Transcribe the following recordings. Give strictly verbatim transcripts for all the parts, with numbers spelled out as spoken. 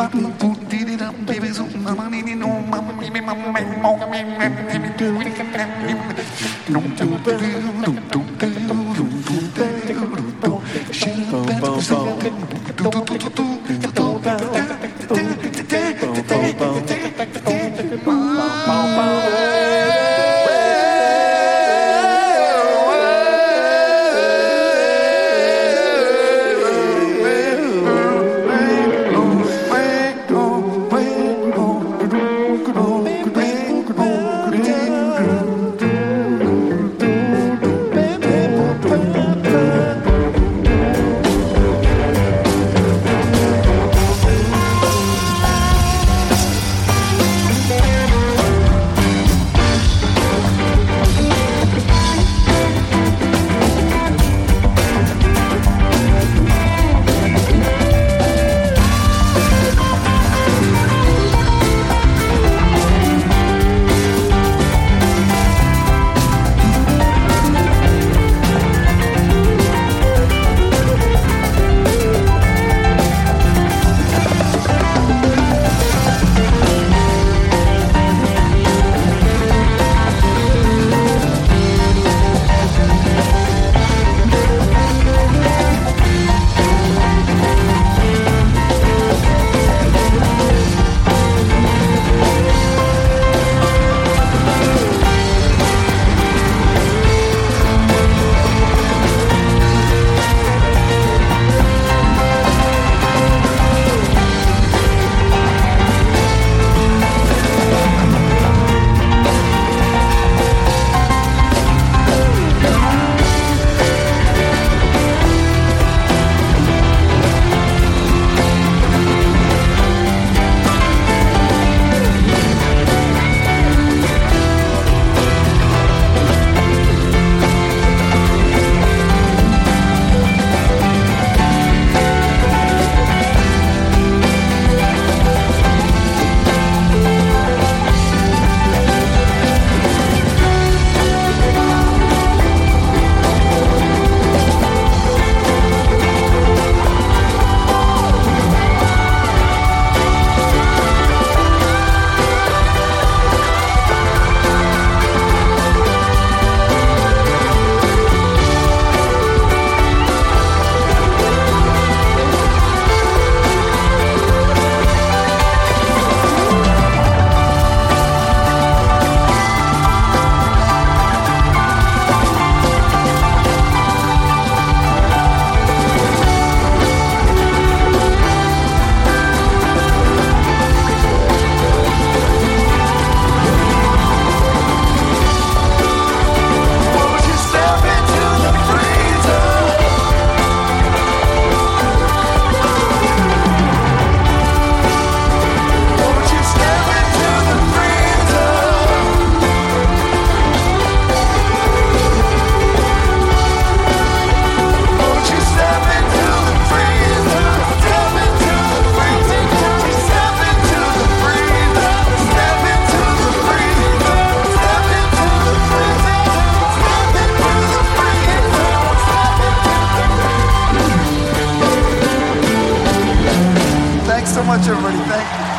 much, everybody. Thank you.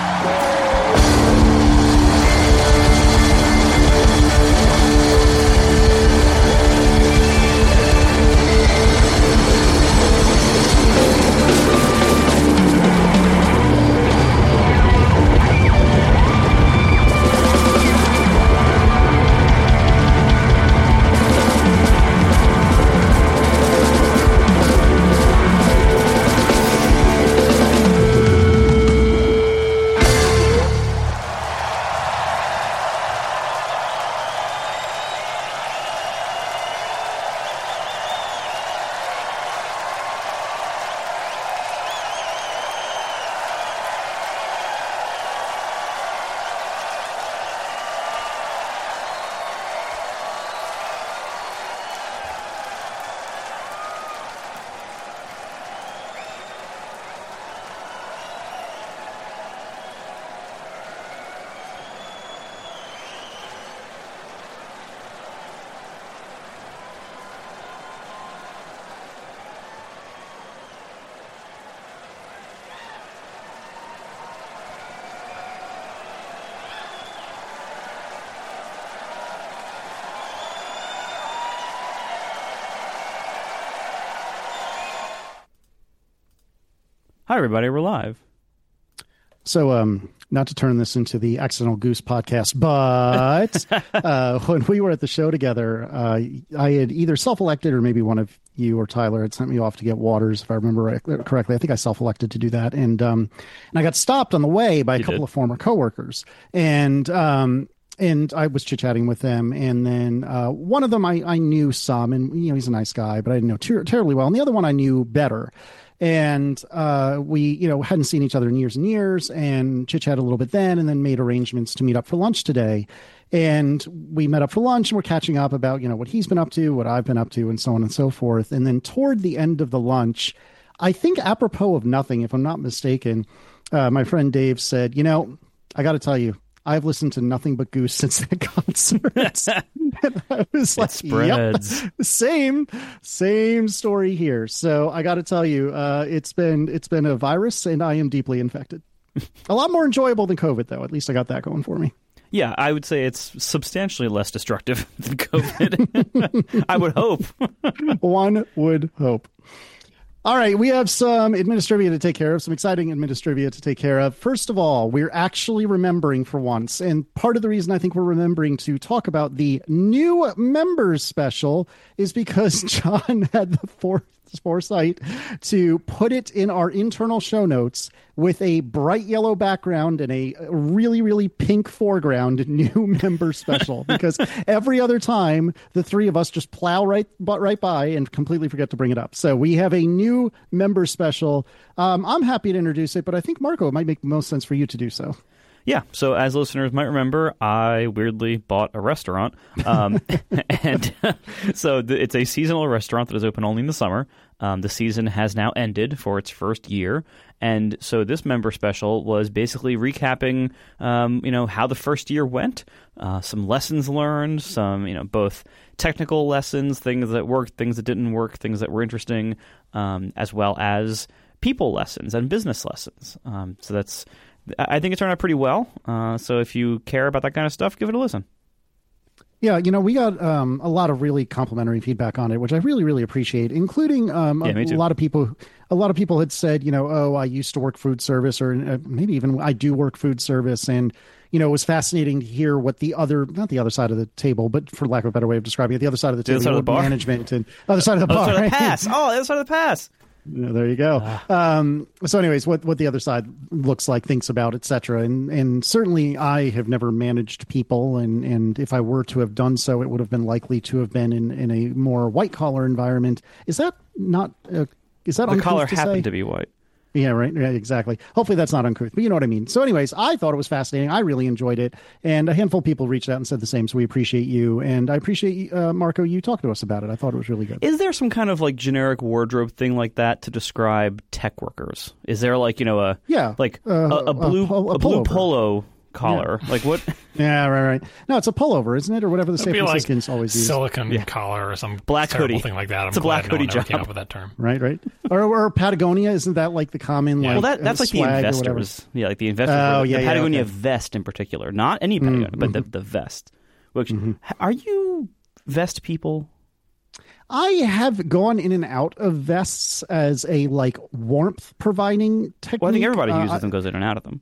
Hi, everybody. We're live. So, um, not to turn this into the Accidental Goose podcast, but uh, when we were at the show together, uh, I had either self-elected or maybe one of you or Tyler had sent me off to get waters, if I remember right, correctly. I think I self-elected to do that. And um, and I got stopped on the way by a you couple did. of former coworkers. And um, and I was chit-chatting with them. And then uh, one of them I, I knew some, and you know he's a nice guy, but I didn't know ter- terribly well. And the other one I knew better. And uh, we, you know, hadn't seen each other in years and years, and chit-chatted a little bit then, and then made arrangements to meet up for lunch today. And we met up for lunch, and we're catching up about, you know, what he's been up to, what I've been up to, and so on and so forth. And then toward the end of the lunch, I think apropos of nothing, if I'm not mistaken, uh, my friend Dave said, you know, I got to tell you, I've listened to nothing but Goose since that concert. And I was It like, spreads. yep, same, same story here. So I got to tell you, uh, it's been it's been a virus, and I am deeply infected. A lot more enjoyable than COVID, though. At least I got that going for me. Yeah, I would say it's substantially less destructive than COVID. I would hope. One would hope. All right, we have some administrivia to take care of, some exciting administrivia to take care of. First of all, we're actually remembering for once, and part of the reason I think we're remembering to talk about the new members special is because John had the forth foresight to put it in our internal show notes with a bright yellow background and a really, really pink foreground, new member special, because every other time the three of us just plow right, right by and completely forget to bring it up. So we have a new member special. Um, I'm happy to introduce it, but I think, Marco, it might make the most sense for you to do so. Yeah, so as listeners might remember, I weirdly bought a restaurant. Um, and so th- it's a seasonal restaurant that is open only in the summer. Um, the season has now ended for its first year. And so this member special was basically recapping, um, you know, how the first year went, uh, some lessons learned, some, you know, both technical lessons, things that worked, things that didn't work, things that were interesting, um, as well as people lessons and business lessons. Um, so that's... I think it turned out pretty well. Uh, so if you care about that kind of stuff, give it a listen. Yeah, you know, we got um, a lot of really complimentary feedback on it, which I really, really appreciate, including um, Yeah, a, me too. a lot of people. A lot of people had said, you know, oh, I used to work food service, or uh, maybe even I do work food service, and you know, it was fascinating to hear what the other, not the other side of the table, but for lack of a better way of describing it, the other side of the The table, other side of the bar? management, and other side of the bar, Other side of the right? pass. Oh, the other side of the pass. Yeah, there you go. Ah. Um, so anyways, what, what the other side looks like, thinks about, et cetera. And, and certainly I have never managed people. And, and if I were to have done so, it would have been likely to have been in, in a more white collar environment. Is that not, uh, is that The uncouth collar to happened say? to be white. Yeah, right. Yeah, exactly. Hopefully that's not uncouth, but you know what I mean. So anyways, I thought it was fascinating. I really enjoyed it. And a handful of people reached out and said the same. So we appreciate you. And I appreciate, uh, Marco, you talked to us about it. I thought it was really good. Is there some kind of like generic wardrobe thing like that to describe tech workers? Is there like, you know, a Yeah. like Uh, a, a blue a po- a a blue pullover. polo collar? Like what? Yeah, right, right. No, it's a pullover, isn't it? Or whatever the San It'd be like Franciscans always use. silicon Yeah. collar or some Black terrible hoodie. thing like that. I'm It's a black glad no hoodie one ever came job. up with that term. Right, right. Or, or Patagonia, isn't that like the common like Yeah. Well, that that's uh, like the swag or whatever? investors. Yeah, like the investors. Oh, wear the, yeah, the yeah, Patagonia okay. vest in particular. Not any Patagonia, Mm, but the, the vest. Which h- are you vest people? I have gone in and out of vests as a like warmth providing technique. Well, I think everybody Uh, uses them, goes in and out of them.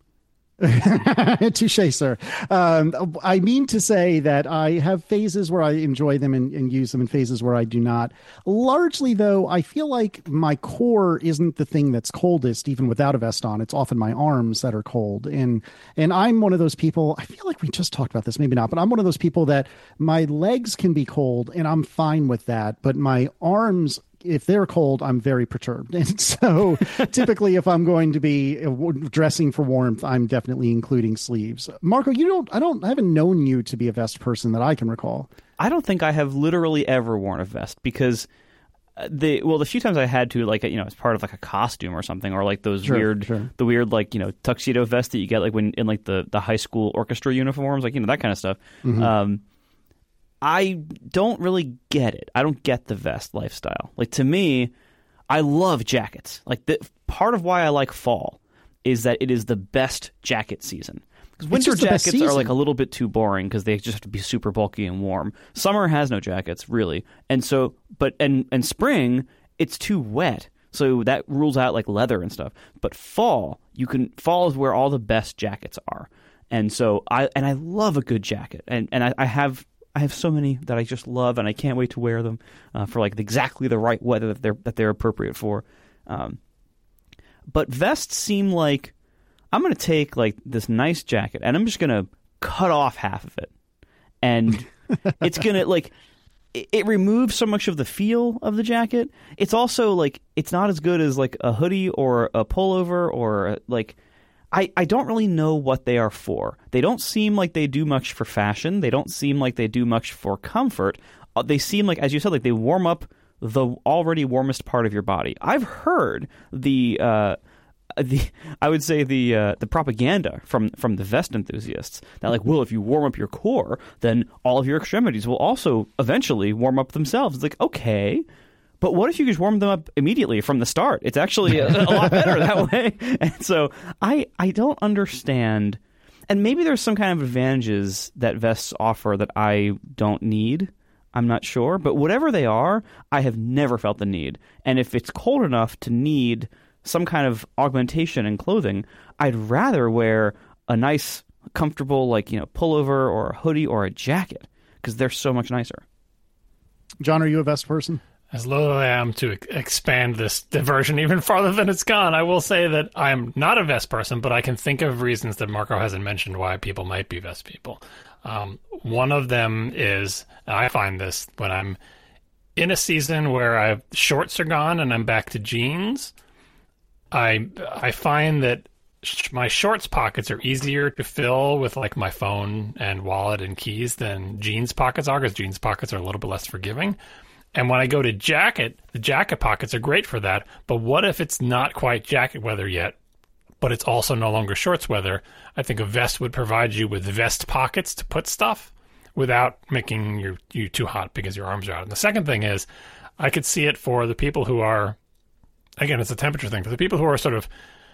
Touche, sir. Um, I mean to say that I have phases where I enjoy them and, and use them, and phases where I do not. Largely, though, I feel like my core isn't the thing that's coldest, even without a vest on. It's often my arms that are cold, and and I'm one of those people. I feel like we just talked about this, maybe not, but I'm one of those people that my legs can be cold, and I'm fine with that, but my arms, if they're cold, I'm very perturbed. And so typically if I'm going to be dressing for warmth, I'm definitely including sleeves. Marco, you don't, I don't, I haven't known you to be a vest person that I can recall. I don't think I have literally ever worn a vest because the well, the few times I had to, like, you know, as part of like a costume or something, or like those Sure, weird, sure. the weird like, you know, tuxedo vest that you get like when in like the, the high school orchestra uniforms, like, you know, that kind of stuff. Mm-hmm. Um, I don't really get it. I don't get the vest lifestyle. Like, to me, I love jackets. Like, the part of why I like fall is that it is the best jacket season. Because winter just the best jackets are season. like a little bit too boring because they just have to be super bulky and warm. Summer has no jackets, really. And so, but, and, and spring, it's too wet. So that rules out like leather and stuff. But fall, you can fall is where all the best jackets are. And so I and I love a good jacket. And and I, I have I have so many that I just love, and I can't wait to wear them uh, for like exactly the right weather that they're that they're appropriate for. Um, but vests seem like I'm going to take like this nice jacket and I'm just going to cut off half of it, and it's going to like it, it removes so much of the feel of the jacket. It's also like it's not as good as like a hoodie or a pullover or like. I, I don't really know what they are for. They don't seem like they do much for fashion. They don't seem like they do much for comfort. Uh, they seem like, as you said, like they warm up the already warmest part of your body. I've heard the uh, the I would say the uh, the propaganda from from the vest enthusiasts that like, well, if you warm up your core, then all of your extremities will also eventually warm up themselves. It's like, okay. But what if you just warm them up immediately from the start? It's actually a, a lot better that way. And so I I don't understand. And maybe there's some kind of advantages that vests offer that I don't need. I'm not sure. But whatever they are, I have never felt the need. And if it's cold enough to need some kind of augmentation in clothing, I'd rather wear a nice, comfortable, like, you know, pullover or a hoodie or a jacket because they're so much nicer. John, are you a vest person? As loath as I am to expand this diversion even farther than it's gone, I will say that I'm not a vest person, but I can think of reasons that Marco hasn't mentioned why people might be vest people. Um, one of them is, and I find this when I'm in a season where I shorts are gone and I'm back to jeans, I I find that sh- my shorts pockets are easier to fill with like my phone and wallet and keys than jeans pockets are, because jeans pockets are a little bit less forgiving. And when I go to jacket, the jacket pockets are great for that. But what if it's not quite jacket weather yet, but it's also no longer shorts weather? I think a vest would provide you with vest pockets to put stuff without making you, you too hot because your arms are out. And the second thing is, I could see it for the people who are, again, it's a temperature thing, for the people who are sort of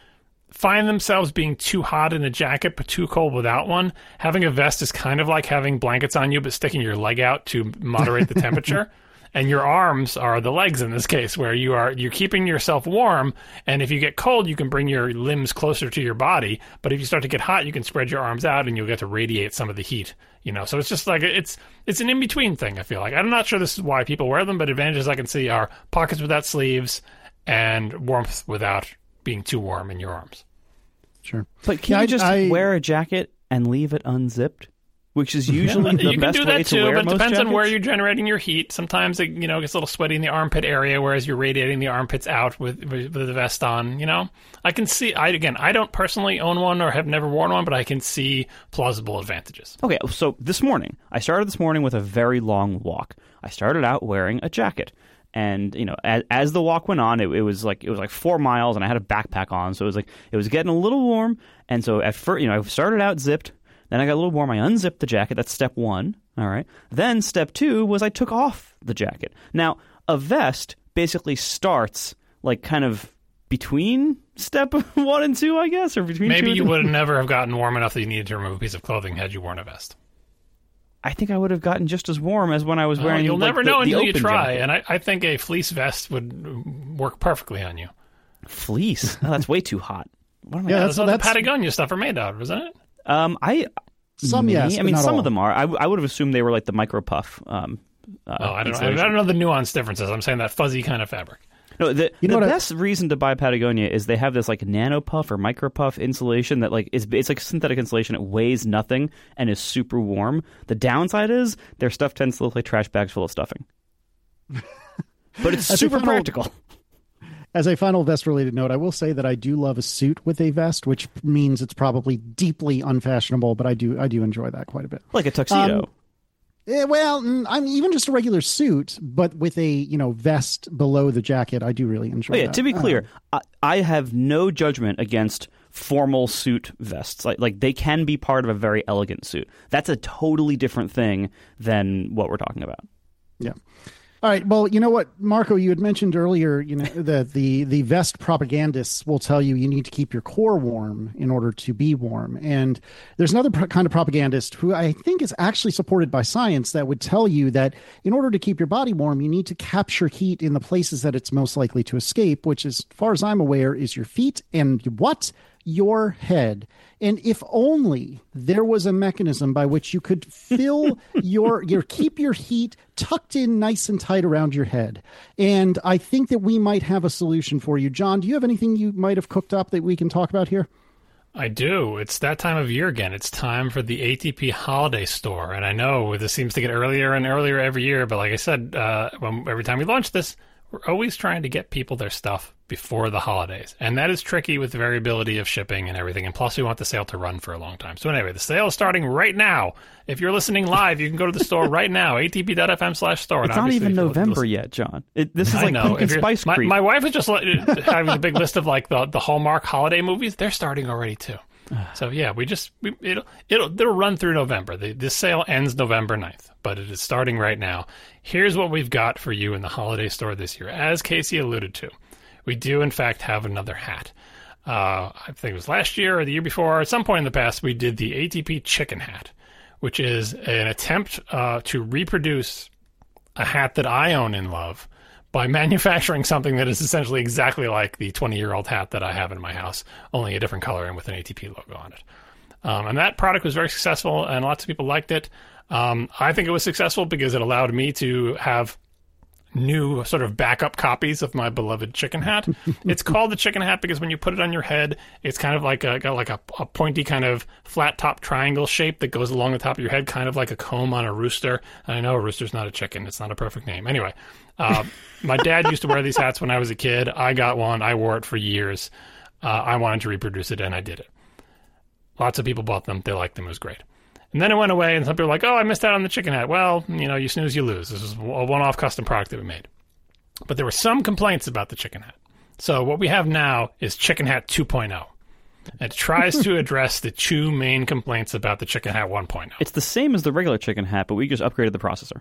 find themselves being too hot in a jacket but too cold without one. Having a vest is kind of like having blankets on you but sticking your leg out to moderate the temperature. And your arms are the legs in this case, where you are you're keeping yourself warm. And if you get cold, you can bring your limbs closer to your body. But if you start to get hot, you can spread your arms out, and you'll get to radiate some of the heat. You know, so it's just like it's it's an in between thing. I feel like I'm not sure this is why people wear them, but advantages I can see are pockets without sleeves and warmth without being too warm in your arms. Sure, but can yeah, you I, just I, wear a jacket and leave it unzipped? Which is usually yeah, the you best can do way that to too, wear but it most depends jackets. on where you're generating your heat. Sometimes it, you know, gets a little sweaty in the armpit area, whereas you're radiating the armpits out with, with, with the vest on. You know, I can see. I again, I don't personally own one or have never worn one, but I can see plausible advantages. Okay, so this morning I started this morning with a very long walk. I started out wearing a jacket. And you know, as, as the walk went on, it, it was like it was like four miles, and I had a backpack on, so it was like it was getting a little warm. And so at first, you know, I started out zipped. Then I got a little warm. I unzipped the jacket. That's step one. All right. Then step two was I took off the jacket. Now, a vest basically starts like kind of between step one and two, I guess, or between Maybe two you and would never have gotten warm enough that you needed to remove a piece of clothing had you worn a vest. I think I would have gotten just as warm as when I was wearing. Oh, you'll like, never the, know the until you open try. jacket. And I, I think a fleece vest would work perfectly on you. Fleece? Oh, that's way too hot. What am I? Yeah, Yeah, that's- that's what that's- the Patagonia stuff are made of, isn't it? Um, I Some, maybe. yes, I but mean, not some all. of them are. I, I would have assumed they were like the micro puff. Um, uh, Oh, I don't know. I insulation. don't know the nuanced differences. I'm saying that fuzzy kind of fabric. No, the, You know the what I- best reason to buy Patagonia is they have this like nano puff or micro puff insulation that like is it's like synthetic insulation. It weighs nothing and is super warm. The downside is their stuff tends to look like trash bags full of stuffing. But it's As a super final- practical. As a final vest-related note, I will say that I do love a suit with a vest, which means it's probably deeply unfashionable, but I do I do enjoy that quite a bit. Like a tuxedo. Um, Eh, well, mm, I'm even just a regular suit, but with a you know vest below the jacket. I do really enjoy. Oh, yeah, that. to be clear, Um, I, I have no judgment against formal suit vests. Like, like they can be part of a very elegant suit. That's a totally different thing than what we're talking about. yeah. All right. Well, you know what, Marco, you had mentioned earlier, you know, that the, the vest propagandists will tell you you need to keep your core warm in order to be warm. And there's another pro- kind of propagandist who I think is actually supported by science that would tell you that in order to keep your body warm, you need to capture heat in the places that it's most likely to escape, which, as far as I'm aware, is your feet and what? Your head. And if only there was a mechanism by which you could fill your, your keep your heat tucked in nice and tight around your head. And I think that we might have a solution for you. John, do you have anything you might have cooked up that we can talk about here? I do. It's that time of year again. It's time for the A T P Holiday Store. And I know this seems to get earlier and earlier every year, but like I said, uh, when, every time we launch this, we're always trying to get people their stuff before the holidays. And that is tricky with the variability of shipping and everything. And plus, we want the sale to run for a long time. So anyway, the sale is starting right now. If you're listening live, you can go to the store right now, A T P dot F M slash store. It's not even November yet, John. It, this is I like know. Pumpkin Spice my, Creek. my wife is just having a big list of like the, the Hallmark holiday movies. They're starting already, too. So yeah, we just we, it'll it'll it'll run through November. The this sale ends November ninth, but it is starting right now. Here's what we've got for you in the holiday store this year. As Casey alluded to, we do in fact have another hat. Uh, I think it was last year or the year before. At some point in the past, we did the A T P Chicken Hat, which is an attempt uh, to reproduce a hat that I own and love by manufacturing something that is essentially exactly like the twenty-year-old hat that I have in my house, only a different color and with an A T P logo on it. Um, and that product was very successful, and lots of people liked it. Um, I think it was successful because it allowed me to have new sort of backup copies of my beloved chicken hat. It's called the chicken hat because when you put it on your head, it's kind of like a got like a, a pointy kind of flat top triangle shape that goes along the top of your head, kind of like a comb on a rooster. And I know a rooster's not a chicken. It's not a perfect name. Anyway, uh, my dad used to wear these hats when I was a kid. I got one. I wore it for years. Uh, I wanted to reproduce it, and I did it. Lots of people bought them. They liked them. It was great. And then it went away, and some people were like, oh, I missed out on the chicken hat. Well, you know, you snooze, you lose. This is a one-off custom product that we made. But there were some complaints about the chicken hat. So what we have now is Chicken Hat two point oh. It tries to address the two main complaints about the Chicken Hat one point oh. It's the same as the regular chicken hat, but we just upgraded the processor.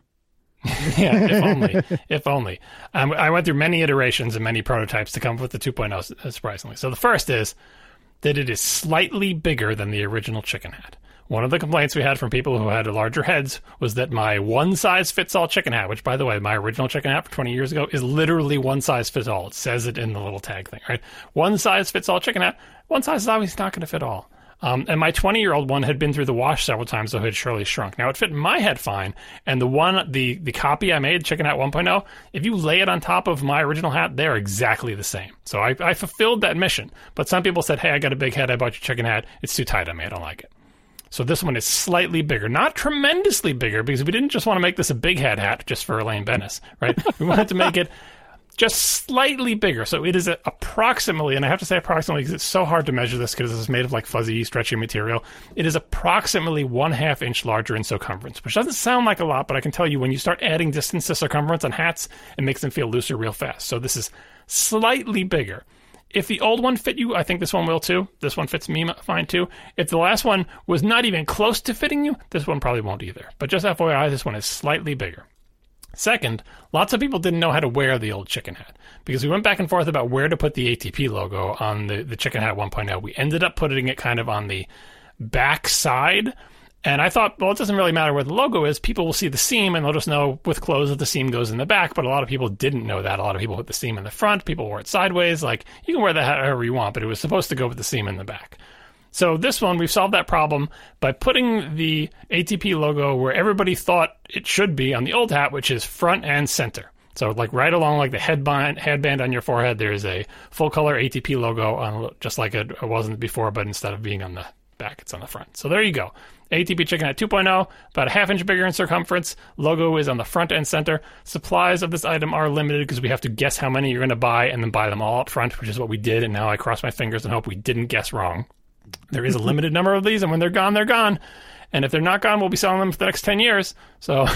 Yeah, if only. If only. Um, I went through many iterations and many prototypes to come up with the two point oh, surprisingly. So the first is that it is slightly bigger than the original chicken hat. One of the complaints we had from people who had larger heads was that my one-size-fits-all chicken hat, which, by the way, my original chicken hat from twenty years ago is literally one-size-fits-all. It says it in the little tag thing, right? One-size-fits-all chicken hat. One size is obviously not going to fit all. Um, and my twenty-year-old one had been through the wash several times, so it had surely shrunk. Now, it fit my head fine, and the one, the, the copy I made, Chicken Hat one point oh, if you lay it on top of my original hat, they're exactly the same. So I, I fulfilled that mission. But some people said, hey, I got a big head, I bought your chicken hat. It's too tight on me, I don't like it. So this one is slightly bigger, not tremendously bigger, because we didn't just want to make this a big head hat just for Elaine Bennis, right? We wanted to make it just slightly bigger. So it is a, approximately, and I have to say approximately because it's so hard to measure this because it's made of like fuzzy, stretchy material. It is approximately one half inch larger in circumference, which doesn't sound like a lot, but I can tell you when you start adding distance to circumference on hats, it makes them feel looser real fast. So this is slightly bigger. If the old one fit you, I think this one will too. This one fits me fine too. If the last one was not even close to fitting you, this one probably won't either. But just F Y I, this one is slightly bigger. Second, lots of people didn't know how to wear the old chicken hat because we went back and forth about where to put the A T P logo on the, the Chicken Hat one point oh. We ended up putting it kind of on the back side. And I thought, well, it doesn't really matter where the logo is. People will see the seam, and they'll just know with clothes that the seam goes in the back. But a lot of people didn't know that. A lot of people put the seam in the front. People wore it sideways. Like, you can wear that however you want, but it was supposed to go with the seam in the back. So this one, we've solved that problem by putting the A T P logo where everybody thought it should be on the old hat, which is front and center. So like right along like the headband, headband on your forehead, there is a full-color A T P logo, on, just like it wasn't before, but instead of being on the back, it's on the front. So there you go. A T P Chicken Hat two point oh, about a half inch bigger in circumference. Logo is on the front and center. Supplies of this item are limited because we have to guess how many you're going to buy and then buy them all up front, which is what we did. And now I cross my fingers and hope we didn't guess wrong. There is a limited number of these, and when they're gone, they're gone. And if they're not gone, we'll be selling them for the next ten years. So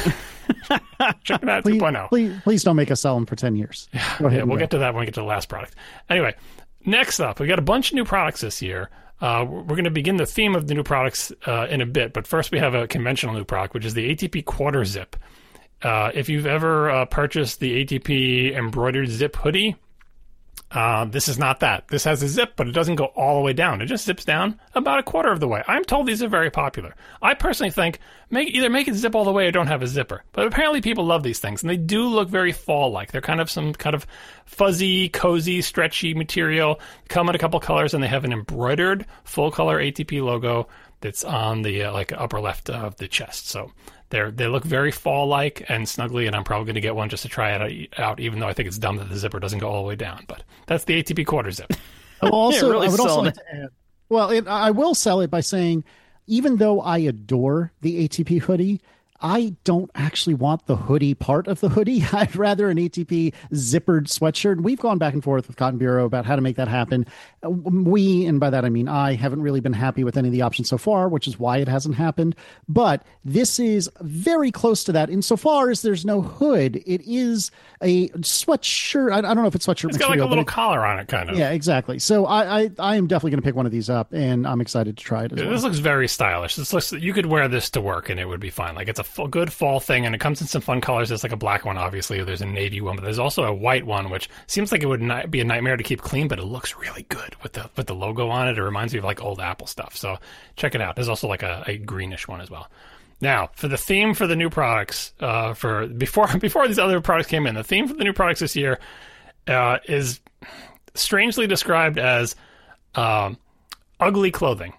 Chicken Hat please, two point oh. Please, please don't make us sell them for ten years. Go ahead. Yeah, we'll get to that when we get to the last product. Anyway, next up, we got a bunch of new products this year. Uh, we're going to begin the theme of the new products uh, in a bit, but first we have a conventional new product, which is the A T P Quarter Zip. Uh, if you've ever uh, purchased the A T P embroidered zip hoodie, uh, this is not that. This has a zip, but it doesn't go all the way down. It just zips down about a quarter of the way. I'm told these are very popular. I personally think make either make it zip all the way or don't have a zipper. But apparently people love these things, and they do look very fall-like. They're kind of some kind of fuzzy, cozy, stretchy material. Come in a couple colors, and they have an embroidered full-color A T P logo that's on the uh, like upper left of the chest. So They they look very fall-like and snuggly, and I'm probably going to get one just to try it out, even though I think it's dumb that the zipper doesn't go all the way down. But that's the A T P quarter zip. I will also, yeah, really I would also like it. to add, well, it, I will sell it by saying, even though I adore the A T P hoodie, I don't actually want the hoodie part of the hoodie. I'd rather an A T P zippered sweatshirt. We've gone back and forth with Cotton Bureau about how to make that happen. We, and by that I mean I, haven't really been happy with any of the options so far, which is why it hasn't happened. But this is very close to that. Insofar as there's no hood, it is a sweatshirt. I, I don't know if it's sweatshirt It's material. got like a little it, collar on it, kind of. Yeah, exactly. So I, I, I am definitely going to pick one of these up, and I'm excited to try it as Yeah, well. This looks very stylish. This looks you could wear this to work and it would be fine. Like it's a full, good fall thing, and it comes in some fun colors. There's like a black one, obviously. There's a navy one, but there's also a white one, which seems like it would not be a nightmare to keep clean, but it looks really good with the with the logo on it. It reminds me of like old Apple stuff. So check it out. There's also like a, a greenish one as well. Now, for the theme for the new products, uh, for before before these other products came in, the theme for the new products this year uh, is strangely described as um, ugly clothing.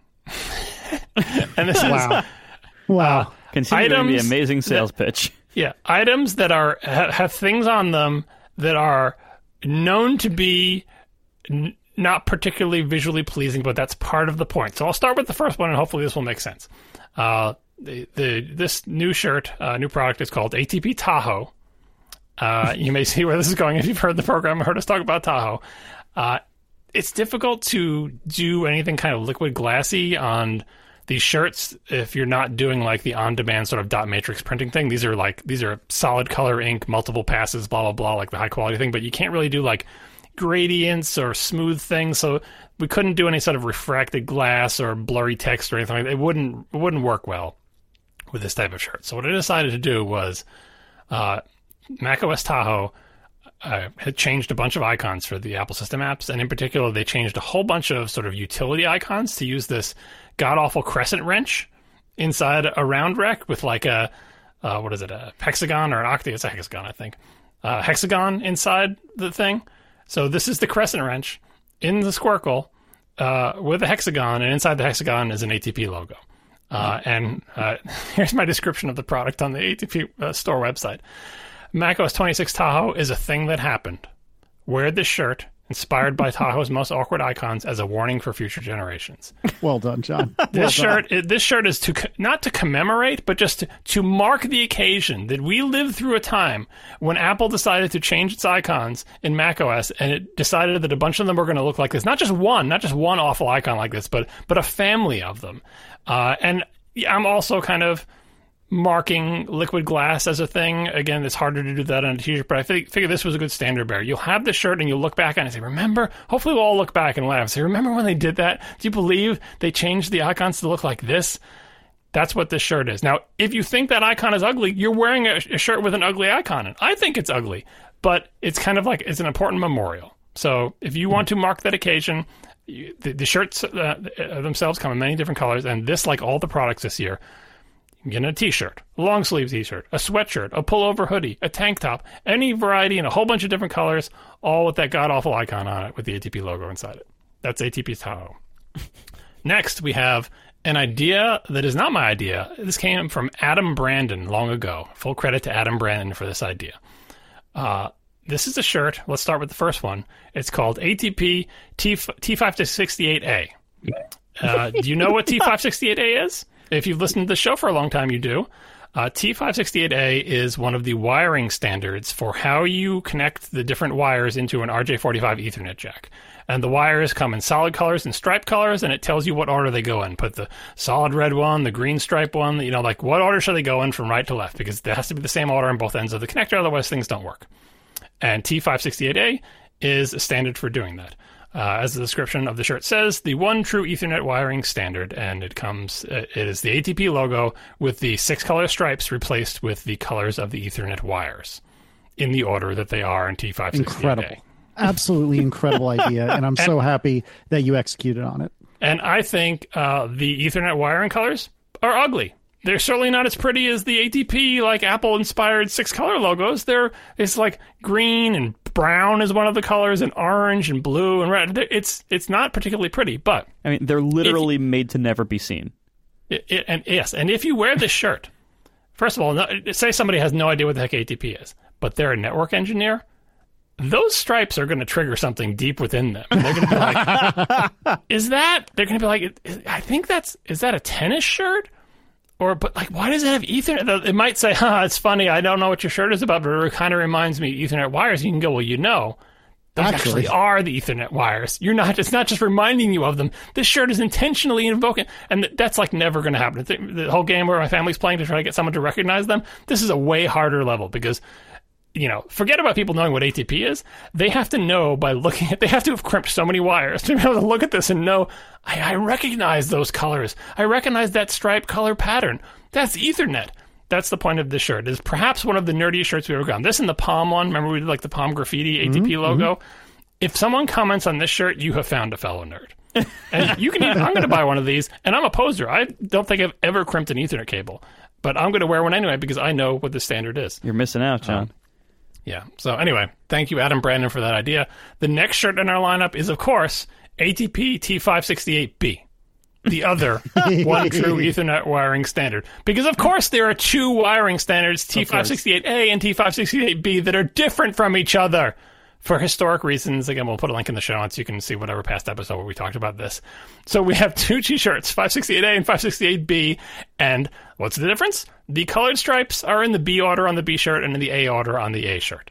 And this Wow. is Wow. uh, Continuing the items amazing sales that- pitch. yeah, items that are ha- have things on them that are known to be n- not particularly visually pleasing, but that's part of the point. So I'll start with the first one, and hopefully this will make sense. Uh, the, the this new shirt, uh, new product is called A T P Tahoe. Uh, you may see where this is going if you've heard the program or heard us talk about Tahoe. Uh, it's difficult to do anything kind of liquid glassy on these shirts if you're not doing like the on-demand sort of dot matrix printing thing. These are like these are solid color ink, multiple passes, blah blah blah, like the high quality thing. But you can't really do like gradients or smooth things. So we couldn't do any sort of refracted glass or blurry text or anything like that. It wouldn't it wouldn't work well with this type of shirt. So what I decided to do was uh, macOS Tahoe uh, had changed a bunch of icons for the Apple system apps, and in particular, they changed a whole bunch of sort of utility icons to use this god-awful crescent wrench inside a round rec with like a, uh, what is it, a hexagon or an octagon? It's a hexagon, I think. Uh, hexagon inside the thing. So this is the crescent wrench in the Squircle uh, with a hexagon, and inside the hexagon is an A T P logo. Uh, and uh, here's my description of the product on the A T P uh, store website. macOS twenty-six Tahoe is a thing that happened. Wear this shirt, inspired by Tahoe's most awkward icons, as a warning for future generations. Well done, John. Well This done. shirt, this shirt is to co- not to commemorate, but just to, to mark the occasion that we lived through a time when Apple decided to change its icons in macOS, and it decided that a bunch of them were going to look like this. Not just one, not just one awful icon like this, but but a family of them. Uh, and I'm also kind of marking liquid glass as a thing. Again, it's harder to do that on a t-shirt, but I fig- figure this was a good standard bearer. You'll have the shirt and you'll look back on it and say, remember? Hopefully we'll all look back and laugh and say, remember when they did that? Do you believe they changed the icons to look like this? That's what this shirt is. Now, if you think that icon is ugly, you're wearing a, a shirt with an ugly icon in it. I think it's ugly, but it's kind of like it's an important memorial. So if you want to mark that occasion, you, the, the shirts uh, themselves come in many different colors, and this, like all the products this year, you get a t-shirt, a long sleeve t-shirt, a sweatshirt, a pullover hoodie, a tank top, any variety in a whole bunch of different colors, all with that god-awful icon on it with the A T P logo inside it. That's A T P Tahoe. Next, we have an idea that is not my idea. This came from Adam Brandon long ago. Full credit to Adam Brandon for this idea. Uh, this is a shirt. Let's start with the first one. It's called A T P T five sixty-eight A. Uh, do you know what T five sixty-eight A is? If you've listened to the show for a long time, you do. Uh, T five sixty-eight A is one of the wiring standards for how you connect the different wires into an R J forty-five Ethernet jack. And the wires come in solid colors and striped colors, and it tells you what order they go in. Put the solid red one, the green stripe one, you know, like what order should they go in from right to left? Because there has to be the same order on both ends of the connector, otherwise things don't work. And T five sixty-eight A is a standard for doing that. Uh, as the description of the shirt says, the one true Ethernet wiring standard, and it comes, uh, it is the A T P logo with the six color stripes replaced with the colors of the Ethernet wires in the order that they are in T five sixty-eight A. Incredible. Absolutely incredible idea, and I'm and, so happy that you executed on it. And I think uh, the Ethernet wiring colors are ugly. They're certainly not as pretty as the A T P, like Apple-inspired six-color logos. They're it's like green and brown is one of the colors, and orange and blue and red. It's it's not particularly pretty, but I mean, they're literally if, made to never be seen. It, it, and yes, and if you wear this shirt, first of all, no, say somebody has no idea what the heck A T P is, but they're a network engineer. Those stripes are going to trigger something deep within them. They're going to be like, "Is that?" They're going to be like, "I think that's is that a tennis shirt?" Or, but like, why does it have Ethernet? It might say, huh, it's funny, I don't know what your shirt is about, but it kind of reminds me of Ethernet wires. You can go, well, you know, those actually, actually are the Ethernet wires. You're not, it's not just reminding you of them. This shirt is intentionally invoking, and that's like never going to happen. The whole game where my family's playing to try to get someone to recognize them, this is a way harder level because, you know, forget about people knowing what A T P is. They have to know by looking at, they have to have crimped so many wires to be able to look at this and know, I, I recognize those colors. I recognize that stripe color pattern. That's Ethernet. That's the point of this shirt. It's perhaps one of the nerdiest shirts we've ever gotten. This and the Palm one. Remember we did like the Palm graffiti A T P mm-hmm, logo? Mm-hmm. If someone comments on this shirt, you have found a fellow nerd. And you can even, I'm going to buy one of these, and I'm a poser. I don't think I've ever crimped an Ethernet cable. But I'm going to wear one anyway because I know what the standard is. You're missing out, John. Um, Yeah. So anyway, thank you, Adam Brandon, for that idea. The next shirt in our lineup is, of course, A T P T five sixty-eight B, the other one true Ethernet wiring standard. Because, of course, there are two wiring standards, T five sixty-eight A and T five sixty-eight B, that are different from each other for historic reasons. Again, we'll put a link in the show notes. You can see whatever past episode where we talked about this. So we have two T-shirts, five sixty-eight A and five sixty-eight B. And what's the difference? The colored stripes are in the B order on the B shirt and in the A order on the A shirt.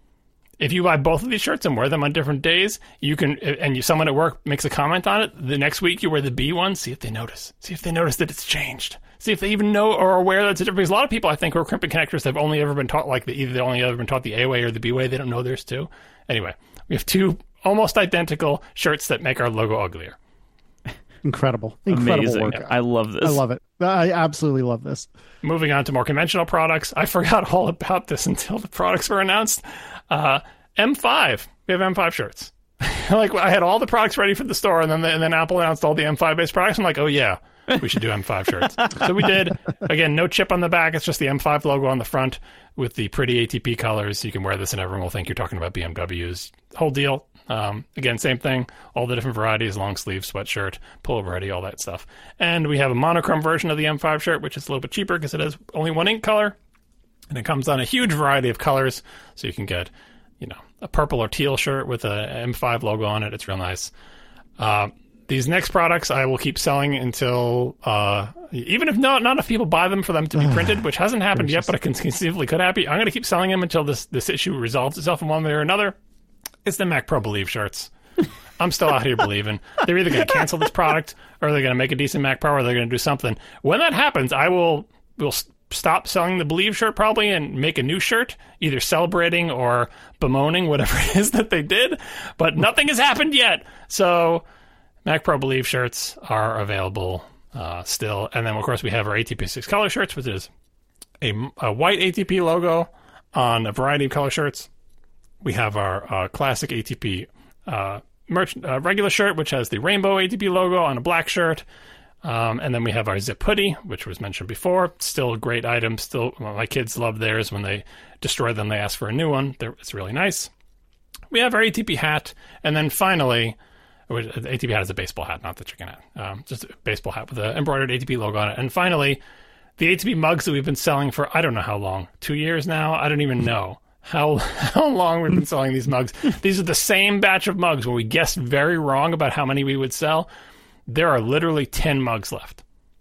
If you buy both of these shirts and wear them on different days, you can, and you, someone at work makes a comment on it, the next week you wear the B one, see if they notice. See if they notice that it's changed. See if they even know or are aware that it's a different. Because a lot of people, I think, who are crimping connectors, they've only ever been taught, like, the, either they've only ever been taught the A way or the B way. They don't know there's two. Anyway, we have two almost identical shirts that make our logo uglier. Incredible. Incredible Amazing. work. I love this. I love it. I absolutely love this. Moving on to more conventional products. I forgot all about this until the products were announced. Uh, M five. We have M five shirts. Like, I had all the products ready for the store, and then and then Apple announced all the M five based products. I'm like, oh yeah, we should do M five shirts. So we did. Again, no chip on the back. It's just the M five logo on the front with the pretty A T P colors. You can wear this and everyone will think you're talking about B M Ws. Whole deal. Um, again, same thing. All the different varieties, long sleeve, sweatshirt, pullover hoodie, all that stuff. And we have a monochrome version of the M five shirt, which is a little bit cheaper because it has only one ink color. And it comes on a huge variety of colors. So you can get, you know, a purple or teal shirt with a M five logo on it. It's real nice. Uh, these next products I will keep selling until, uh, even if not, not enough people buy them for them to be printed, which hasn't happened yet, but it conceivably could happen. I'm going to keep selling them until this, this issue resolves itself in one way or another. It's the Mac Pro Believe shirts. I'm still out here believing. They're either going to cancel this product or they're going to make a decent Mac Pro or they're going to do something. When that happens, I will will stop selling the Believe shirt probably and make a new shirt, either celebrating or bemoaning whatever it is that they did. But nothing has happened yet. So Mac Pro Believe shirts are available uh, still. And then, of course, we have our A T P six color shirts, which is a, a white A T P logo on a variety of color shirts. We have our uh, classic A T P uh, merch, uh, regular shirt, which has the rainbow A T P logo on a black shirt. Um, and then we have our zip hoodie, which was mentioned before. Still a great item. Still, well, my kids love theirs. When they destroy them, they ask for a new one. They're, it's really nice. We have our A T P hat. And then finally, the A T P hat is a baseball hat, not the chicken hat. Um, just a baseball hat with an embroidered A T P logo on it. And finally, the A T P mugs that we've been selling for, I don't know how long, two years now? I don't even know. How how long we've been selling these mugs. These are the same batch of mugs where we guessed very wrong about how many we would sell. There are literally ten mugs left.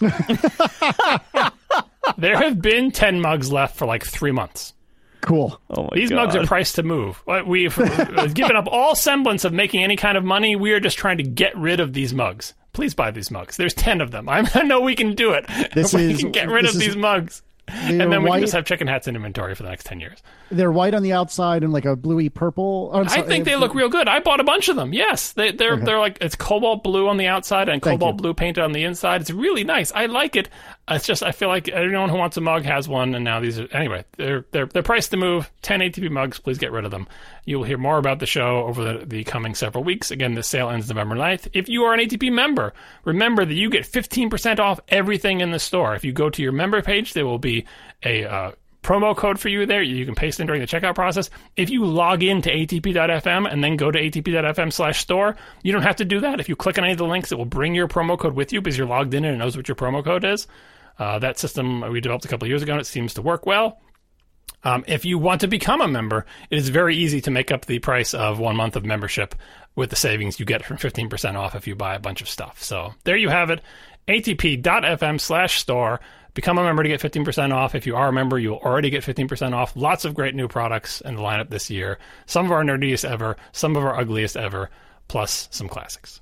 There have been ten mugs left for like three months. Cool. Oh my These God. mugs are priced to move. We've given up all semblance of making any kind of money. We are just trying to get rid of these mugs. Please buy these mugs. There's ten of them. I know we can do it. This we is, can get rid of is, these mugs. and then we white, can just have chicken hats in inventory for the next ten years. They're white on the outside and like a bluey purple. Oh, I think they look real good. I bought a bunch of them. Yes, they, they're okay. they're like it's cobalt blue on the outside and Thank cobalt you. blue painted on the inside. It's really nice. I like it. It's just I feel like everyone who wants a mug has one, and now these are anyway. They're they're they're priced to move. ten A T P mugs. Please get rid of them. You will hear more about the show over the, the coming several weeks. Again, this sale ends November ninth. If you are an A T P member, remember that you get fifteen percent off everything in the store. If you go to your member page, there will be a uh, promo code for you there. You can paste in during the checkout process. If you log in to A T P dot F M and then go to A T P dot F M slash store, you don't have to do that. If you click on any of the links, it will bring your promo code with you because you're logged in and it knows what your promo code is. Uh, that system we developed a couple of years ago, and it seems to work well. Um, if you want to become a member, it is very easy to make up the price of one month of membership with the savings you get from fifteen percent off if you buy a bunch of stuff. So there you have it, A T P dot F M slash store. Become a member to get fifteen percent off. If you are a member, you'll already get fifteen percent off. Lots of great new products in the lineup this year. Some of our nerdiest ever, some of our ugliest ever, plus some classics.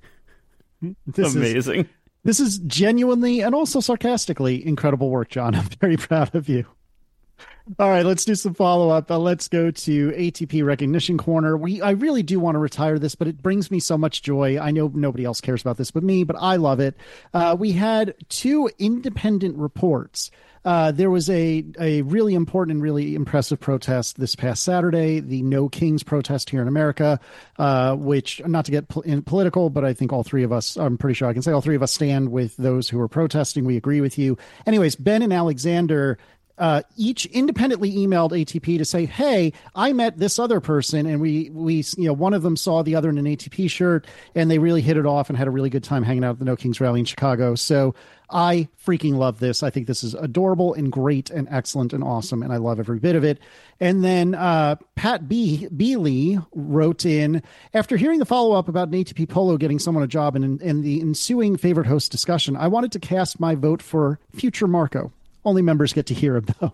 This Amazing. Is, this is genuinely and also sarcastically incredible work, John. I'm very proud of you. All right, let's do some follow-up. Uh, let's go to A T P Recognition Corner. We I really do want to retire this, but it brings me so much joy. I know nobody else cares about this but me, but I love it. Uh, we had two independent reports. Uh, there was a, a really important and really impressive protest this past Saturday, the No Kings protest here in America, uh, which, not to get pol- in political, but I think all three of us, I'm pretty sure I can say all three of us stand with those who are protesting. We agree with you. Anyways, Ben and Alexander Uh, each independently emailed A T P to say, hey, I met this other person, and we, we, you know, one of them saw the other in an A T P shirt, and they really hit it off and had a really good time hanging out at the No Kings rally in Chicago. So I freaking love this. I think this is adorable and great and excellent and awesome, and I love every bit of it. And then uh, Pat B. Beeley wrote in, after hearing the follow-up about an A T P Polo getting someone a job and, and the ensuing favorite host discussion, I wanted to cast my vote for future Marco. Only members get to hear him, though.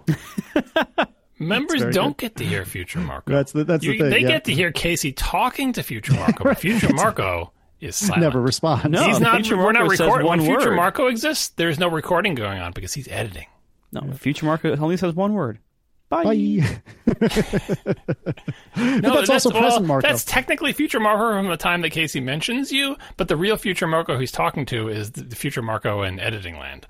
Members don't good. get to hear future Marco. That's the, that's you, the thing. They yeah. get to hear Casey talking to future Marco, but future Marco is silent. Never responds. No, he's not. future We're Marco not recording. one When future word. Marco exists, there's no recording going on because he's editing. No, future Marco only says one word. Bye. Bye. No, that's, that's also well, present Marco. That's technically future Marco from the time that Casey mentions you, but the real future Marco he's talking to is the, the future Marco in editing land.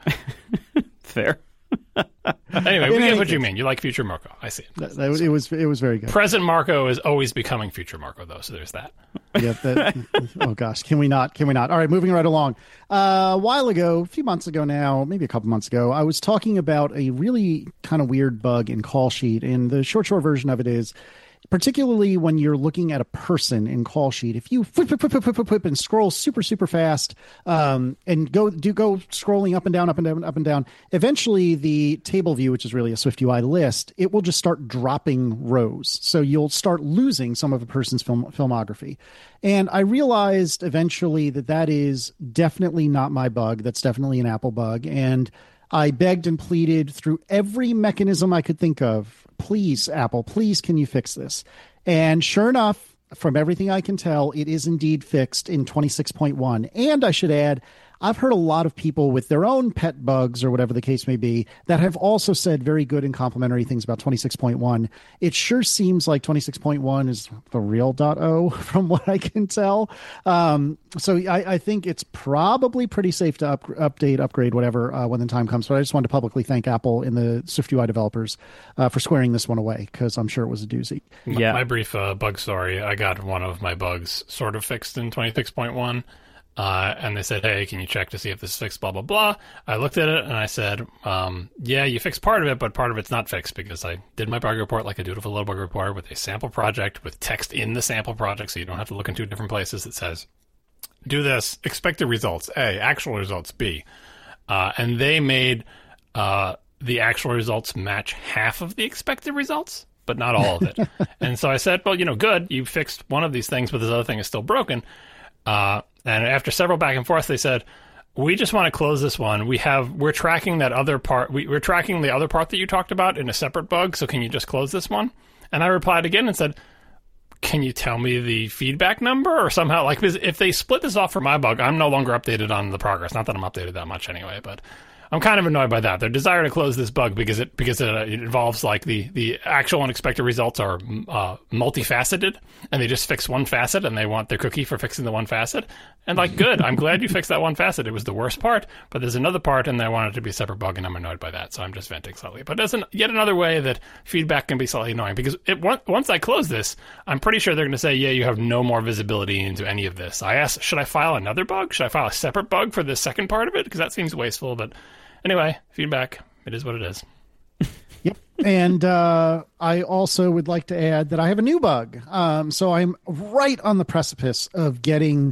Fair. Anyway, we get what you mean. You like future Marco. I see. That, that, it was it was very good. Present Marco is always becoming future Marco, though, so there's that. Yeah. That, oh gosh, can we not? Can we not? All right, moving right along. Uh, a while ago, a few months ago now, maybe a couple months ago, I was talking about a really kind of weird bug in Call Sheet, and the short short version of it is, particularly when you're looking at a person in Call Sheet, if you flip, flip, flip, flip, flip, flip, and scroll super, super fast, um, and go do go scrolling up and down, up and down, up and down, eventually the table view, which is really a SwiftUI list, it will just start dropping rows. So you'll start losing some of a person's film, filmography. And I realized eventually that that is definitely not my bug. That's definitely an Apple bug. And I begged and pleaded through every mechanism I could think of. Please, Apple, please, can you fix this? And sure enough, from everything I can tell, it is indeed fixed in twenty-six point one. And I should add, I've heard a lot of people with their own pet bugs or whatever the case may be that have also said very good and complimentary things about twenty-six point one. It sure seems like twenty-six point one is the real .o from what I can tell. Um, so I, I think it's probably pretty safe to up, update, upgrade, whatever, uh, when the time comes. But I just wanted to publicly thank Apple and the SwiftUI developers uh, for squaring this one away, because I'm sure it was a doozy. Yeah. My, my brief uh, bug story, I got one of my bugs sort of fixed in twenty-six point one. Uh, and they said, hey, can you check to see if this is fixed, blah, blah, blah. I looked at it and I said, um, yeah, you fixed part of it, but part of it's not fixed, because I did my bug report like I do with a little bug report with a sample project with text in the sample project, so you don't have to look in two different places that says, do this, expected results, A, actual results, B. Uh, and they made uh, the actual results match half of the expected results, but not all of it. And so I said, well, you know, good, you fixed one of these things, but this other thing is still broken. Uh, and after several back and forth, they said, we just want to close this one. We have, we're tracking that other part. We, we're tracking the other part that you talked about in a separate bug. So can you just close this one? And I replied again and said, can you tell me the feedback number or somehow, like, because if they split this off for my bug, I'm no longer updated on the progress. Not that I'm updated that much anyway, but I'm kind of annoyed by that. Their desire to close this bug because it because it, it involves like the, the actual unexpected results are uh, multifaceted, and they just fix one facet, and they want their cookie for fixing the one facet. And like, good, I'm glad you fixed that one facet. It was the worst part, but there's another part, and I want it to be a separate bug, and I'm annoyed by that. So I'm just venting slightly. But there's an, yet another way that feedback can be slightly annoying, because it, once I close this, I'm pretty sure they're going to say, yeah, you have no more visibility into any of this. I asked, should I file another bug? Should I file a separate bug for the second part of it? Because that seems wasteful. But anyway, feedback, it is what it is. Yep. And uh, I also would like to add that I have a new bug. Um, so I'm right on the precipice of getting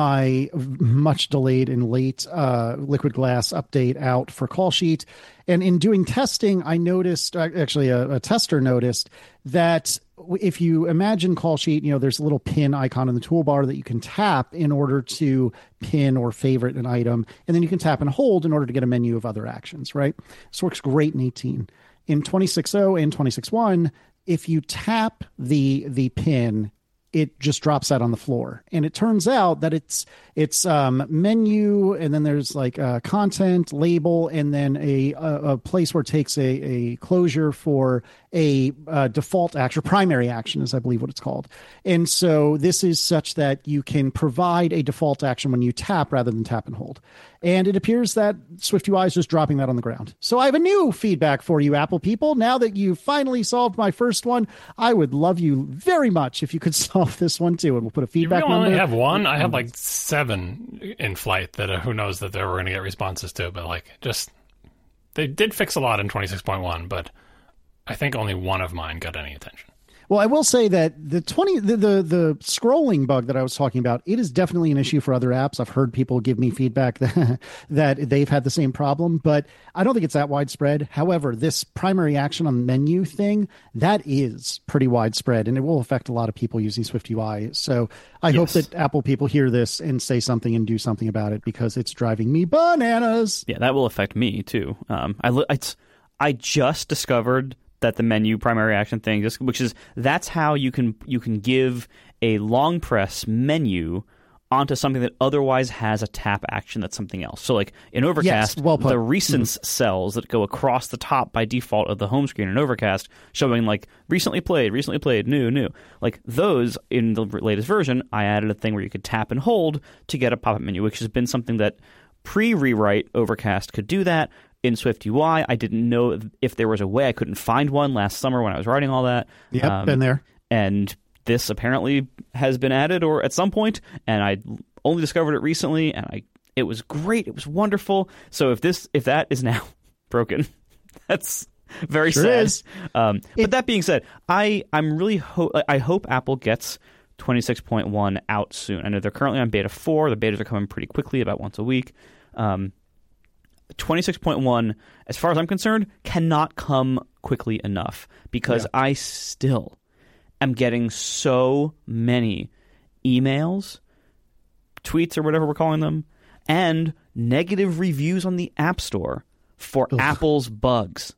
my much delayed and late uh, Liquid Glass update out for Call Sheet. And in doing testing, I noticed, actually a, a tester noticed, that if you imagine Call Sheet, you know, there's a little pin icon in the toolbar that you can tap in order to pin or favorite an item. And then you can tap and hold in order to get a menu of other actions, right? This works great in eighteen. In twenty-six point oh and twenty-six point one, if you tap the the pin, it just drops out on the floor. And it turns out that it's it's um, menu, and then there's like uh, content, label, and then a, a, a place where it takes a, a closure for a uh, default action, primary action is I believe what it's called. And so this is such that you can provide a default action when you tap rather than tap and hold. And it appears that SwiftUI is just dropping that on the ground. So I have a new feedback for you, Apple people. Now that you've finally solved my first one, I would love you very much if you could solve this one too. And we'll put a feedback you really number. only have one? I have like seven in flight that uh, who knows that they were going to get responses to. But like, just, they did fix a lot in twenty-six point one, but I think only one of mine got any attention. Well, I will say that the twenty the, the the scrolling bug that I was talking about, it is definitely an issue for other apps. I've heard people give me feedback that, that they've had the same problem, but I don't think it's that widespread. However, this primary action on menu thing, that is pretty widespread, and it will affect a lot of people using SwiftUI. So I yes. hope that Apple people hear this and say something and do something about it, because it's driving me bananas. Yeah, that will affect me too. Um, I it's, I just discovered that the menu primary action thing, just which is that's how you can you can give a long press menu onto something that otherwise has a tap action that's something else. So like in Overcast, yes, well put. the recents mm-hmm. cells that go across the top by default of the home screen in Overcast, showing like recently played, recently played, new, new. Like those in the latest version, I added a thing where you could tap and hold to get a pop-up menu, which has been something that pre-rewrite Overcast could do that. In SwiftUI, I didn't know if there was a way. I couldn't find one last summer when I was writing all that. Yep, um, been there. And this apparently has been added or at some point, and I only discovered it recently, and I it was great. It was wonderful. So if this if that is now broken, that's very sure sad. Is. Um, it, but that being said, I I'm really ho- I hope Apple gets twenty-six point one out soon. I know they're currently on beta four. The betas are coming pretty quickly, about once a week. Um, twenty-six point one, as far as I'm concerned, cannot come quickly enough, because yeah. I still am getting so many emails, tweets, or whatever we're calling them, and negative reviews on the App Store for Ugh. Apple's bugs.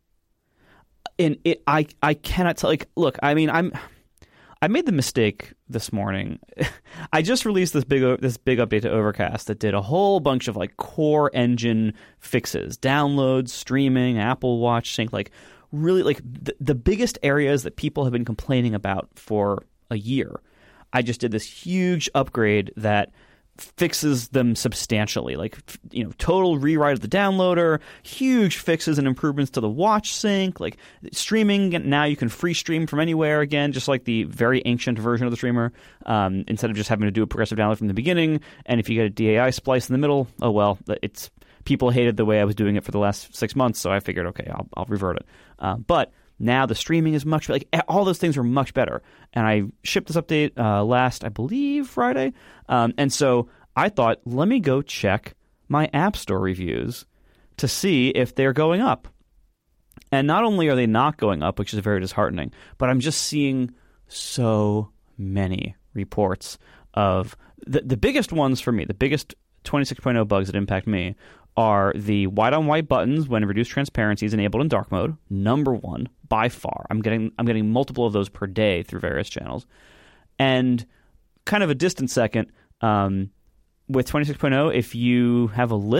And it, I, I cannot tell. Like, look, I mean, I'm. I made the mistake this morning. I just released this big this big update to Overcast that did a whole bunch of like core engine fixes, downloads, streaming, Apple Watch sync, like really like the, the biggest areas that people have been complaining about for a year. I just did this huge upgrade that fixes them substantially, like, you know, total rewrite of the downloader, huge fixes and improvements to the watch sync, like streaming. Now you can free stream from anywhere again, just like the very ancient version of the streamer, um, instead of just having to do a progressive download from the beginning. And if you get a D A I splice in the middle, oh well, it's people hated the way I was doing it for the last six months, so I figured, okay, I'll, I'll revert it. Uh, but now the streaming is much like all those things are much better. And I shipped this update uh, last, I believe, Friday. Um, and so I thought, let me go check my App Store reviews to see if they're going up. And not only are they not going up, which is very disheartening, but I'm just seeing so many reports of the, the biggest ones for me, the biggest twenty-six point oh bugs that impact me are the white-on-white buttons when reduced transparency is enabled in dark mode. Number one, by far. I'm getting I'm getting multiple of those per day through various channels. And kind of a distant second, um, with twenty-six point oh, if you have a list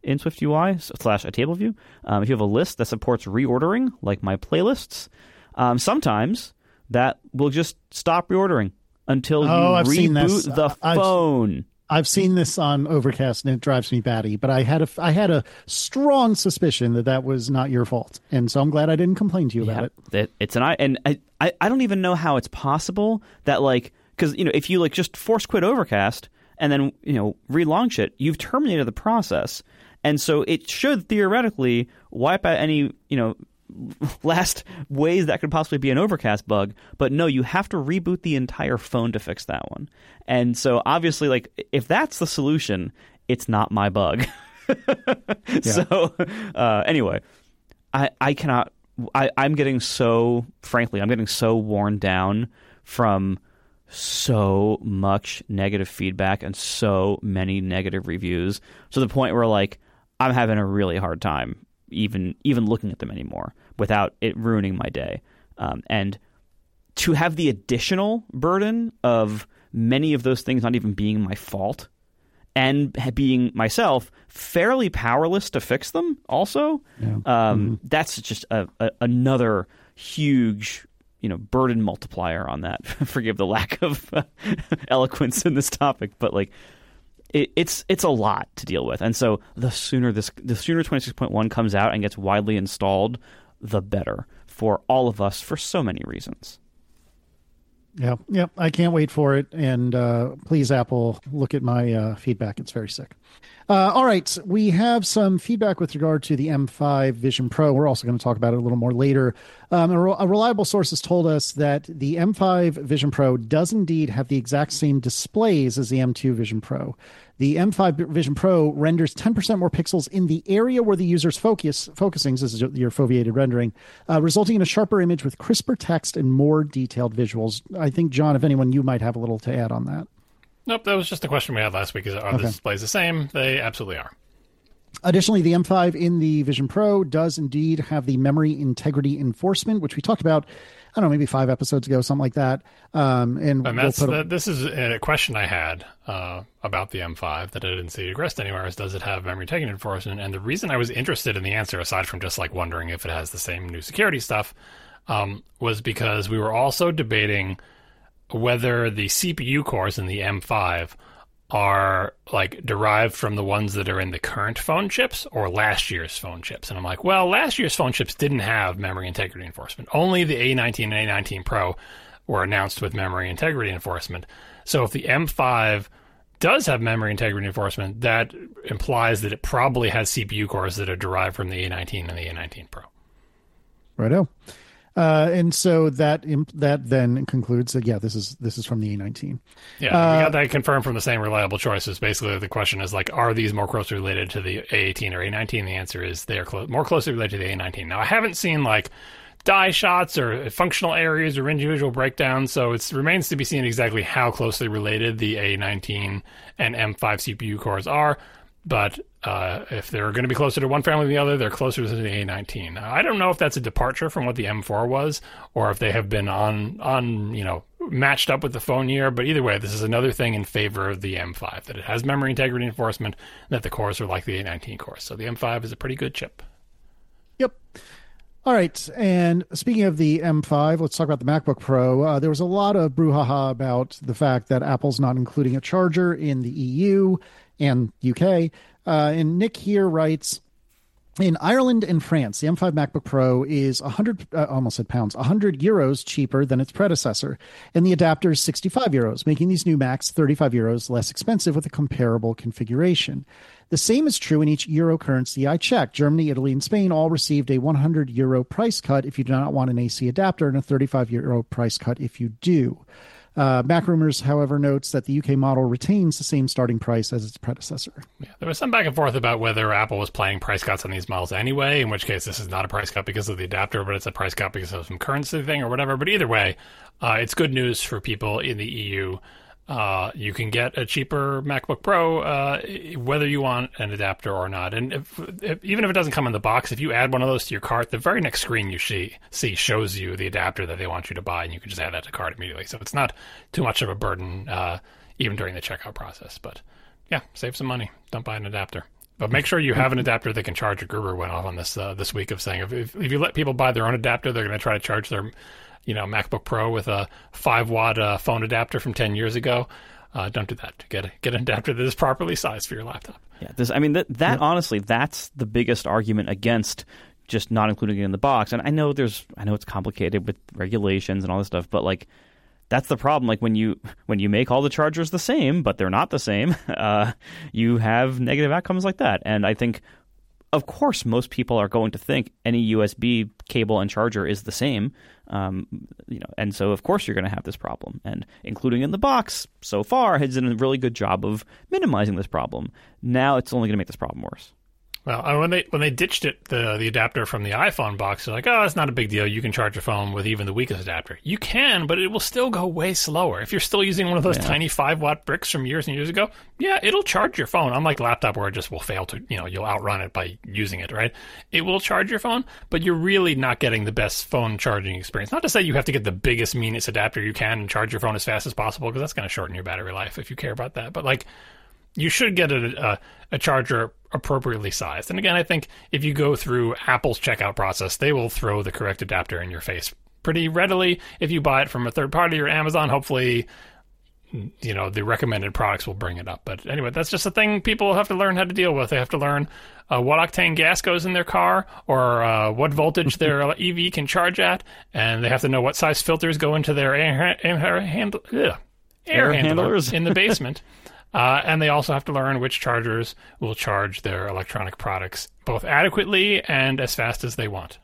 in SwiftUI slash a table view. Um, if you have a list that supports reordering, like my playlists, um, sometimes that will just stop reordering until Oh, you I've seen this. reboot the I've- phone. I've seen this on Overcast, and it drives me batty. But I had a I had a strong suspicion that that was not your fault, and so I'm glad I didn't complain to you about it. It, it's an I and I, I I don't even know how it's possible that, like, because you know, if you like just force quit Overcast and then you know relaunch it, you've terminated the process, and so it should theoretically wipe out any you know last ways that could possibly be an Overcast bug. But no, you have to reboot the entire phone to fix that one. And so obviously, like, if that's the solution, it's not my bug. So uh, anyway, I I cannot. I, I'm getting so, frankly, I'm getting so worn down from so much negative feedback and so many negative reviews to the point where, like, I'm having a really hard time even even looking at them anymore without it ruining my day. Um, and to have the additional burden of many of those things not even being my fault and being myself fairly powerless to fix them also, Yeah. um, Mhm. that's just a, a, another huge you know burden multiplier on that. Forgive the lack of uh, eloquence in this topic, but like it, it's it's a lot to deal with. And so the sooner this the sooner twenty-six point one comes out and gets widely installed, the better for all of us for so many reasons. Yeah, yeah, I can't wait for it. And uh, please, Apple, look at my uh, feedback. It's very sick. Uh, all right, we have some feedback with regard to the M five Vision Pro. We're also going to talk about it a little more later. Um, a, re- a reliable source has told us that the M five Vision Pro does indeed have the exact same displays as the M two Vision Pro. The M five Vision Pro renders ten percent more pixels in the area where the user's focus focusing, this is your foveated rendering, uh, resulting in a sharper image with crisper text and more detailed visuals. I think, John, if anyone, you might have a little to add on that. Nope, that was just a question we had last week. Is are Okay. the displays the same? They absolutely are. Additionally, the M five in the Vision Pro does indeed have the memory integrity enforcement, which we talked about, I don't know, maybe five episodes ago, something like that. Um, and And we'll that's put a- that, this is a question I had uh, about the M five that I didn't see addressed anywhere. Is does it have memory integrity enforcement? And the reason I was interested in the answer, aside from just like wondering if it has the same new security stuff, um, was because we were also debating whether the C P U cores in the M five are like derived from the ones that are in the current phone chips or last year's phone chips. And I'm like, well, last year's phone chips didn't have memory integrity enforcement. Only the A nineteen and A nineteen Pro were announced with memory integrity enforcement. So if the M five does have memory integrity enforcement, that implies that it probably has C P U cores that are derived from the A nineteen and the A nineteen Pro. Righto. Uh, and so that imp- that then concludes that, yeah, this is this is from the A nineteen. Yeah, Uh, we got that confirmed from the same reliable choices. Basically, the question is like, are these more closely related to the A eighteen or A nineteen? The answer is they are clo- more closely related to the A nineteen. Now, I haven't seen like die shots or functional areas or individual breakdowns, so it remains to be seen exactly how closely related the A nineteen and M five C P U cores are. But uh, if they're going to be closer to one family than the other, they're closer to the A nineteen. I don't know if that's a departure from what the M four was, or if they have been on, on you know, matched up with the phone year. But either way, this is another thing in favor of the M five, that it has memory integrity enforcement, that the cores are like the A nineteen cores. So the M five is a pretty good chip. Yep. All right. And speaking of the M five, let's talk about the MacBook Pro. Uh, there was a lot of brouhaha about the fact that Apple's not including a charger in the E U and U K. Uh, and Nick here writes, in Ireland and France, the M five MacBook Pro is one hundred, uh, almost said pounds, one hundred euros cheaper than its predecessor, and the adapter is sixty-five euros, making these new Macs thirty-five euros less expensive with a comparable configuration. The same is true in each euro currency I checked. Germany, Italy, and Spain all received a one hundred euro price cut if you do not want an A C adapter, and a thirty-five euro price cut if you do. Uh, Mac Rumors, however, notes that the U K model retains the same starting price as its predecessor. Yeah, there was some back and forth about whether Apple was playing price cuts on these models anyway, in which case this is not a price cut because of the adapter, but it's a price cut because of some currency thing or whatever. But either way, uh, it's good news for people in the E U. Uh, you can get a cheaper MacBook Pro, uh, whether you want an adapter or not. And if, if, even if it doesn't come in the box, if you add one of those to your cart, the very next screen you see, see shows you the adapter that they want you to buy, and you can just add that to cart immediately. So it's not too much of a burden, uh, even during the checkout process. But yeah, save some money. Don't buy an adapter. But make sure you have an adapter that can charge. A guru went off on this uh, this week of saying if, if if you let people buy their own adapter, they're going to try to charge their, you know, MacBook Pro with a five watt uh, phone adapter from ten years ago. Uh, don't do that. Get a, get an adapter that is properly sized for your laptop. Yeah, this. I mean, that that yeah. honestly, that's the biggest argument against just not including it in the box. And I know there's, I know it's complicated with regulations and all this stuff, but like, that's the problem. Like when you when you make all the chargers the same, but they're not the same, uh, you have negative outcomes like that. And I think, of course, most people are going to think any U S B cable and charger is the same, um, you know, and so of course you're going to have this problem. And including in the box so far has done a really good job of minimizing this problem. Now it's only going to make this problem worse. Well, when they when they ditched it, the the adapter from the iPhone box, they're like, oh, it's not a big deal. You can charge your phone with even the weakest adapter. You can, but it will still go way slower. If you're still using one of those yeah. tiny five watt bricks from years and years ago, yeah, it'll charge your phone. Unlike laptop where it just will fail to, you know, you'll outrun it by using it, right? It will charge your phone, but you're really not getting the best phone charging experience. Not to say you have to get the biggest, meanest adapter you can and charge your phone as fast as possible, because that's going to shorten your battery life if you care about that. But like, you should get a, a, a charger appropriately sized. And again, I think if you go through Apple's checkout process, they will throw the correct adapter in your face pretty readily. If you buy it from a third party or Amazon, hopefully, you know, the recommended products will bring it up. But anyway, that's just a thing people have to learn how to deal with. They have to learn uh, what octane gas goes in their car, or uh, what voltage their E V can charge at, and they have to know what size filters go into their air, air, hand, ugh, air, air handler handlers in the basement. Uh, and they also have to learn which chargers will charge their electronic products both adequately and as fast as they want.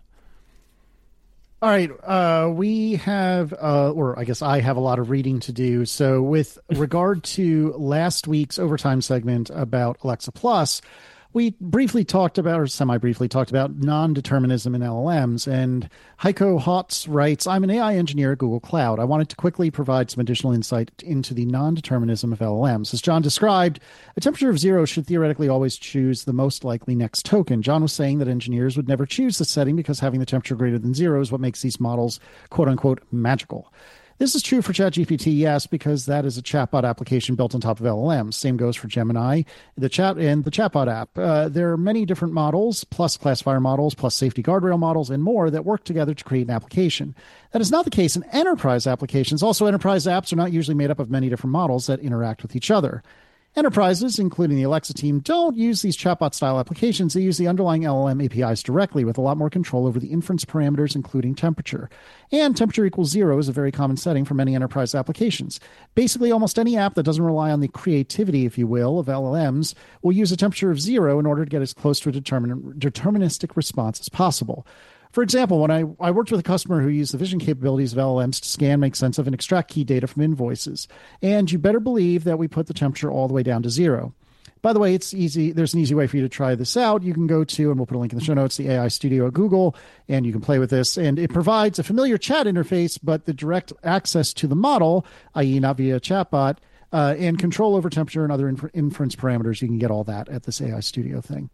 All right. Uh, we have, uh, or I guess I have a lot of reading to do. So with regard to last week's overtime segment about Alexa Plus, we briefly talked about, or semi-briefly talked about, non-determinism in L L Ms. And Heiko Hotz writes, I'm an A I engineer at Google Cloud. I wanted to quickly provide some additional insight into the non-determinism of L L Ms. As John described, a temperature of zero should theoretically always choose the most likely next token. John was saying that engineers would never choose the setting because having the temperature greater than zero is what makes these models, quote-unquote, magical. This is true for ChatGPT, yes, because that is a chatbot application built on top of L L Ms. Same goes for Gemini, the chat and the chatbot app. Uh, there are many different models, plus classifier models, plus safety guardrail models, and more that work together to create an application. That is not the case in enterprise applications. Also, enterprise apps are not usually made up of many different models that interact with each other. Enterprises, including the Alexa team, don't use these chatbot-style applications. They use the underlying L L M A P Is directly, with a lot more control over the inference parameters, including temperature. And temperature equals zero is a very common setting for many enterprise applications. Basically, almost any app that doesn't rely on the creativity, if you will, of L L Ms will use a temperature of zero in order to get as close to a determin- deterministic response as possible. For example, when I, I worked with a customer who used the vision capabilities of L L Ms to scan, make sense of, and extract key data from invoices. And you better believe that we put the temperature all the way down to zero. By the way, it's easy. There's an easy way for you to try this out. You can go to, and we'll put a link in the show notes, the A I Studio at Google, and you can play with this. And it provides a familiar chat interface, but the direct access to the model, that is not via a chatbot, uh, and control over temperature and other infer- inference parameters. You can get all that at this A I Studio thing.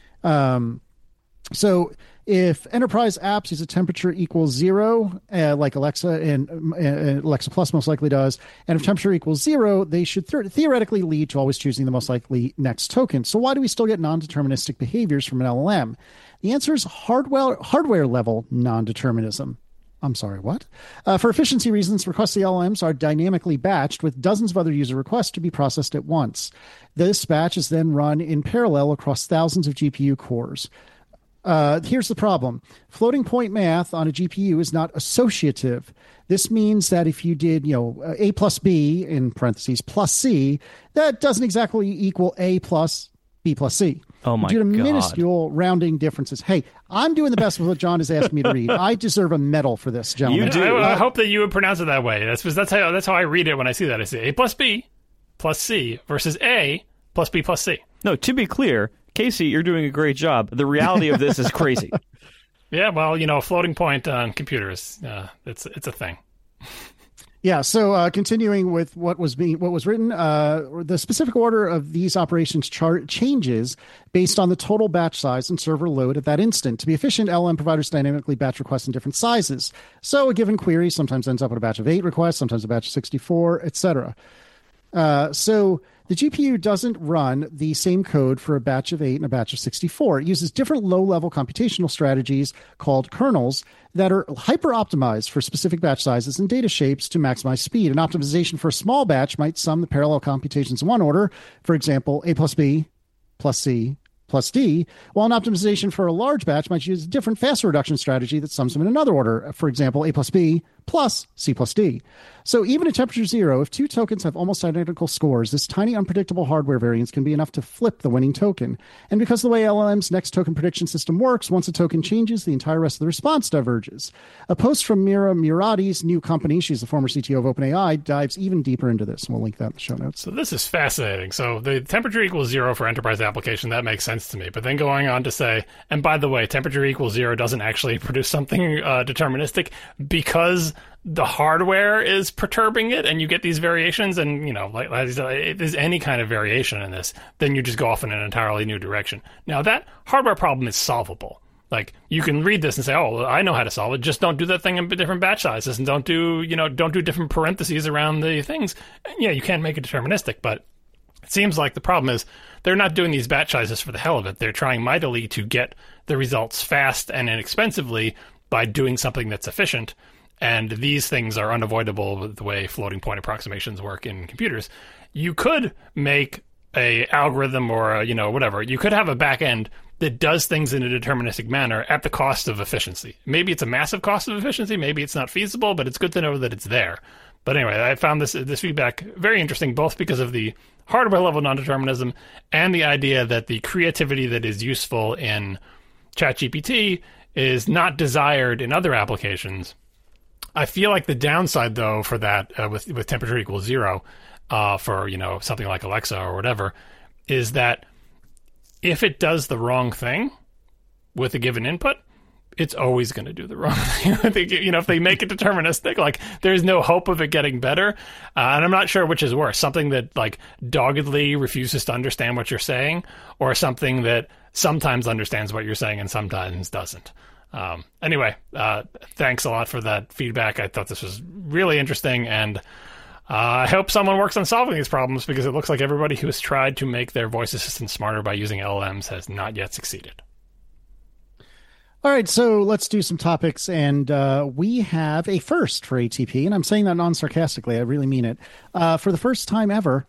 Um, so if enterprise apps use a temperature equals zero, uh, like Alexa and uh, Alexa Plus most likely does, and if temperature equals zero, they should th- theoretically lead to always choosing the most likely next token. So why do we still get non-deterministic behaviors from an L L M? The answer is hardware hardware level non-determinism. I'm sorry, what? Uh, for efficiency reasons, requests to the L L Ms are dynamically batched with dozens of other user requests to be processed at once. This batch is then run in parallel across thousands of G P U cores. Uh, here's the problem. Floating point math on a G P U is not associative. This means that if you did, you know, A plus B, in parentheses, plus C, that doesn't exactly equal A plus B plus C. Oh, my Due to God. minuscule rounding differences. Hey, I'm doing the best with what John has asked me to read. I deserve a medal for this, gentlemen. You do. I, I hope that you would pronounce it that way. That's that's how that's how I read it when I see that. I say A plus B plus C versus A plus B plus C. No, to be clear, Casey, you're doing a great job. The reality of this is crazy. Yeah, well, you know, floating point on computers, uh, it's it's a thing. Yeah. So uh, continuing with what was being what was written, uh, the specific order of these operations chart changes based on the total batch size and server load at that instant. To be efficient, L L M providers dynamically batch requests in different sizes. So a given query sometimes ends up with a batch of eight requests, sometimes a batch of sixty-four, et cetera. Uh, so The G P U doesn't run the same code for a batch of eight and a batch of sixty-four. It uses different low-level computational strategies called kernels that are hyper-optimized for specific batch sizes and data shapes to maximize speed. An optimization for a small batch might sum the parallel computations in one order, for example, A plus B plus C plus D, while an optimization for a large batch might use a different faster reduction strategy that sums them in another order, for example, A plus B plus C plus D. So even at temperature zero, if two tokens have almost identical scores, this tiny unpredictable hardware variance can be enough to flip the winning token. And because of the way L L M's next token prediction system works, once a token changes, the entire rest of the response diverges. A post from Mira Murati's new company, she's the former C T O of OpenAI, dives even deeper into this. We'll link that in the show notes. So this is fascinating. So the temperature equals zero for enterprise application, that makes sense to me. But then going on to say, and by the way, temperature equals zero doesn't actually produce something uh, deterministic because the hardware is perturbing it and you get these variations. And, you know, like, like if there's any kind of variation in this, then you just go off in an entirely new direction. Now, that hardware problem is solvable. Like, you can read this and say, oh, I know how to solve it. Just don't do that thing in different batch sizes and don't do, you know, don't do different parentheses around the things. And, yeah, you can make it deterministic, but it seems like the problem is they're not doing these batch sizes for the hell of it. They're trying mightily to get the results fast and inexpensively by doing something that's efficient. And these things are unavoidable with the way floating point approximations work in computers. You could make a algorithm or a, you know, whatever. You could have a back end that does things in a deterministic manner at the cost of efficiency. Maybe it's a massive cost of efficiency. Maybe it's not feasible, but it's good to know that it's there. But anyway, I found this this feedback very interesting, both because of the hardware level non-determinism and the idea that the creativity that is useful in ChatGPT is not desired in other applications. I feel like the downside, though, for that uh, with with temperature equals zero, uh, for you know something like Alexa or whatever, is that if it does the wrong thing with a given input, it's always going to do the wrong thing. You know, if they make it deterministic, like there's no hope of it getting better. Uh, and I'm not sure which is worse, something that like doggedly refuses to understand what you're saying, or something that sometimes understands what you're saying and sometimes doesn't. Um, anyway, uh, thanks a lot for that feedback. I thought this was really interesting, and uh, I hope someone works on solving these problems, because it looks like everybody who has tried to make their voice assistant smarter by using L L Ms has not yet succeeded. All right, so let's do some topics, and uh, we have a first for A T P, and I'm saying that non-sarcastically. I really mean it. Uh, for the first time ever,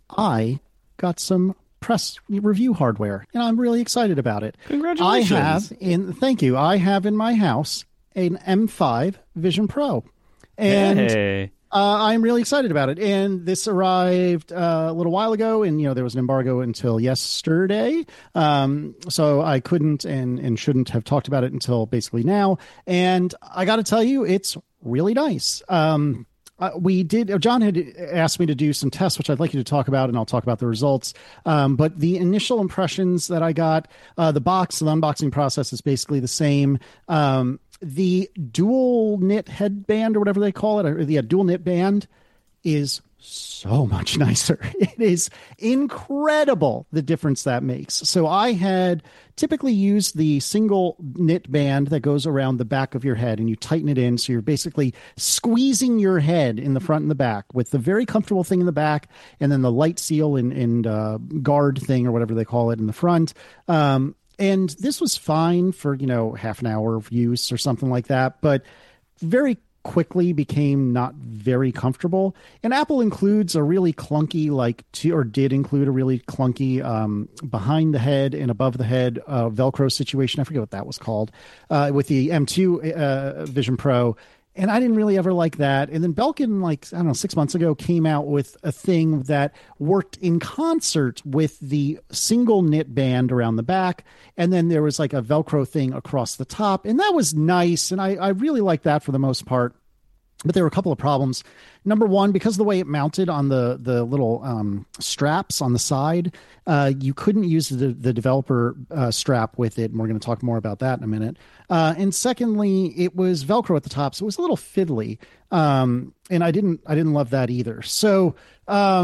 I got some press review hardware, and I'm really excited about it. Congratulations. I have in thank you. I have in my house an M five Vision Pro, and Hey. uh, I'm really excited about it. And this arrived uh, a little while ago, and you know there was an embargo until yesterday, um, so I couldn't and and shouldn't have talked about it until basically now. And I got to tell you, it's really nice. Um, Uh, we did. John had asked me to do some tests, which I'd like you to talk about, and I'll talk about the results. Um, but the initial impressions that I got, uh, the box, the unboxing process is basically the same. Um, the dual knit headband, or whatever they call it, or the yeah, dual knit band, is so much nicer. It is incredible the difference that makes. So I had typically used the single knit band that goes around the back of your head, and you tighten it in. So you're basically squeezing your head in the front and the back with the very comfortable thing in the back, and then the light seal and, and uh, guard thing, or whatever they call it, in the front. Um, and this was fine for, you know, half an hour of use or something like that, but very quickly became not very comfortable. And Apple includes a really clunky, like, to, or did include a really clunky um, behind the head and above the head uh, Velcro situation. I forget what that was called uh, with the M two uh, Vision Pro. And I didn't really ever like that. And then Belkin, like, I don't know, six months ago, came out with a thing that worked in concert with the single knit band around the back. And then there was like a Velcro thing across the top. And that was nice. And I, I really liked that for the most part. But there were a couple of problems. Number one, because of the way it mounted on the the little um, straps on the side, uh, you couldn't use the, the developer uh, strap with it. And we're going to talk more about that in a minute. Uh, and secondly, it was Velcro at the top, so it was a little fiddly. Um, and I didn't I didn't love that either. So um,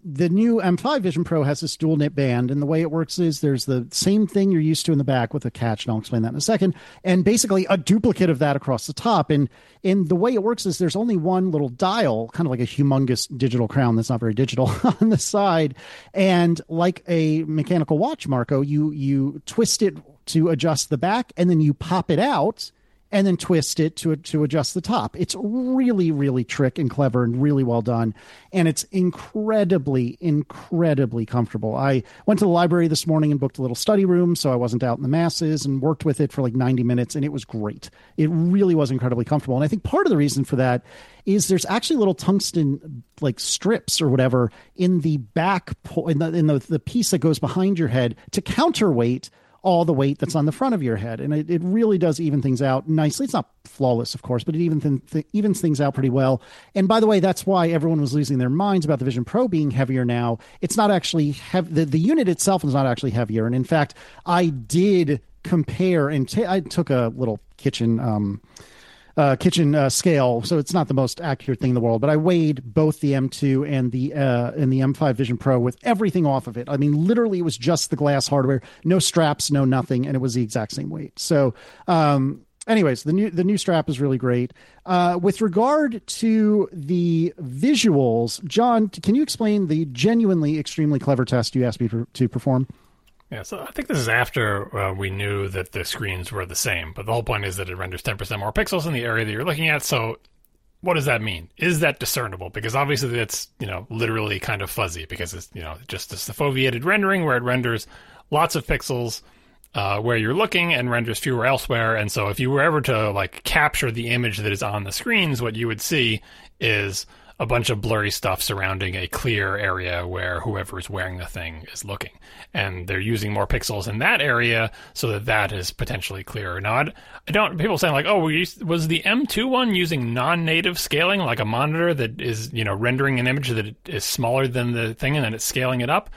the new M five Vision Pro has this dual knit band, and the way it works is there's the same thing you're used to in the back with a catch, and I'll explain that in a second, and basically a duplicate of that across the top. And and the way it works is there's only one little dial, kind of like a humongous digital crown that's not very digital, on the side, and like a mechanical watch, Marco, you you twist it to adjust the back, and then you pop it out and then twist it to to adjust the top. It's really, really trick and clever and really well done. And it's incredibly, incredibly comfortable. I went to the library this morning and booked a little study room, so I wasn't out in the masses, and worked with it for like ninety minutes, and it was great. It really was incredibly comfortable. And I think part of the reason for that is there's actually little tungsten like strips or whatever in the back, po- in, the, in the, the piece that goes behind your head to counterweight all the weight that's on the front of your head. And it, it really does even things out nicely. It's not flawless, of course, but it even th- th- evens things out pretty well. And by the way, that's why everyone was losing their minds about the Vision Pro being heavier now. It's not actually heavy. The, the unit itself is not actually heavier. And in fact, I did compare and t- I took a little kitchen, um, Uh, kitchen uh, scale, so it's not the most accurate thing in the world, but I weighed both the M two and the uh, and the M five Vision Pro with everything off of it. I mean, literally, it was just the glass hardware, no straps, no nothing, and it was the exact same weight. So, um, anyways, the new the new strap is really great. Uh, with regard to the visuals, John, can you explain the genuinely extremely clever test you asked me to, to perform? Yeah, so I think this is after uh, we knew that the screens were the same, but the whole point is that it renders ten percent more pixels in the area that you're looking at. So what does that mean? Is that discernible? Because obviously that's, you know, literally kind of fuzzy, because it's, you know, just this foveated rendering where it renders lots of pixels uh, where you're looking and renders fewer elsewhere. And so if you were ever to like capture the image that is on the screens, what you would see is a bunch of blurry stuff surrounding a clear area where whoever is wearing the thing is looking. And they're using more pixels in that area so that that is potentially clearer. Now, I, I don't, people saying like, oh, we, was the M two one using non-native scaling, like a monitor that is, you know, rendering an image that is smaller than the thing and then it's scaling it up?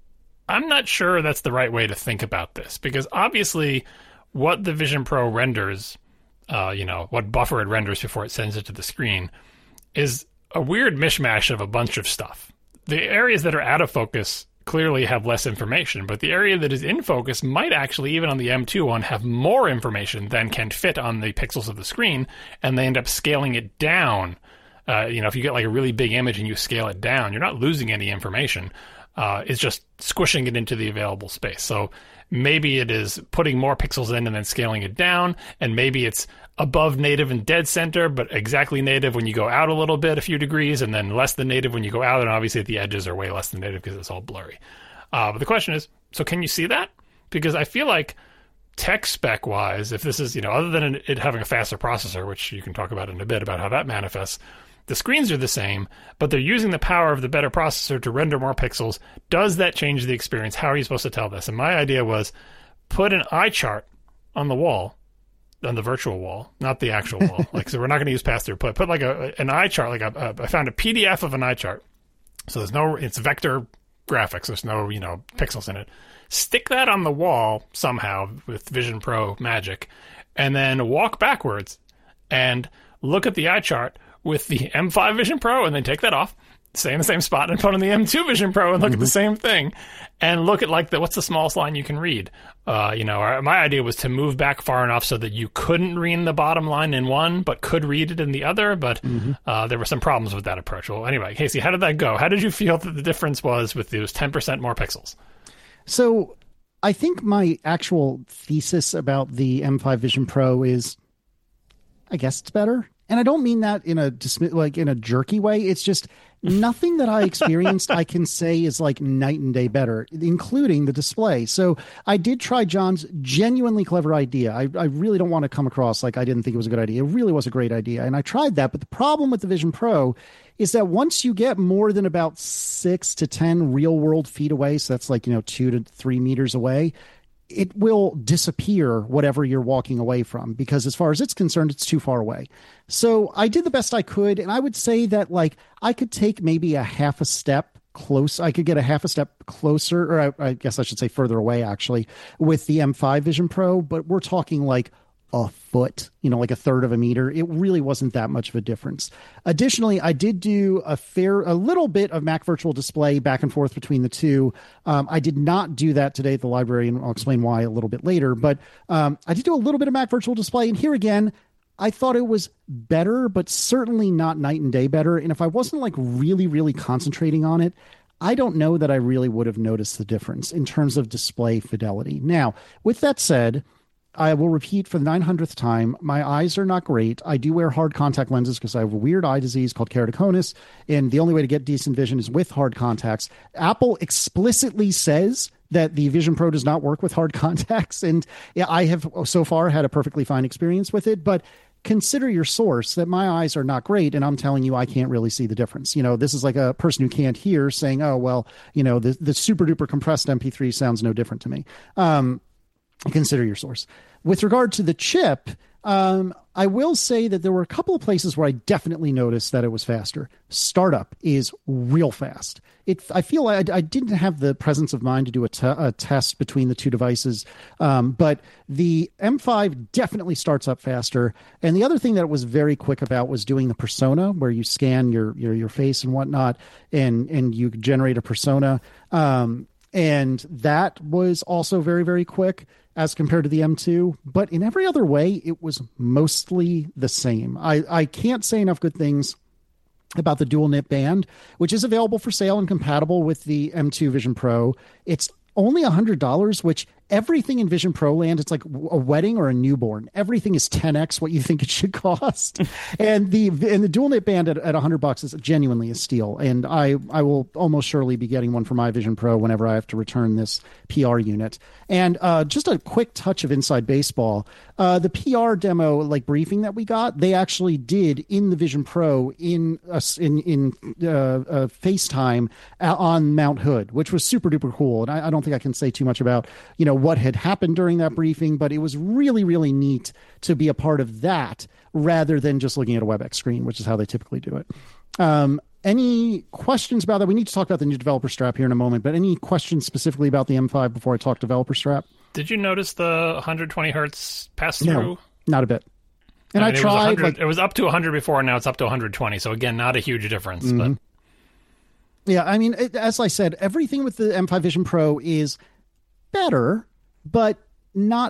I'm not sure that's the right way to think about this, because obviously what the Vision Pro renders, uh, you know, what buffer it renders before it sends it to the screen is a weird mishmash of a bunch of stuff. The areas that are out of focus clearly have less information, but the area that is in focus might actually, even on the M two one, have more information than can fit on the pixels of the screen, and they end up scaling it down. Uh, you know, if you get like a really big image and you scale it down, you're not losing any information. Uh, it's just squishing it into the available space. So maybe it is putting more pixels in and then scaling it down, and maybe it's above native and dead center, but exactly native when you go out a little bit, a few degrees, and then less than native when you go out, and obviously the edges are way less than native because it's all blurry. Uh, but the question is, so can you see that? Because I feel like tech spec-wise, if this is, you know, other than it having a faster processor, which you can talk about in a bit about how that manifests, the screens are the same, but they're using the power of the better processor to render more pixels. Does that change the experience? How are you supposed to tell this? And my idea was put an eye chart on the wall, on the virtual wall, not the actual wall. Like, so we're not going to use pass-through. Put put like a an eye chart. Like a, a, I found a P D F of an eye chart. So there's no, it's vector graphics. There's no, you know, pixels in it. Stick that on the wall somehow with Vision Pro magic, and then walk backwards and look at the eye chart with the M five Vision Pro, and then take that off, stay in the same spot, and put on the M two Vision Pro and look mm-hmm. at the same thing, and look at like the, what's the smallest line you can read. Uh, you know, our, my idea was to move back far enough so that you couldn't read the bottom line in one, but could read it in the other. But mm-hmm. uh, there were some problems with that approach. Well, anyway, Casey, how did that go? How did you feel that the difference was with those ten percent more pixels? So I think my actual thesis about the M five Vision Pro is, I guess it's better. And I don't mean that in a like in a jerky way. It's just nothing that I experienced I can say is like night and day better, including the display. So I did try John's genuinely clever idea. I, I really don't want to come across like I didn't think it was a good idea. It really was a great idea. And I tried that. But the problem with the Vision Pro is that once you get more than about six to ten real world feet away, so that's like, you know, two to three meters away, it will disappear whatever you're walking away from, because as far as it's concerned, it's too far away. So I did the best I could. And I would say that like I could take maybe a half a step close. I could get a half a step closer, or I, I guess I should say further away actually, with the M five Vision Pro, but we're talking like a foot, you know, like a third of a meter. It really wasn't that much of a difference. Additionally, I did do a fair, a little bit of Mac Virtual Display back and forth between the two. Um, I did not do that today at the library, and I'll explain why a little bit later. But um, I did do a little bit of Mac Virtual Display, and here again, I thought it was better, but certainly not night and day better. And if I wasn't like really, really concentrating on it, I don't know that I really would have noticed the difference in terms of display fidelity. Now, with that said, I will repeat for the nine hundredth time, my eyes are not great. I do wear hard contact lenses because I have a weird eye disease called keratoconus, and the only way to get decent vision is with hard contacts. Apple explicitly says that the Vision Pro does not work with hard contacts, and yeah, I have so far had a perfectly fine experience with it, but consider your source that my eyes are not great, and I'm telling you I can't really see the difference. You know, this is like a person who can't hear saying, oh, well, you know, the, the super duper compressed M P three sounds no different to me. Um, consider your source. With regard to the chip, um, I will say that there were a couple of places where I definitely noticed that it was faster. Startup is real fast. It, I feel like I, I didn't have the presence of mind to do a, te- a test between the two devices, um, but the M five definitely starts up faster. And the other thing that it was very quick about was doing the persona, where you scan your your, your face and whatnot, and and you generate a persona. Um, and that was also very, very quick as compared to the M two, but in every other way, it was mostly the same. I, I can't say enough good things about the dual nip band, which is available for sale and compatible with the M two Vision Pro. It's only one hundred dollars, which everything in Vision Pro land, it's like a wedding or a newborn. Everything is ten x what you think it should cost. and the and the dual nip band at, at one hundred bucks is genuinely a steal. And I, I will almost surely be getting one for my Vision Pro whenever I have to return this P R unit. And uh, just a quick touch of Inside Baseball. Uh, the P R demo like briefing that we got, they actually did in the Vision Pro in uh, in in uh, uh, FaceTime on Mount Hood, which was super duper cool. And I, I don't think I can say too much about, you know, what had happened during that briefing, but it was really, really neat to be a part of that rather than just looking at a WebEx screen, which is how they typically do it. Um, any questions about that? We need to talk about the new developer strap here in a moment, but any questions specifically about the M five before I talk developer strap? Did you notice the one hundred twenty hertz pass through? No, not a bit. And I, mean, I tried. It was, like, it was up to one hundred before, and now it's up to one hundred twenty. So again, not a huge difference. Mm-hmm. But yeah, I mean, it, as I said, everything with the M five Vision Pro is better, but not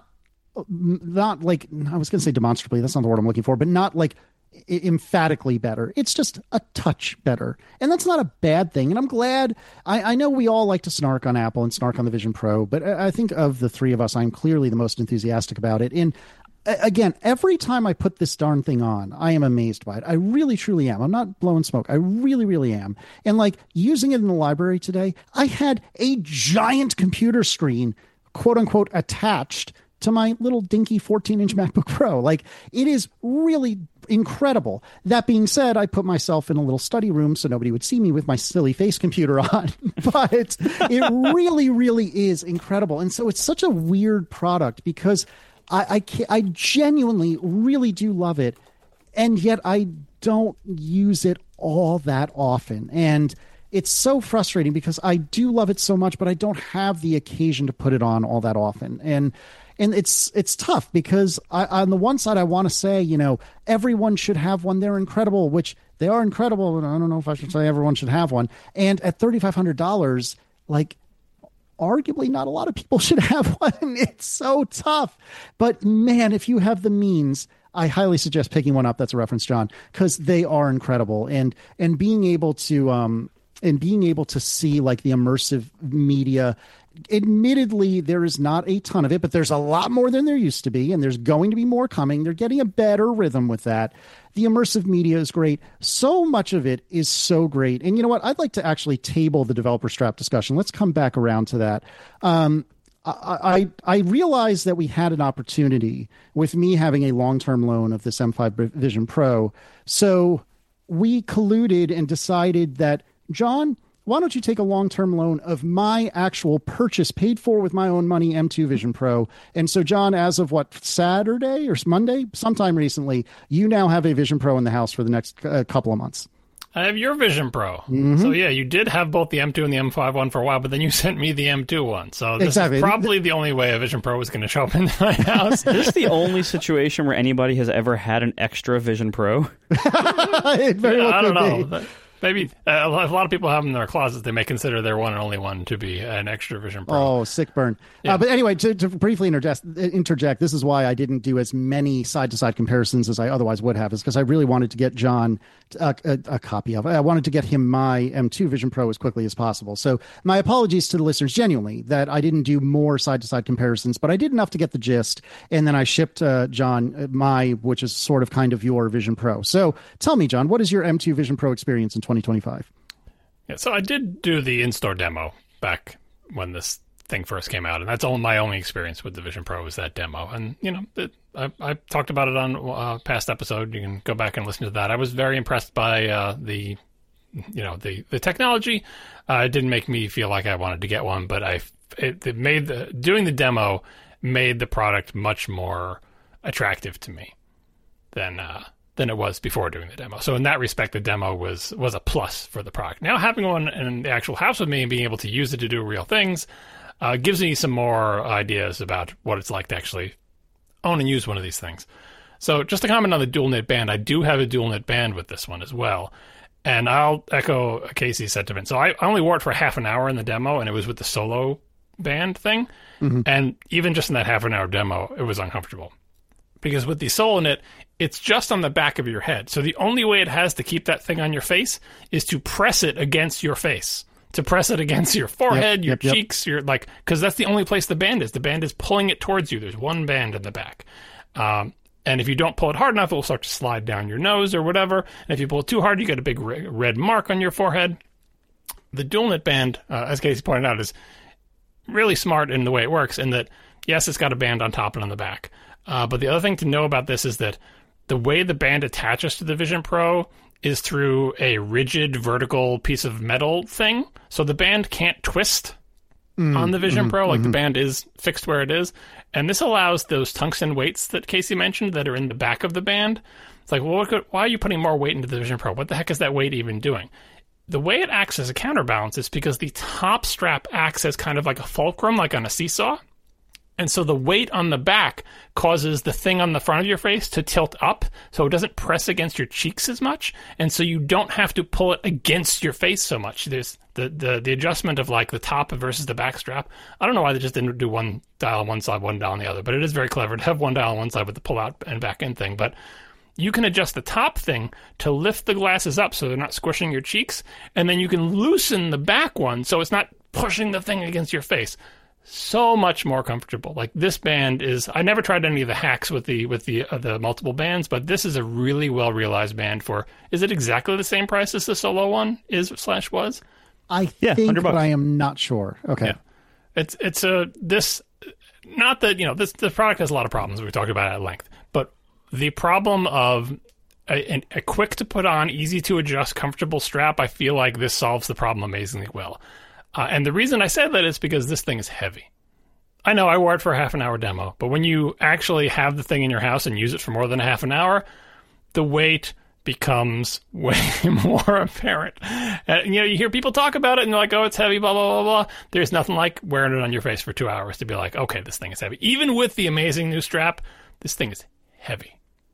not like, I was going to say demonstrably, that's not the word I'm looking for, but not like emphatically better. It's just a touch better. And that's not a bad thing. And I'm glad, I, I know we all like to snark on Apple and snark on the Vision Pro, but I think of the three of us, I'm clearly the most enthusiastic about it. And again, every time I put this darn thing on, I am amazed by it. I really, truly am. I'm not blowing smoke. I really, really am. And like using it in the library today, I had a giant computer screen, quote unquote, attached to my little dinky fourteen inch MacBook Pro. Like, it is really incredible. That being said, I put myself in a little study room so nobody would see me with my silly face computer on, but it really, really is incredible. And so it's such a weird product because I, I, can't, I genuinely really do love it. And yet I don't use it all that often. And it's so frustrating because I do love it so much, but I don't have the occasion to put it on all that often. And And it's it's tough because I, on the one side, I want to say, you know, everyone should have one. They're incredible, which they are incredible. And I don't know if I should say everyone should have one. And at thirty-five hundred dollars, like, arguably not a lot of people should have one. It's so tough. But man, if you have the means, I highly suggest picking one up. That's a reference, John, because they are incredible. And and being able to um and being able to see like the immersive media. Admittedly, there is not a ton of it, but there's a lot more than there used to be, and there's going to be more coming. They're getting a better rhythm with that. The immersive media is great. So much of it is so great. And you know what? I'd like to actually table the developer strap discussion. Let's come back around to that. Um, I, I, I realized that we had an opportunity with me having a long-term loan of this M five Vision Pro. So we colluded and decided that, John, why don't you take a long-term loan of my actual purchase paid for with my own money M two Vision Pro? And so, John, as of what, Saturday or Monday, sometime recently, you now have a Vision Pro in the house for the next uh, couple of months. I have your Vision Pro. Mm-hmm. So, yeah, you did have both the M two and the M five one for a while, but then you sent me the M two one. So this exactly. is probably the only way a Vision Pro was going to show up in my house. Is this the only situation where anybody has ever had an extra Vision Pro? It very yeah, well I don't could know. Be. Maybe uh, a lot of people have them in their closets. They may consider their one and only one to be an extra Vision Pro. Oh, sick burn. Yeah. Uh, but anyway, to, to briefly interject, interject, this is why I didn't do as many side-to-side comparisons as I otherwise would have, is because I really wanted to get John a, a, a copy of it. I wanted to get him my M two Vision Pro as quickly as possible. So my apologies to the listeners, genuinely, that I didn't do more side-to-side comparisons, but I did enough to get the gist. And then I shipped uh, John my, which is sort of kind of your Vision Pro. So tell me, John, what is your M two Vision Pro experience in twenty twenty-five? Yeah, so I did do the in-store demo back when this thing first came out, and that's all my only experience with the Vision Pro was that demo. And, you know, it, I, I talked about it on a uh, past episode. You can go back and listen to that. I was very impressed by uh, the, you know, the, the technology. Uh, it didn't make me feel like I wanted to get one, but I, it, it made the, doing the demo made the product much more attractive to me than, uh, than it was before doing the demo. So in that respect, the demo was was a plus for the product. Now, having one in the actual house with me and being able to use it to do real things uh, gives me some more ideas about what it's like to actually own and use one of these things. So just to comment on the dual knit band, I do have a dual knit band with this one as well. And I'll echo Casey's sentiment. So I, I only wore it for half an hour in the demo, and it was with the solo band thing. Mm-hmm. And even just in that half an hour demo, it was uncomfortable. Because with the solo knit, it's just on the back of your head. So the only way it has to keep that thing on your face is to press it against your face, to press it against your forehead, yep, your yep, cheeks, yep. your like, because that's the only place the band is. The band is pulling it towards you. There's one band in the back. Um, and if you don't pull it hard enough, it will start to slide down your nose or whatever. And if you pull it too hard, you get a big re- red mark on your forehead. The dual knit band, uh, as Casey pointed out, is really smart in the way it works, in that, yes, it's got a band on top and on the back. Uh, but the other thing to know about this is that the way the band attaches to the Vision Pro is through a rigid vertical piece of metal thing. So the band can't twist mm, on the Vision mm, Pro. Like mm-hmm. the band is fixed where it is. And this allows those tungsten weights that Casey mentioned that are in the back of the band. It's like, well, what could, why are you putting more weight into the Vision Pro? What the heck is that weight even doing? The way it acts as a counterbalance is because the top strap acts as kind of like a fulcrum, like on a seesaw. And so the weight on the back causes the thing on the front of your face to tilt up, so it doesn't press against your cheeks as much, and so you don't have to pull it against your face so much. There's the, the, the adjustment of like the top versus the back strap. I don't know why they just didn't do one dial on one side, one dial on the other, but it is very clever to have one dial on one side with the pull out and back end thing. But you can adjust the top thing to lift the glasses up so they're not squishing your cheeks, and then you can loosen the back one so it's not pushing the thing against your face. So much more comfortable. Like this band is, I never tried any of the hacks with the with the uh, the multiple bands, but this is a really well realized band for. Is it exactly the same price as the solo one is slash was? I yeah, think, but I am not sure. Okay, yeah. it's it's a this not that you know this the product has a lot of problems. We talked about it at length, but the problem of a, a quick to put on, easy to adjust, comfortable strap, I feel like this solves the problem amazingly well. Uh, and the reason I said that is because this thing is heavy. I know I wore it for a half an hour demo, but when you actually have the thing in your house and use it for more than a half an hour, the weight becomes way more apparent. Uh, you know, you hear people talk about it and they're like, oh, it's heavy, blah, blah, blah, blah. There's nothing like wearing it on your face for two hours to be like, okay, this thing is heavy. Even with the amazing new strap, this thing is heavy.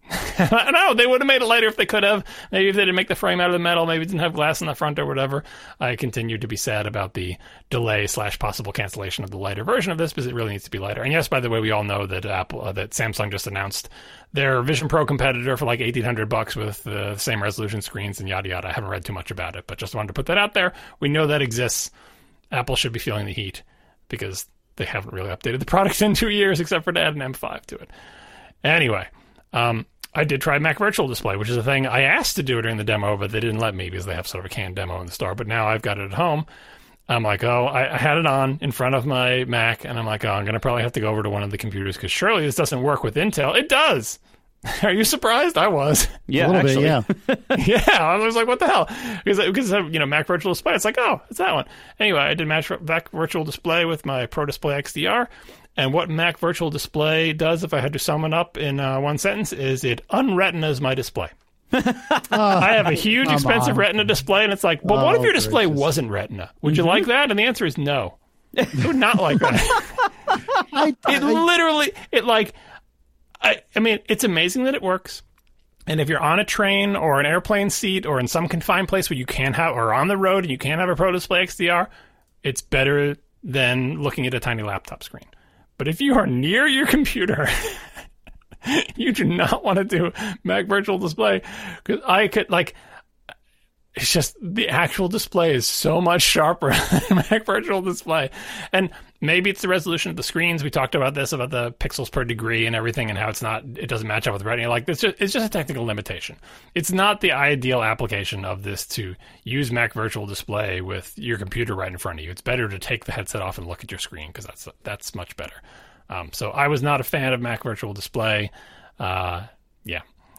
I know they would have made it lighter if they could have. Maybe if they didn't make the frame out of the metal, maybe it didn't have glass in the front or whatever. I continue to be sad about the delay slash possible cancellation of the lighter version of this because it really needs to be lighter. And yes, by the way, we all know that Apple, uh, that Samsung just announced their Vision Pro competitor for like eighteen hundred bucks with the same resolution screens and yada yada. I haven't read too much about it, but just wanted to put that out there. We know that exists. Apple should be feeling the heat because they haven't really updated the product in two years except for to add an M five to it. Anyway, um, I did try Mac Virtual Display, which is a thing I asked to do during the demo, but they didn't let me because they have sort of a canned demo in the store. But now I've got it at home. I'm like, oh, I, I had it on in front of my Mac, and I'm like, oh, I'm going to probably have to go over to one of the computers because surely this doesn't work with Intel. It does. Are you surprised? I was. Yeah, a little actually. bit, yeah. Yeah, I was like, what the hell? Because, because you know, Mac Virtual Display, it's like, oh, it's that one. Anyway, I did Mac Virtual Display with my Pro Display X D R. And what Mac Virtual Display does, if I had to sum it up in uh, one sentence, is it unretinas my display. I have a huge, Come expensive on. Retina display, and it's like, but what if Oh, your display gracious. wasn't Retina? Would you like that? And the answer is no. I would not like that. I, It I- literally, it like, I, I mean, it's amazing that it works. And if you're on a train or an airplane seat or in some confined place where you can't have, or on the road and you can't have a Pro Display X D R, it's better than looking at a tiny laptop screen. But if you are near your computer, you do not want to do Mac Virtual Display, because I could, like, it's just the actual display is so much sharper than Mac Virtual Display. And maybe it's the resolution of the screens. We talked about this, about the pixels per degree and everything, and how it's not, it doesn't match up with Retina. Like, it's just, it's just a technical limitation. It's not the ideal application of this to use Mac Virtual Display with your computer right in front of you. It's better to take the headset off and look at your screen, because that's, that's much better. Um, so I was not a fan of Mac Virtual Display. Uh, yeah.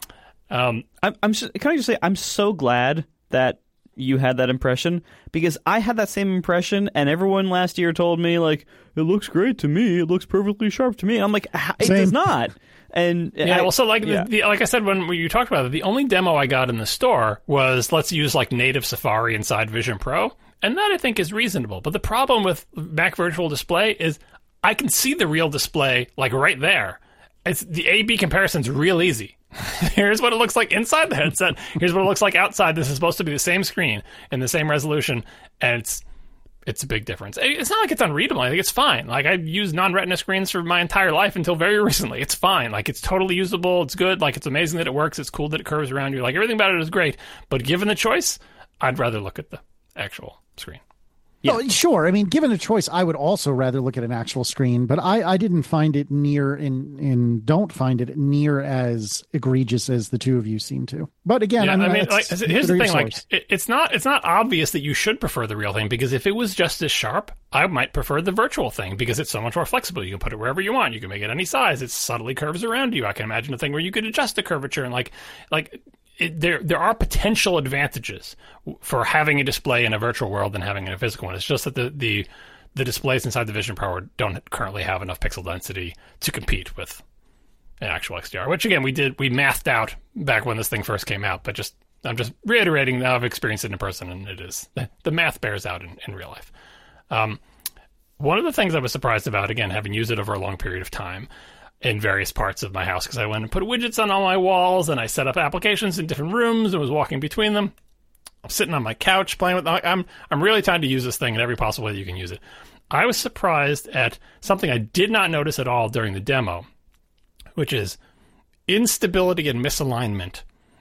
Um, I'm, I'm just, can I just say I'm so glad that you had that impression, because I had that same impression, and everyone last year told me, like, it looks great to me, it looks perfectly sharp to me. And I'm like, it Same. does not. And Yeah, I, well, so like yeah. the, the, like I said when you talked about it, the only demo I got in the store was let's use like native Safari inside Vision Pro, and that I think is reasonable. But the problem with Mac Virtual Display is I can see the real display like right there. It's the A B comparison's real easy. Here's what it looks like inside the headset. Here's what it looks like outside. This is supposed to be the same screen and the same resolution, and it's it's a big difference. It's not like it's unreadable. I think it's fine. Like, I've used non-Retina screens for my entire life until very recently. It's fine. Like, it's totally usable. It's good. Like, it's amazing that it works. It's cool that it curves around you. Like, everything about it is great. But given the choice, I'd rather look at the actual screen. No, sure. I mean, given a choice, I would also rather look at an actual screen, but I, I didn't find it near and and don't find it near as egregious as the two of you seem to. But again, Yeah, I mean, I mean, it's- like, here's the they're your thing: like, source. it, it's not it's not obvious that you should prefer the real thing, because if it was just as sharp, I might prefer the virtual thing because it's so much more flexible. You can put it wherever you want. You can make it any size. It subtly curves around you. I can imagine a thing where you could adjust the curvature and like like. It, there, there are potential advantages for having a display in a virtual world than having in a physical one. It's just that the, the, the displays inside the Vision Pro don't currently have enough pixel density to compete with an actual X D R. Which again, we did we mathed out back when this thing first came out. But just I'm just reiterating that I've experienced it in person, and it is the math bears out in, in real life. Um, one of the things I was surprised about, again, having used it over a long period of time in various parts of my house, because I went and put widgets on all my walls, and I set up applications in different rooms and was walking between them. I'm sitting on my couch playing with like, I'm I'm really trying to use this thing in every possible way you can use it. I was surprised at something I did not notice at all during the demo, which is instability and misalignment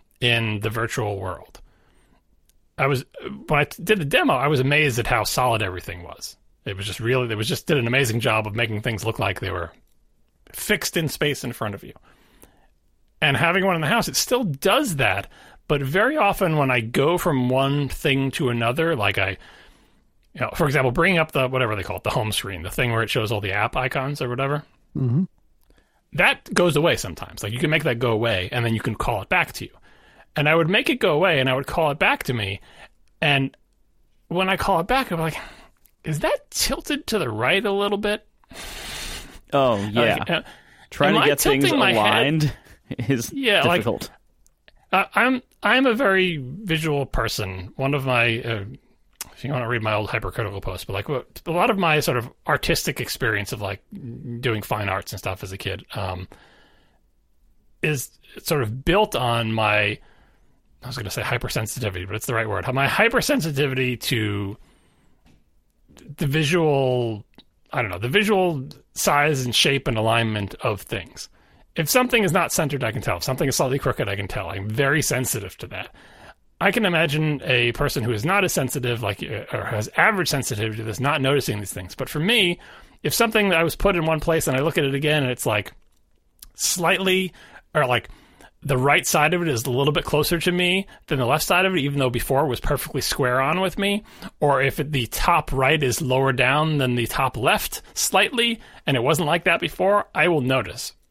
in the virtual world. I was when I did the demo, I was amazed at how solid everything was. It was just really, it was just did an amazing job of making things look like they were fixed in space in front of you. And having one in the house, it still does that. But very often when I go from one thing to another, like I, you know, for example, bring up the, whatever they call it, the home screen, the thing where it shows all the app icons or whatever. Mm-hmm. That goes away sometimes. Like, you can make that go away and then you can call it back to you. And I would make it go away and I would call it back to me. And when I call it back, I'm like, is that tilted to the right a little bit? Oh yeah, Like, uh, trying am to I get things tilting my head? aligned is Yeah, like- difficult. Uh, I'm I'm a very visual person. One of my, uh, if you want to read my old hypercritical posts, but like what, a lot of my sort of artistic experience of like doing fine arts and stuff as a kid um, is sort of built on my, I was going to say hypersensitivity, but it's the right word. My hypersensitivity to the visual, I don't know, the visual size and shape and alignment of things. If something is not centered, I can tell. If something is slightly crooked, I can tell. I'm very sensitive to that. I can imagine a person who is not as sensitive, like, or has average sensitivity to this, not noticing these things. But for me, if something that I was put in one place and I look at it again and it's like slightly, or like the right side of it is a little bit closer to me than the left side of it, even though before it was perfectly square on with me, or if it, the top right is lower down than the top left slightly, and it wasn't like that before, I will notice.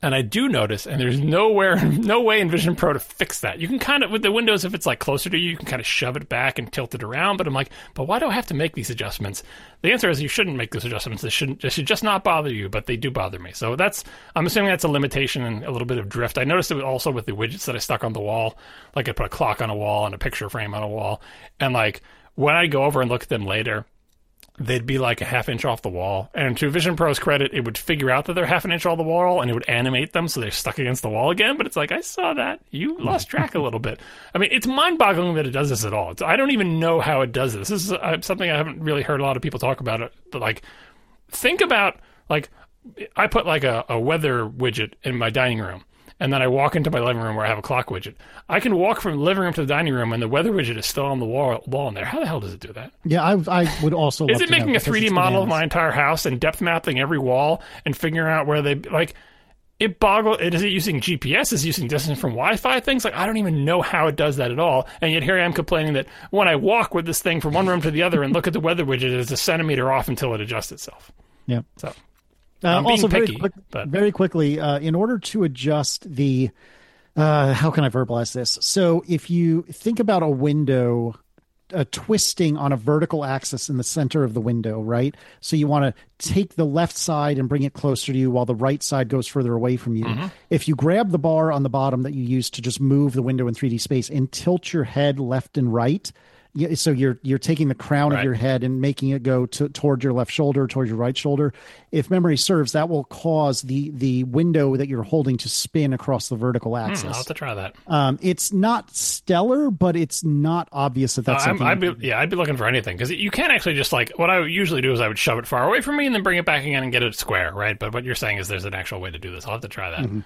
And I do notice, and there's nowhere, no way in Vision Pro to fix that. You can kind of, with the windows, if it's like closer to you, you can kind of shove it back and tilt it around. But I'm like, but why do I have to make these adjustments? The answer is you shouldn't make those adjustments. They shouldn't, they should just not bother you, but they do bother me. So that's, I'm assuming that's a limitation and a little bit of drift. I noticed it also with the widgets that I stuck on the wall. Like I put a clock on a wall and a picture frame on a wall. And like when I go over and look at them later, they'd be like a half inch off the wall. And to Vision Pro's credit, it would figure out that they're half an inch off the wall and it would animate them so they're stuck against the wall again. But it's like, I saw that. You lost track a little bit. I mean, it's mind-boggling that it does this at all. It's, I don't even know how it does this. This is uh, something I haven't really heard a lot of people talk about. It, but like, think about, like, I put like a, a weather widget in my dining room. And then I walk into my living room where I have a clock widget. I can walk from the living room to the dining room and the weather widget is still on the wall, wall in there. How the hell does it do that? Yeah, I, I would also love Is it to know, making a three D model of bananas. my entire house and depth mapping every wall and figuring out where they, like, it boggle, is it using G P S? Is it using distance from Wi-Fi things? Like, I don't even know how it does that at all. And yet here I am complaining that when I walk with this thing from one room to the other and look at the weather widget, it's a centimeter off until it adjusts itself. Yeah. So, Uh, I'm being also, very, picky, quick, but- very quickly, uh, in order to adjust the, uh, how can I verbalize this? So if you think about a window uh, twisting on a vertical axis in the center of the window, right? So you want to take the left side and bring it closer to you while the right side goes further away from you. Mm-hmm. If you grab the bar on the bottom that you use to just move the window in three D space and tilt your head left and right, yeah, so you're you're taking the crown Right. of your head and making it go to, toward your left shoulder, toward your right shoulder. If memory serves, that will cause the the window that you're holding to spin across the vertical Hmm, axis. I'll have to try that. Um, it's not stellar, but it's not obvious that that's Uh, I'm- something. I'd be, yeah, I'd be looking for anything because you can't actually just like what I would usually do is I would shove it far away from me and then bring it back again and get it square, right? But what you're saying is there's an actual way to do this. I'll have to try that. Mm-hmm.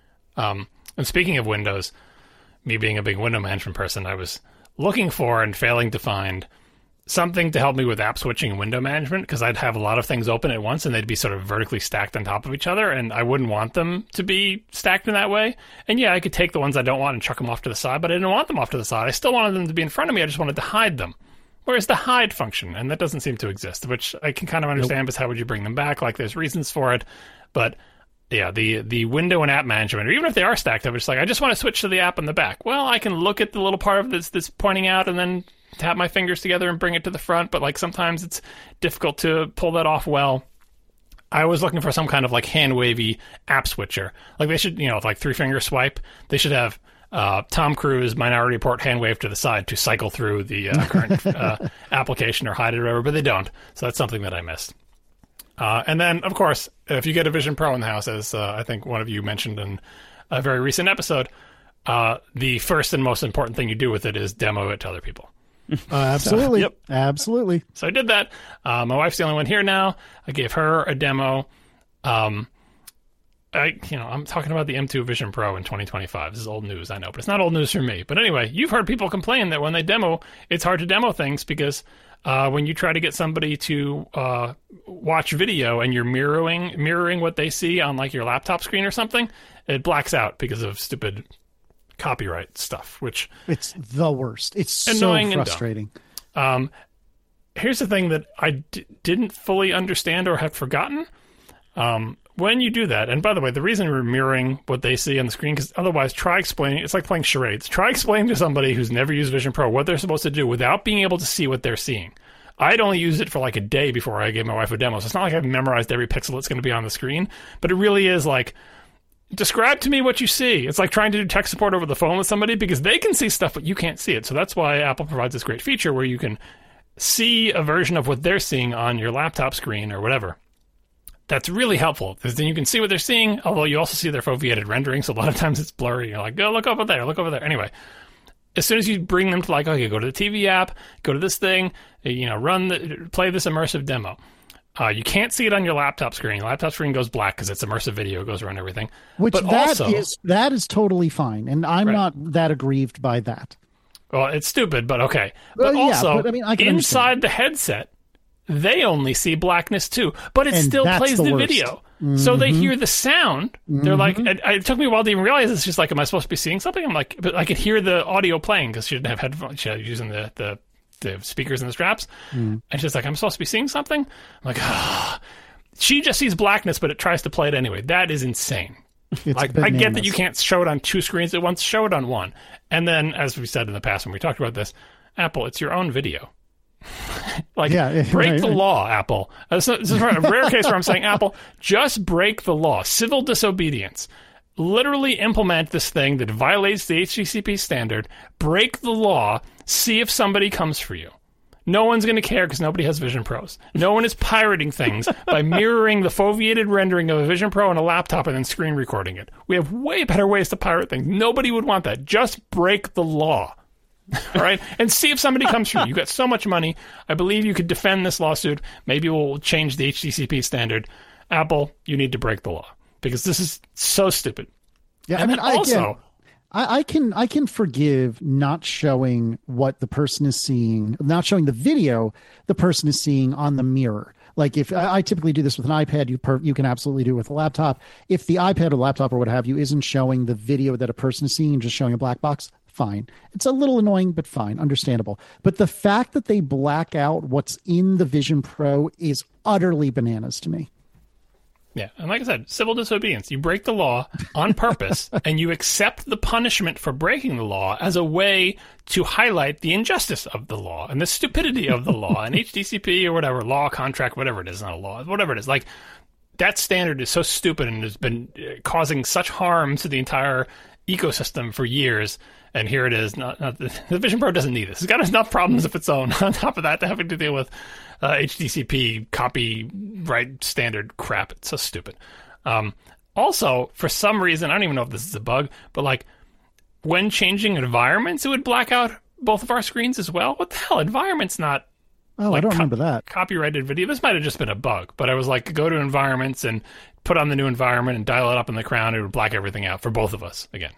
Um, and speaking of windows, me being a big window management person, I was looking for and failing to find something to help me with app switching and window management because I'd have a lot of things open at once and they'd be sort of vertically stacked on top of each other and I wouldn't want them to be stacked in that way. And yeah, I could take the ones I don't want and chuck them off to the side, but I didn't want them off to the side. I still wanted them to be in front of me. I just wanted to hide them. Where's the hide function? And that doesn't seem to exist, which I can kind of understand because how would you bring them back? Like there's reasons for it. But yeah, the the window and app management, or even if they are stacked, I was just like, I just want to switch to the app in the back. Well, I can look at the little part of this that's pointing out and then tap my fingers together and bring it to the front. But like sometimes it's difficult to pull that off well. I was looking for some kind of like hand wavy app switcher. Like they should, you know, like three finger swipe. They should have uh, Tom Cruise Minority Report hand wave to the side to cycle through the uh, current uh, application or hide it or whatever, but they don't. So that's something that I missed. Uh, and then, of course, if you get a Vision Pro in the house, as uh, I think one of you mentioned in a very recent episode, uh, the first and most important thing you do with it is demo it to other people. Uh, absolutely. So, yep. Absolutely. So I did that. Uh, my wife's the only one here now. I gave her a demo. Um, I, you know, I'm talking about the M two Vision Pro in twenty twenty-five. This is old news, I know, but it's not old news for me. But anyway, you've heard people complain that when they demo, it's hard to demo things because uh, when you try to get somebody to uh, watch video and you're mirroring mirroring what they see on like your laptop screen or something, it blacks out because of stupid copyright stuff, which It's the worst. It's Annoying so and dumb. frustrating. Um, here's the thing that I d- didn't fully understand or had forgotten. Um, when you do that, and by the way, the reason we're mirroring what they see on the screen, because otherwise, try explaining. It's like playing charades. Try explaining to somebody who's never used Vision Pro what they're supposed to do without being able to see what they're seeing. I'd only used it for like a day before I gave my wife a demo, so it's not like I've memorized every pixel that's going to be on the screen, but it really is like, describe to me what you see. It's like trying to do tech support over the phone with somebody because they can see stuff, but you can't see it. So that's why Apple provides this great feature where you can see a version of what they're seeing on your laptop screen or whatever. That's really helpful because then you can see what they're seeing, although you also see their foveated rendering. So a lot of times it's blurry. You're like, go look over there, look over there. Anyway, as soon as you bring them to like, okay, go to the T V app, go to this thing, you know, run the, play this immersive demo. Uh, you can't see it on your laptop screen. Laptop screen goes black because it's immersive video. It goes around everything. Which but that also, is that is totally fine, and I'm Right. not that aggrieved by that. well, it's stupid, but okay. But Well, yeah, also, but, I mean, I can inside understand. the headset, they only see blackness too, but it And still that's plays the the, worst. video. So they hear the sound. They're like, Mm-hmm. it, it took me a while to even realize it's just like, am I supposed to be seeing something? I'm like, but I could hear the audio playing because she didn't have headphones. She was using the, the, the speakers and the straps. Mm. And she's like, I'm supposed to be seeing something? I'm like, ah. She just sees blackness, but it tries to play it anyway. That is insane. It's like, I get that bananas. you can't show it on two screens at once. Show it on one. And then, as we said in the past when we talked about this, Apple, it's your own video. like, Yeah, break right, the right. law, Apple. This is a rare case where I'm saying, Apple, just break the law. Civil disobedience. Literally implement this thing that violates the H D C P standard. Break the law. See if somebody comes for you. No one's going to care because nobody has Vision Pros. No one is pirating things by mirroring the foveated rendering of a Vision Pro on a laptop and then screen recording it. We have way better ways to pirate things. Nobody would want that. Just break the law. All right? And see if somebody comes for you. You got so much money. I believe you could defend this lawsuit. Maybe we'll change the H D C P standard. Apple, you need to break the law because this is so stupid. Yeah, And I mean, then also... again, I, I can I can forgive not showing what the person is seeing, not showing the video the person is seeing on the mirror. Like if I, I typically do this with an iPad, you per, you can absolutely do it with a laptop. If the iPad or laptop or what have you isn't showing the video that a person is seeing, just showing a black box, fine. It's a little annoying, but fine, understandable. But the fact that they black out what's in the Vision Pro is utterly bananas to me. Yeah, and like I said, civil disobedience. You break the law on purpose, and you accept the punishment for breaking the law as a way to highlight the injustice of the law and the stupidity of the law and H D C P or whatever, law, contract, whatever it is, not a law, whatever it is. Like, that standard is so stupid and has been causing such harm to the entire ecosystem for years. And here it is. Not, not the, the Vision Pro doesn't need this. It's got enough problems of its own. On top of that, to having to deal with uh, H D C P copyright standard crap. It's so stupid. Um, also, for some reason, I don't even know if this is a bug, but like when changing environments, it would black out both of our screens as well. What the hell? Environment's not. Oh, like, I don't co- remember that. Copyrighted video. This might have just been a bug, but I was like, go to environments and put on the new environment and dial it up in the crown. It would black everything out for both of us again.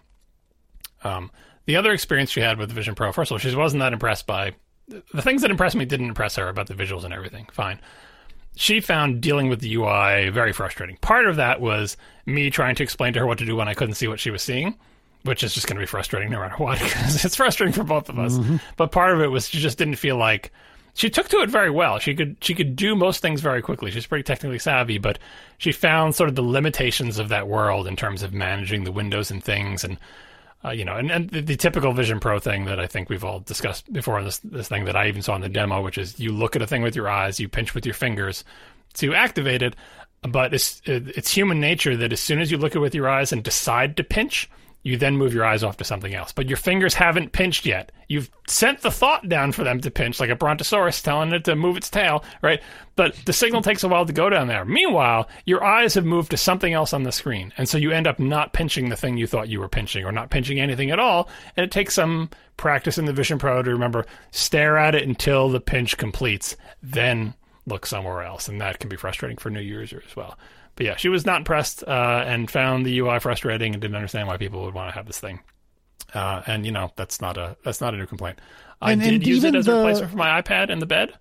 Um, the other experience she had with the Vision Pro, first of all, she wasn't that impressed by the things that impressed me. Didn't impress her about the visuals and everything. Fine. She found dealing with the U I very frustrating. Part of that was me trying to explain to her what to do when I couldn't see what she was seeing, which is just going to be frustrating no matter what, because it's frustrating for both of us. Mm-hmm. But part of it was she just didn't feel like she took to it very well. She could she could do most things very quickly. She's pretty technically savvy, but she found sort of the limitations of that world in terms of managing the windows and things, and uh, you know, and, and the, the typical Vision Pro thing that I think we've all discussed before in this this thing that I even saw in the demo, which is you look at a thing with your eyes, you pinch with your fingers to activate it, but it's it's human nature that as soon as you look at it with your eyes and decide to pinch, you then move your eyes off to something else. But your fingers haven't pinched yet. You've sent the thought down for them to pinch, like a brontosaurus telling it to move its tail, right? But the signal takes a while to go down there. Meanwhile, your eyes have moved to something else on the screen. And so you end up not pinching the thing you thought you were pinching, or not pinching anything at all. And it takes some practice in the Vision Pro to remember, stare at it until the pinch completes, then look somewhere else. And that can be frustrating for new users as well. But yeah, she was not impressed uh, and found the U I frustrating and didn't understand why people would want to have this thing. Uh, and you know, that's not a that's not a new complaint. I and, did and use it as the, a replacement for my iPad in the bed.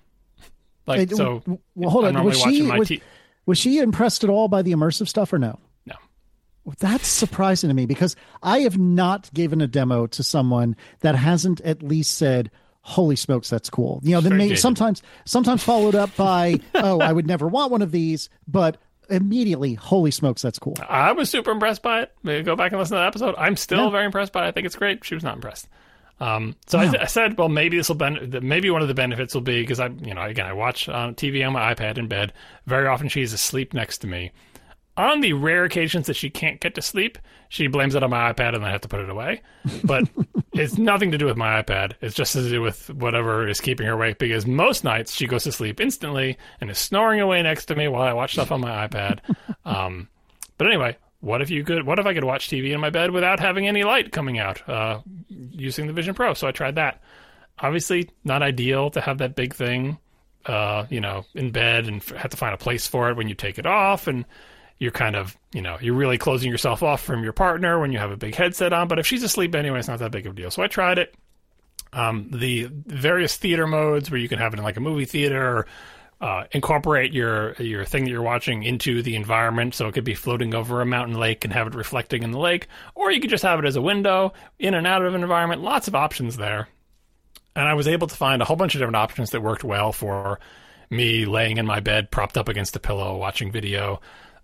Like it, so, well, hold I'm on. Was she my was, t- was she impressed at all by the immersive stuff or no? No. That's surprising to me because I have not given a demo to someone that hasn't at least said, holy smokes, that's cool. You know, then may, sometimes sometimes followed up by, oh, I would never want one of these, but immediately, holy smokes, that's cool. I was super impressed by it. Maybe go back and listen to that episode. I'm still yeah. very impressed by it. I think it's great. She was not impressed. Um, so wow. I, I said, well, maybe this will ben- maybe one of the benefits will be because I, you know, again, I watch uh, T V on my iPad in bed. Very often, she's asleep next to me. On the rare occasions that she can't get to sleep, she blames it on my iPad, and I have to put it away. But it's nothing to do with my iPad. It's just to do with whatever is keeping her awake, because most nights she goes to sleep instantly and is snoring away next to me while I watch stuff on my iPad. Um, but anyway, what if you could? What if I could watch T V in my bed without having any light coming out uh, using the Vision Pro? So I tried that. Obviously, not ideal to have that big thing, uh, you know, in bed and have to find a place for it when you take it off, and you're kind of, you know, you're really closing yourself off from your partner when you have a big headset on. But if she's asleep anyway, it's not that big of a deal. So I tried it. Um, the various theater modes where you can have it in like a movie theater, or uh, incorporate your your thing that you're watching into the environment. So it could be floating over a mountain lake and have it reflecting in the lake. Or you could just have it as a window in and out of an environment. Lots of options there. And I was able to find a whole bunch of different options that worked well for me laying in my bed, propped up against a pillow, watching video.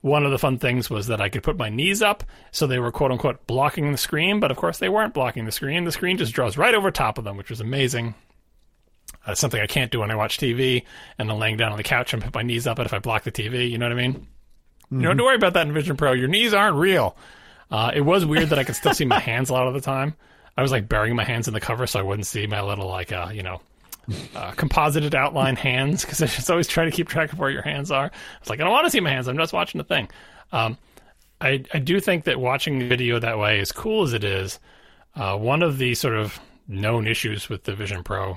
one of the fun things was that I could put my knees up, so they were quote-unquote blocking the screen, but of course they weren't blocking the screen. The screen just draws right over top of them, which was amazing. Uh, something I can't do when I watch T V, and I'm laying down on the couch and put my knees up, and if I block the T V, you know what I mean? Mm-hmm. You don't have to worry about that in Vision Pro. Your knees aren't real. Uh, it was weird that I could still see my hands a lot of the time. I was like burying my hands in the cover so I wouldn't see my little, like, uh, you know, uh, composited outline hands, because I just always try to keep track of where your hands are. I was like, I don't want to see my hands. I'm just watching the thing. Um, I, I do think that watching the video that way, as cool as it is, uh, one of the sort of known issues with the Vision Pro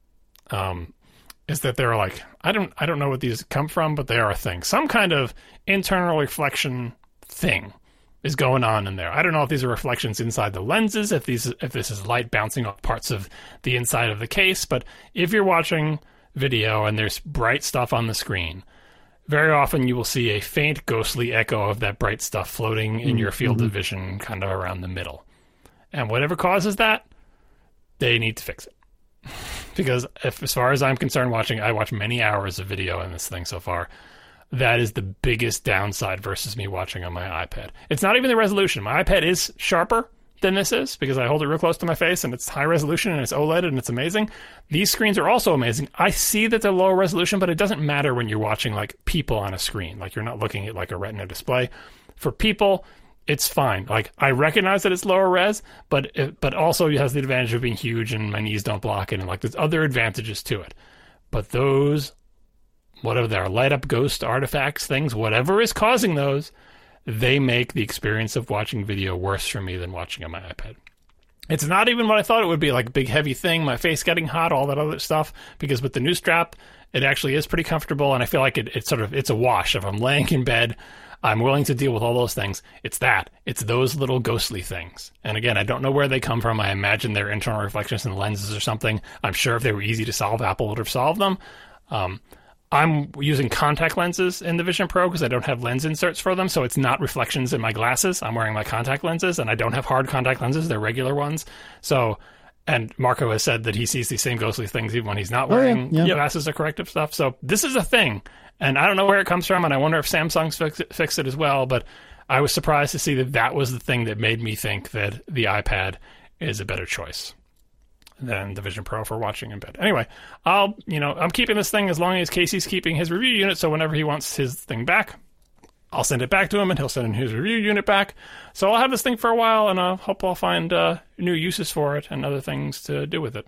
um, is that they're like, I don't, I don't know what these come from, but they are a thing. Some kind of internal reflection thing is going on in there. I don't know if these are reflections inside the lenses, if these if this is light bouncing off parts of the inside of the case, but if you're watching video and there's bright stuff on the screen, very often you will see a faint ghostly echo of that bright stuff floating in mm-hmm. your field of vision kind of around the middle. And whatever causes that, they need to fix it. Because if, as far as I'm concerned, watching, I watch many hours of video in this thing so far. That is the biggest downside versus me watching on my iPad. It's not even the resolution. My iPad is sharper than this is because I hold it real close to my face and it's high resolution and it's OLED and it's amazing. These screens are also amazing. I see that they're lower resolution, but it doesn't matter when you're watching like people on a screen. Like you're not looking at like a Retina display. For people, it's fine. Like I recognize that it's lower res, but it, but also it has the advantage of being huge and my knees don't block it, and like there's other advantages to it. But those, whatever they are, light up ghost artifacts, things, whatever is causing those, they make the experience of watching video worse for me than watching on my iPad. It's not even what I thought it would be, like a big heavy thing, my face getting hot, all that other stuff, because with the new strap, it actually is pretty comfortable, and I feel like it, it's sort of, it's a wash. If I'm laying in bed, I'm willing to deal with all those things. It's that. It's those little ghostly things. And again, I don't know where they come from. I imagine they're internal reflections in lenses or something. I'm sure if they were easy to solve, Apple would have solved them. Um, I'm using contact lenses in the Vision Pro because I don't have lens inserts for them, so it's not reflections in my glasses. I'm wearing my contact lenses, and I don't have hard contact lenses. They're regular ones. So, and Marco has said that he sees these same ghostly things even when he's not wearing oh, yeah, yeah. glasses or corrective stuff. So this is a thing, and I don't know where it comes from, and I wonder if Samsung's fix it, fix it as well, but I was surprised to see that that was the thing that made me think that the iPad is a better choice than the Vision Pro for watching in bed. Anyway, I'll, you know, I'm keeping this thing as long as Casey's keeping his review unit, so whenever he wants his thing back, I'll send it back to him, and he'll send in his review unit back. So I'll have this thing for a while, and I hope I'll find uh, new uses for it and other things to do with it.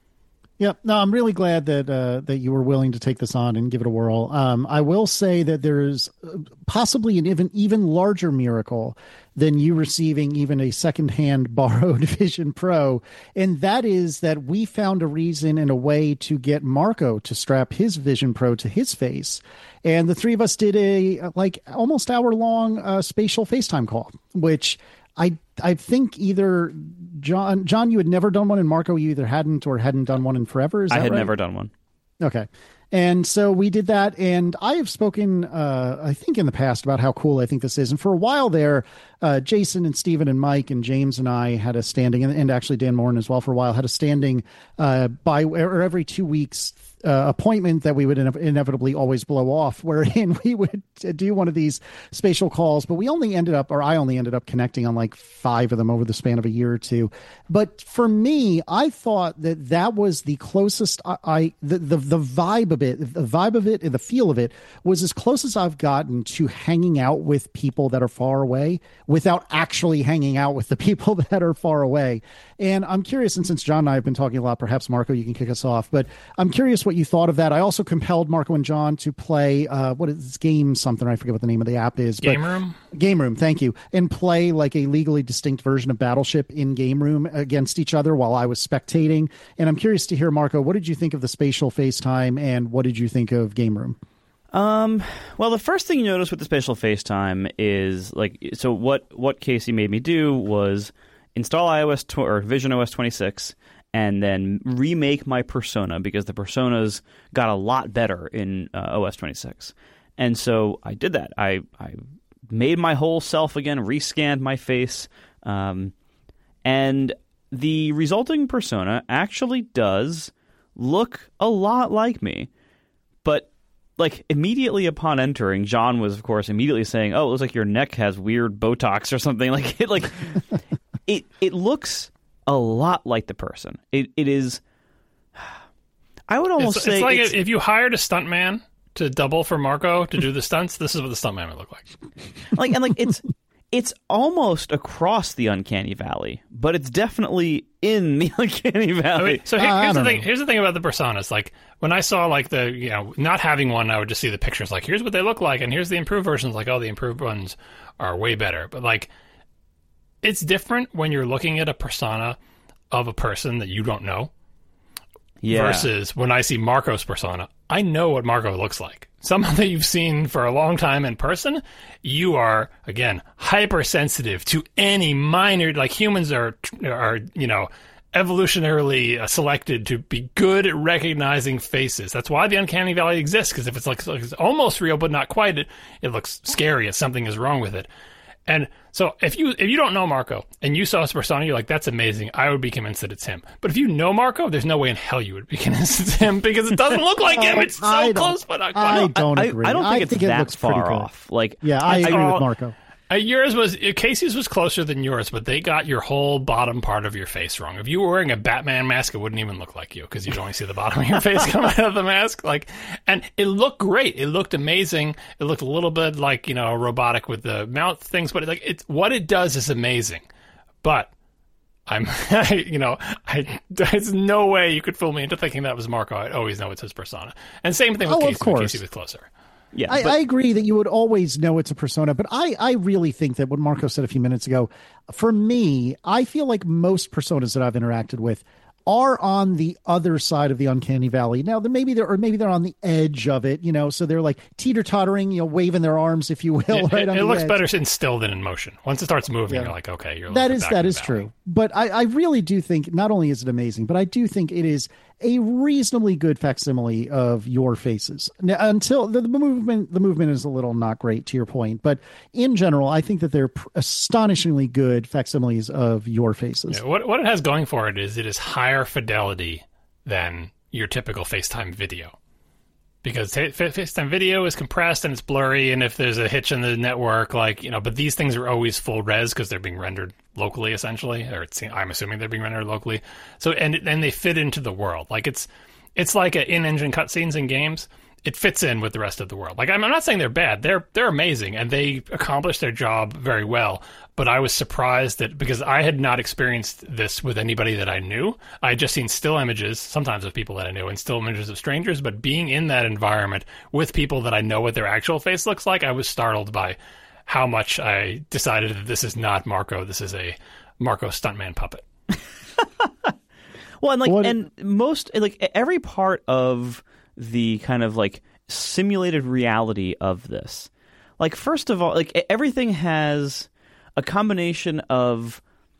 Yep. No, I'm really glad that uh, that you were willing to take this on and give it a whirl. Um, I will say that there's possibly an even even larger miracle than you receiving even a secondhand borrowed Vision Pro, and that is that we found a reason and a way to get Marco to strap his Vision Pro to his face, and the three of us did a like almost hour long uh, spatial FaceTime call, which I I think either John John you had never done one, and Marco you either hadn't or hadn't done one in forever. Is that I had right? never done one. Okay. And so we did that, and I have spoken, uh, I think, in the past about how cool I think this is. And for a while there, uh, Jason and Stephen and Mike and James and I had a standing, and, and actually Dan Morin as well for a while, had a standing uh, by or every two weeks uh, appointment that we would ine- inevitably always blow off, wherein we would do one of these spatial calls. But we only ended up, or I only ended up connecting on like five of them over the span of a year or two. But for me, I thought that that was the closest I, I the, the the vibe of it, the vibe of it, and the feel of it was as close as I've gotten to hanging out with people that are far away without actually hanging out with the people that are far away. And I'm curious, and since John and I have been talking a lot, perhaps Marco, you can kick us off. But I'm curious what you thought of that. I also compelled Marco and John to play uh, what is this game? Something I forget what the name of the app is. Game Room. Game Room. Thank you. And play like a legally distinct version of Battleship in Game Room against each other while I was spectating. And I'm curious to hear, Marco, what did you think of the spatial FaceTime, and what did you think of Game Room? Um, well, the first thing you notice with the spatial FaceTime is like, so what, what Casey made me do was install iOS tw- or Vision O S twenty-six and then remake my persona, because the personas got a lot better in uh, O S twenty-six. And so I did that. I, I made my whole self again, rescanned my face, um, and the resulting persona actually does look a lot like me, but like immediately upon entering, John was of course immediately saying, "Oh, it looks like your neck has weird Botox or something." Like it, like it, it looks a lot like the person. It, it is. I would almost it's, say it's like it's, if you hired a stuntman to double for Marco to do the stunts. This is what the stuntman would look like. like and like it's it's almost across the uncanny valley, but it's definitely in the uncanny valley. I mean, so here, Uh, I here's the don't thing. know. Here's the thing about the personas. Like when I saw like the you know not having one, I would just see the pictures. Like here's what they look like, and here's the improved versions. Like oh, the improved ones are way better. But like it's different when you're looking at a persona of a person that you don't know. Yeah. Versus when I see Marco's persona, I know what Marco looks like. Someone that you've seen for a long time in person, you are, again, hypersensitive to any minor, like humans are, are you know, evolutionarily uh, selected to be good at recognizing faces. That's why the uncanny valley exists, because if it's like it's almost real but not quite, it, it looks scary if something is wrong with it. And so if you if you don't know Marco and you saw his persona, you're like, that's amazing. I would be convinced that it's him. But if you know Marco, there's no way in hell you would be convinced it's him because it doesn't look like him. It's so I don't- close, but not I quite. don't I, agree. I don't think it's it that looks pretty far good. off. Like Yeah, I agree all- with Marco. Uh, yours was uh, Casey's was closer than yours, but they got your whole bottom part of your face wrong. If you were wearing a Batman mask, it wouldn't even look like you because you'd only see the bottom of your face come out of the mask. Like, and it looked great. It looked amazing. It looked a little bit like you know robotic with the mouth things, but it, like it's what it does is amazing. But I'm, you know, I, there's no way you could fool me into thinking that was Marco. I'd always know it's his persona. And same thing with Oh, of Casey. When course. Casey was closer. yeah, I, but- I agree that you would always know it's a persona, but I, I really think that what Marco said a few minutes ago, for me, I feel like most personas that I've interacted with are on the other side of the uncanny valley. Now, then maybe they're or maybe they're on the edge of it, you know, so they're like teeter-tottering, you know, waving their arms, if you will. It, right it, on it the looks edge. better in still than in motion. Once it starts moving, Yeah. you're like, okay, you're a That little is bit back that in is the valley. true, but I, I really do think not only is it amazing, but I do think it is a reasonably good facsimile of your faces. Now, until the, the movement, the movement is a little not great to your point, but in general, I think that they're pr- astonishingly good facsimiles of your faces. Yeah, what what it has going for it is it is higher fidelity than your typical FaceTime video. Because fa- fa- FaceTime video is compressed and it's blurry, and if there's a hitch in the network, like, you know, but these things are always full res because they're being rendered locally, essentially, or it's, I'm assuming they're being rendered locally. So, and and they fit into the world. Like, it's it's like a in-engine cutscenes in games. It fits in with the rest of the world. Like, I'm, I'm not saying they're bad. They're they're amazing, and they accomplish their job very well. But I was surprised that because I had not experienced this with anybody that I knew. I had just seen still images, sometimes of people that I knew, and still images of strangers. But being in that environment with people that I know what their actual face looks like, I was startled by how much I decided that this is not Marco. This is a Marco stuntman puppet. Well, and like, What- and most like every part of the kind of like simulated reality of this, like first of all, like everything has a combination of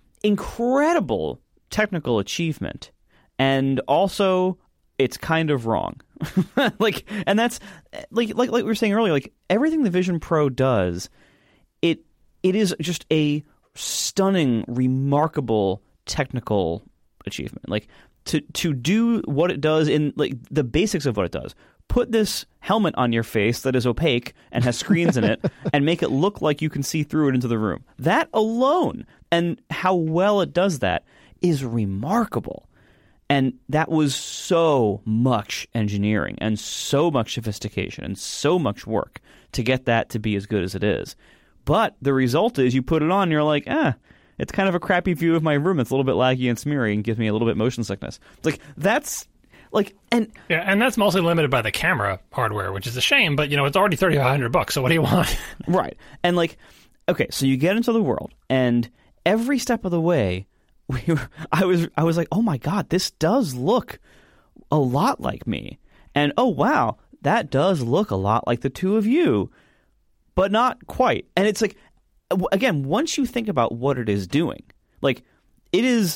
incredible technical achievement and also it's kind of wrong. like, and that's like like like we were saying earlier, like everything the Vision Pro does, it it is just a stunning, remarkable technical achievement. Like to to do what it does in like the basics of what it does. Put this helmet on your face that is opaque and has screens in it and make it look like you can see through it into the room. That alone and how well it does that is remarkable. And that was so much engineering and so much sophistication and so much work to get that to be as good as it is. But the result is you put it on and you're like, ah, it's kind of a crappy view of my room. It's a little bit laggy and smeary and gives me a little bit motion sickness. It's like, that's like, and Yeah, and that's mostly limited by the camera hardware, which is a shame. But you know, it's already thirty five hundred bucks. So what do you want? right. And like, okay, so you get into the world and every step of the way, we were, I was, I was like, oh my God, this does look a lot like me. And oh wow, that does look a lot like the two of you, but not quite. And it's like, again, once you think about what it is doing, like it is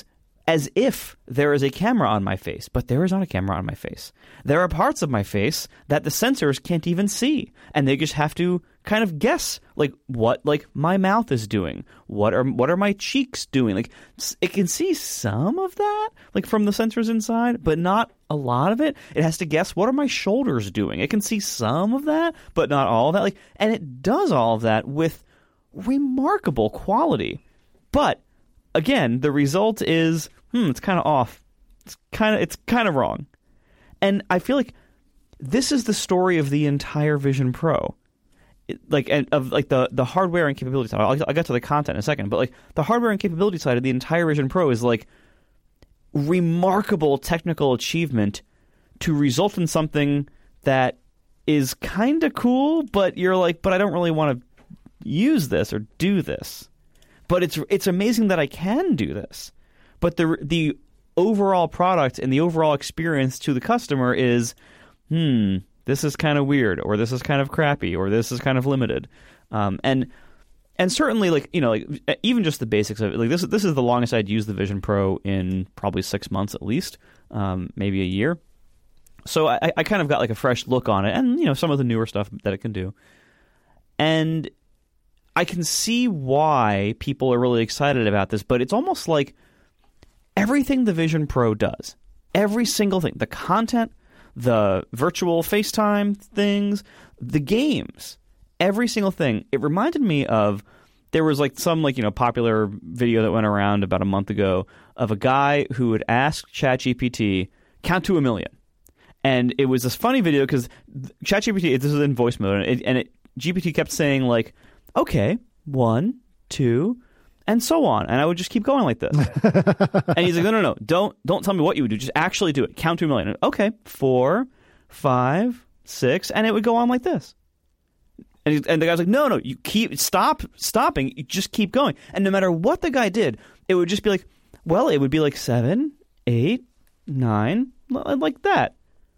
as if there is a camera on my face, but there is not a camera on my face. There are parts of my face that the sensors can't even see, and they just have to kind of guess like what like my mouth is doing, what are what are my cheeks doing. Like it can see some of that like from the sensors inside, but not a lot of it. It has to guess what are my shoulders doing. It can see some of that, but not all of that. Like, and it does all of that with remarkable quality. But again, the result is hmm, it's kind of off. It's kind of it's kind of wrong. And I feel like this is the story of the entire Vision Pro. It, like and of like the, the hardware and capability side. I'll, I'll get to the content in a second, but like the hardware and capability side of the entire Vision Pro is like remarkable technical achievement to result in something that is kind of cool, but you're like, but I don't really want to use this or do this. But it's it's amazing that I can do this. But the the overall product and the overall experience to the customer is, hmm, this is kind of weird, or this is kind of crappy, or this is kind of limited. Um, and and certainly, like, you know, like even just the basics of it, like this this is the longest I'd used the Vision Pro in probably six months at least, um, maybe a year. So I, I kind of got like a fresh look on it, and you know, some of the newer stuff that it can do. And I can see why people are really excited about this, but it's almost like everything the Vision Pro does, every single thing, the content, the virtual FaceTime things, the games, every single thing. It reminded me of, there was like some like, you know, popular video that went around about a month ago of a guy who would ask ChatGPT, count to a million. And it was this funny video because ChatGPT, this is in voice mode, and it, and it G P T kept saying like, okay, one, two, and so on. And I would just keep going like this. And he's like, no, no, no, don't don't tell me what you would do. Just actually do it. Count to a million. Okay, four, five, six, and it would go on like this. And, he, and the guy's like, no, no, you keep, stop stopping. You just keep going. And no matter what the guy did, it would just be like, well, it would be like seven, eight, nine, like that.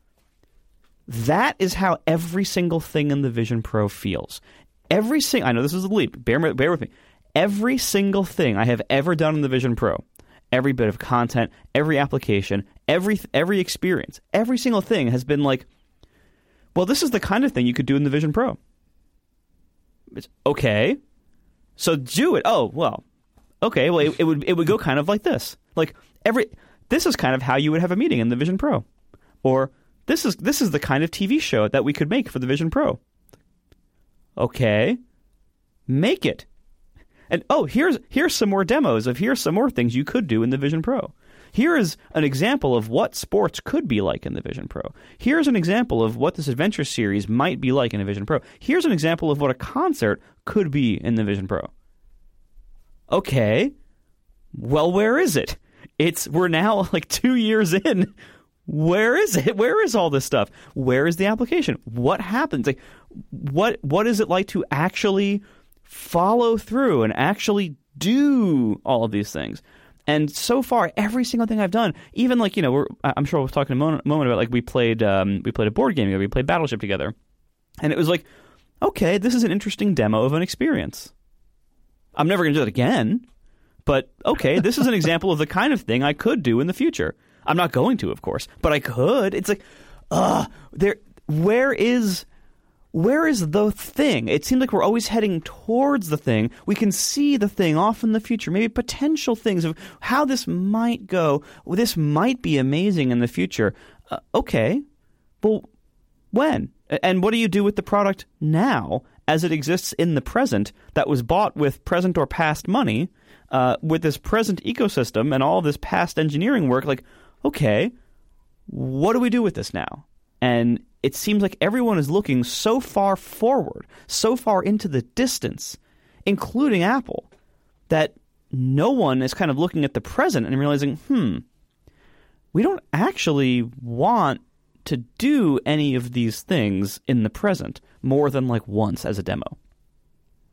That is how every single thing in the Vision Pro feels. Every single, I know this is a leap, bear, bear with me. Every single thing I have ever done in the Vision Pro, every bit of content, every application, every every experience, every single thing has been like, well, this is the kind of thing you could do in the Vision Pro. It's, okay, so do it. Oh, well, okay, well, it, it would it would go kind of like this. Like every, this is kind of how you would have a meeting in the Vision Pro, or this is this is the kind of T V show that we could make for the Vision Pro. Okay, make it. And oh, here's here's some more demos of here's some more things you could do in the Vision Pro. Here is an example of what sports could be like in the Vision Pro. Here's an example of what this adventure series might be like in a Vision Pro. Here's an example of what a concert could be in the Vision Pro. Okay, well, where is it? It's we're now like two years in. Where is it? Where is all this stuff? Where is the application? What happens? Like, what what is it like to actually follow through and actually do all of these things? And so far, every single thing I've done, even like, you know, we're, I'm sure we'll talk in a moment, moment about like we played um, we played a board game together, we played Battleship together, and it was like, okay, this is an interesting demo of an experience. I'm never going to do that again, but okay, this is an example of the kind of thing I could do in the future. I'm not going to, of course, but I could. It's like, uh, there. Where is, where is the thing? It seems like we're always heading towards the thing. We can see the thing off in the future, maybe potential things of how this might go. Well, this might be amazing in the future. Uh, okay, well, when? And what do you do with the product now as it exists in the present that was bought with present or past money, uh, with this present ecosystem and all this past engineering work? Like, okay, what do we do with this now? And it seems like everyone is looking so far forward, so far into the distance, including Apple, that no one is kind of looking at the present and realizing, hmm, we don't actually want to do any of these things in the present more than like once as a demo.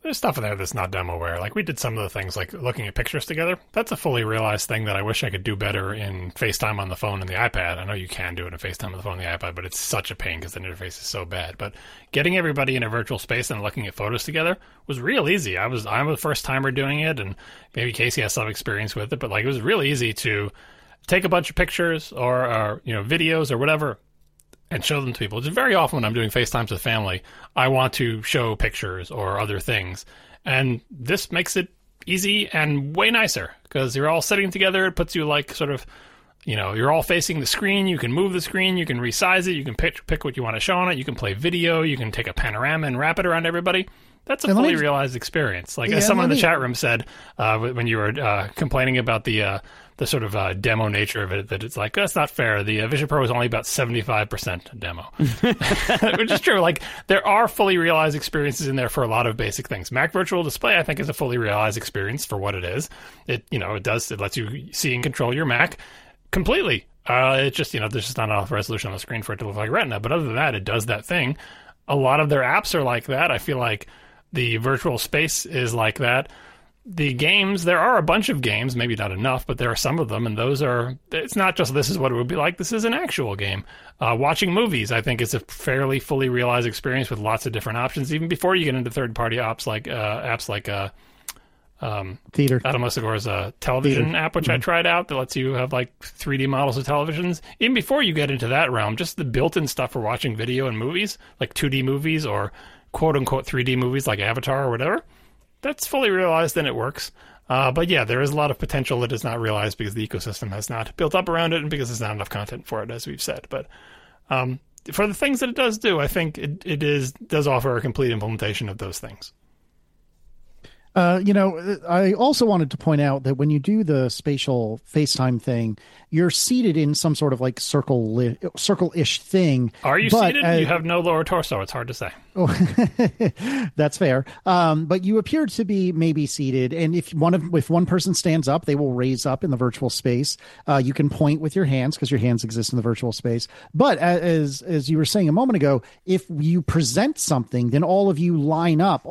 there's stuff in there that's not demoware. Like we did some of the things like looking at pictures together. That's a fully realized thing that I wish I could do better in FaceTime on the phone and the iPad. I know you can do it in FaceTime on the phone and the iPad, but it's such a pain because the interface is so bad. But getting everybody in a virtual space and looking at photos together was real easy. I was I'm a first timer doing it, and maybe Casey has some experience with it, but like it was really easy to take a bunch of pictures or, or you know videos or whatever and show them to people. It's very often when I'm doing FaceTimes with family, I want to show pictures or other things. And this makes it easy and way nicer because you're all sitting together. It puts you like sort of, you know, you're all facing the screen. You can move the screen. You can resize it. You can pick, pick what you want to show on it. You can play video. You can take a panorama and wrap it around everybody. That's a and fully me, realized experience. Like yeah, as someone in the me, chat room said uh, when you were uh, complaining about the uh, the sort of uh, demo nature of it, that it's like, that's not fair. The uh, Vision Pro is only about seventy-five percent demo, which is true. Like there are fully realized experiences in there for a lot of basic things. Mac Virtual Display, I think, is a fully realized experience for what it is. It, you know, it does, it lets you see and control your Mac completely. Uh, it just, you know, there's just not enough resolution on the screen for it to look like Retina. But other than that, it does that thing. A lot of their apps are like that. I feel like the virtual space is like that. The games, there are a bunch of games, maybe not enough, but there are some of them, and those are, it's not just this is what it would be like, this is an actual game. Uh, watching movies, I think, is a fairly fully realized experience with lots of different options, even before you get into third-party apps like uh, apps like uh, um, Theater. Adam Osegore's uh, television Theater. app, which mm-hmm. I tried out, that lets you have like three D models of televisions. Even before you get into that realm, just the built-in stuff for watching video and movies, like two D movies or quote-unquote three D movies like Avatar or whatever, that's fully realized and it works. Uh, but yeah, there is a lot of potential that is not realized because the ecosystem has not built up around it and because there's not enough content for it, as we've said. But um, for the things that it does do, I think it, it is does offer a complete implementation of those things. Uh, you know, I also wanted to point out that when you do the spatial FaceTime thing, you're seated in some sort of like circle li- circle-ish thing. Are you seated? Uh, you have no lower torso. It's hard to say. Oh, that's fair. Um, but you appear to be maybe seated, and if one of if one person stands up, they will raise up in the virtual space. Uh, you can point with your hands because your hands exist in the virtual space. But as as you were saying a moment ago, if you present something, then all of you line up.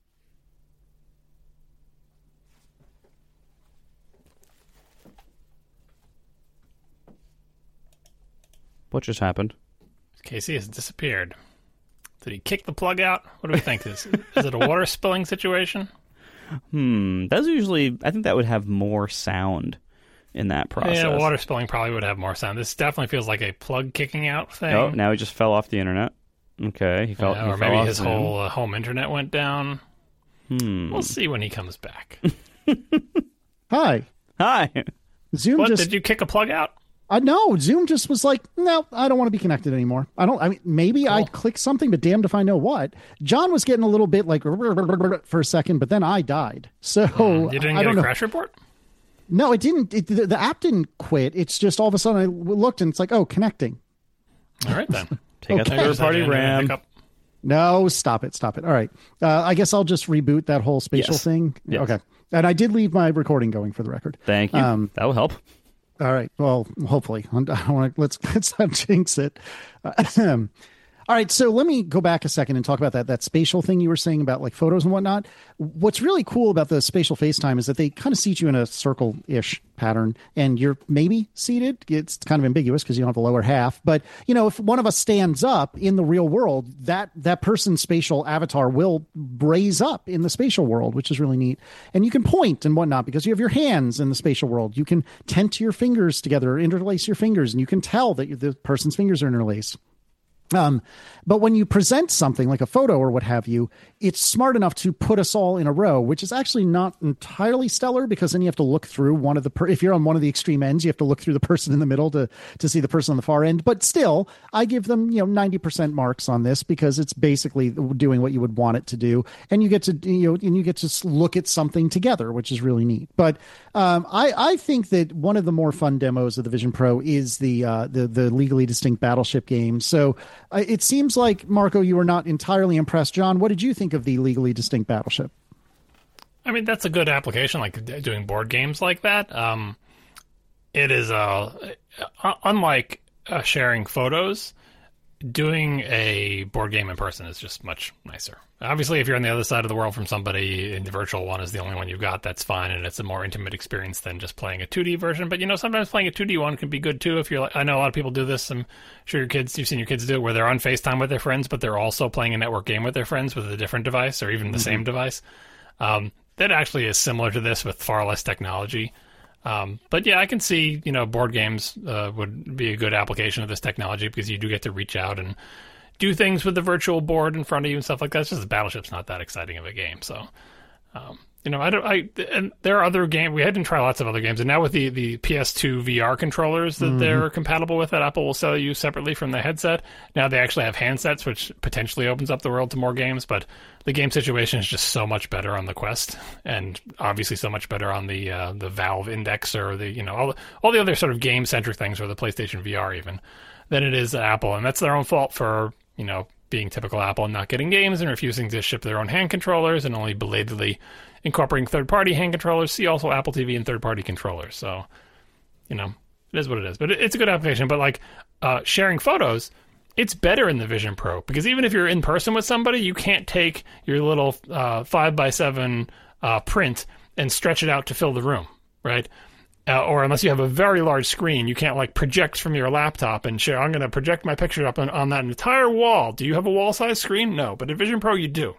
What just happened? Casey has disappeared. Did he kick the plug out? What do we think? Is, is it a water spilling situation? Hmm. That's usually, I think that would have more sound in that process. Yeah, water spilling probably would have more sound. This definitely feels like a plug kicking out thing. Oh, now he just fell off the internet. Okay. He fell, yeah, he or fell maybe off his Zoom. whole uh, home internet went down. Hmm. We'll see when he comes back. Hi. Hi. Zoom what, just... Did you kick a plug out? Uh, no, Zoom just was like, no, I don't want to be connected anymore. I don't, I mean, maybe cool. I'd click something, but damned if I know what. John was getting a little bit like for a second, but then I died. So mm, you didn't I get don't a know. crash report? No, it didn't. It, the, the app didn't quit. It's just all of a sudden I looked and it's like, oh, connecting. All right, then. Take okay. out the third party RAM. No, stop it. Stop it. All right. Uh, I guess I'll just reboot that whole spatial yes. thing. Yes. Okay. And I did leave my recording going for the record. Thank you. Um, that will help. All right. Well, hopefully. I don't want to, let's let's not jinx it. Uh, all right. So let me go back a second and talk about that that spatial thing you were saying about like photos and whatnot. What's really cool about the spatial FaceTime is that they kind of seat you in a circle-ish pattern, and you're maybe seated. It's kind of ambiguous because you don't have the lower half. But you know, if one of us stands up in the real world, that that person's spatial avatar will raise up in the spatial world, which is really neat. And you can point and whatnot because you have your hands in the spatial world. You can tent your fingers together, interlace your fingers, and you can tell that the person's fingers are interlaced. Um, but when you present something like a photo or what have you, it's smart enough to put us all in a row, which is actually not entirely stellar because then you have to look through one of the, per- if you're on one of the extreme ends, you have to look through the person in the middle to, to see the person on the far end. But still, I give them, you know, ninety percent marks on this because it's basically doing what you would want it to do. And you get to, you know, and you get to look at something together, which is really neat. But, um, I, I think that one of the more fun demos of the Vision Pro is the, uh, the, the legally distinct Battleship game. So, Uh, it seems like, Marco, you were not entirely impressed. John, what did you think of the legally distinct Battleship? I mean, that's a good application, like doing board games like that. Um, it is, uh, unlike uh, sharing photos, doing a board game in person is just much nicer. Obviously, if you're on the other side of the world from somebody and the virtual one is the only one you've got, that's fine, and it's a more intimate experience than just playing a two D version. But, you know, sometimes playing a two D one can be good, too. If you're like, I know a lot of people do this. I'm sure your kids, you've seen your kids do it, where they're on FaceTime with their friends, but they're also playing a network game with their friends with a different device or even the mm-hmm. same device. Um, that actually is similar to this with far less technology. Um, but yeah, I can see, you know, board games uh, would be a good application of this technology because you do get to reach out and do things with the virtual board in front of you and stuff like that. It's just Battleship's not that exciting of a game. So, um, you know, I don't, I, and there are other games, we had to try lots of other games. And now with the, the P S two V R controllers that mm-hmm. they're compatible with that Apple will sell you separately from the headset. Now they actually have handsets, which potentially opens up the world to more games, but the game situation is just so much better on the Quest, and obviously so much better on the uh, the Valve Index or the, you know, all the, all the other sort of game-centric things, or the PlayStation V R even, than it is at Apple. And that's their own fault for, you know, being typical Apple and not getting games and refusing to ship their own hand controllers and only belatedly incorporating third-party hand controllers. See also Apple T V and third-party controllers. So, you know, it is what it is. But it's a good application. But, like, uh, sharing photos, it's better in the Vision Pro, because even if you're in person with somebody, you can't take your little uh, five by seven uh, print and stretch it out to fill the room, right? Uh, or unless you have a very large screen, you can't like project from your laptop and share. I'm going to project my picture up on, on that entire wall. Do you have a wall-sized screen? No, but in Vision Pro you do.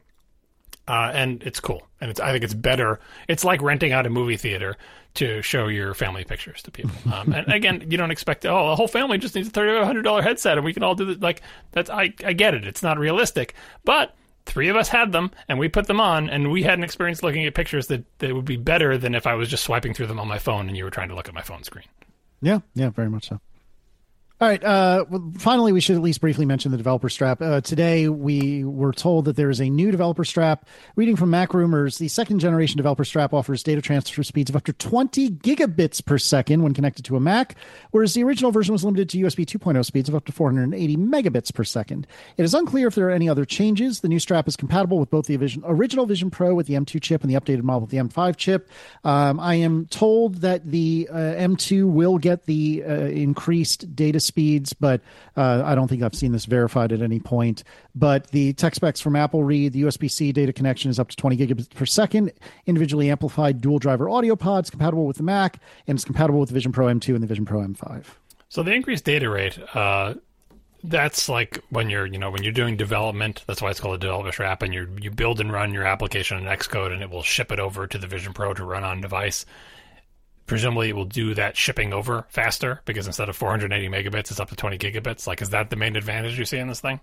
Uh, and it's cool. And it's, I think it's better. It's like renting out a movie theater to show your family pictures to people. Um, and again, you don't expect, oh, the whole family just needs a thirty dollars, one hundred dollars headset and we can all do this. Like, that's, I, I get it. It's not realistic. But three of us had them and we put them on and we had an experience looking at pictures that, that would be better than if I was just swiping through them on my phone and you were trying to look at my phone screen. Yeah, yeah, very much so. All right. Uh, well, finally, we should at least briefly mention the developer strap. Uh, today, we were told that there is a new developer strap. Reading from Mac Rumors, the second generation developer strap offers data transfer speeds of up to twenty gigabits per second when connected to a Mac, whereas the original version was limited to U S B two point oh speeds of up to four hundred eighty megabits per second. It is unclear if there are any other changes. The new strap is compatible with both the Vision, original Vision Pro with the M two chip and the updated model with the M five chip. Um, I am told that the uh, M two will get the uh, increased data speeds, but uh, I don't think I've seen this verified at any point. But the tech specs from Apple read the U S B-C data connection is up to twenty gigabits per second, individually amplified dual driver audio pods compatible with the Mac, and it's compatible with the Vision Pro M two and the Vision Pro M five. So the increased data rate, uh, that's like when you're, you know, when you're doing development, that's why it's called a developer strap, and you you build and run your application in Xcode, and it will ship it over to the Vision Pro to run on device. Presumably it will do that shipping over faster because instead of four hundred eighty megabits, it's up to twenty gigabits. Like, is that the main advantage you see in this thing?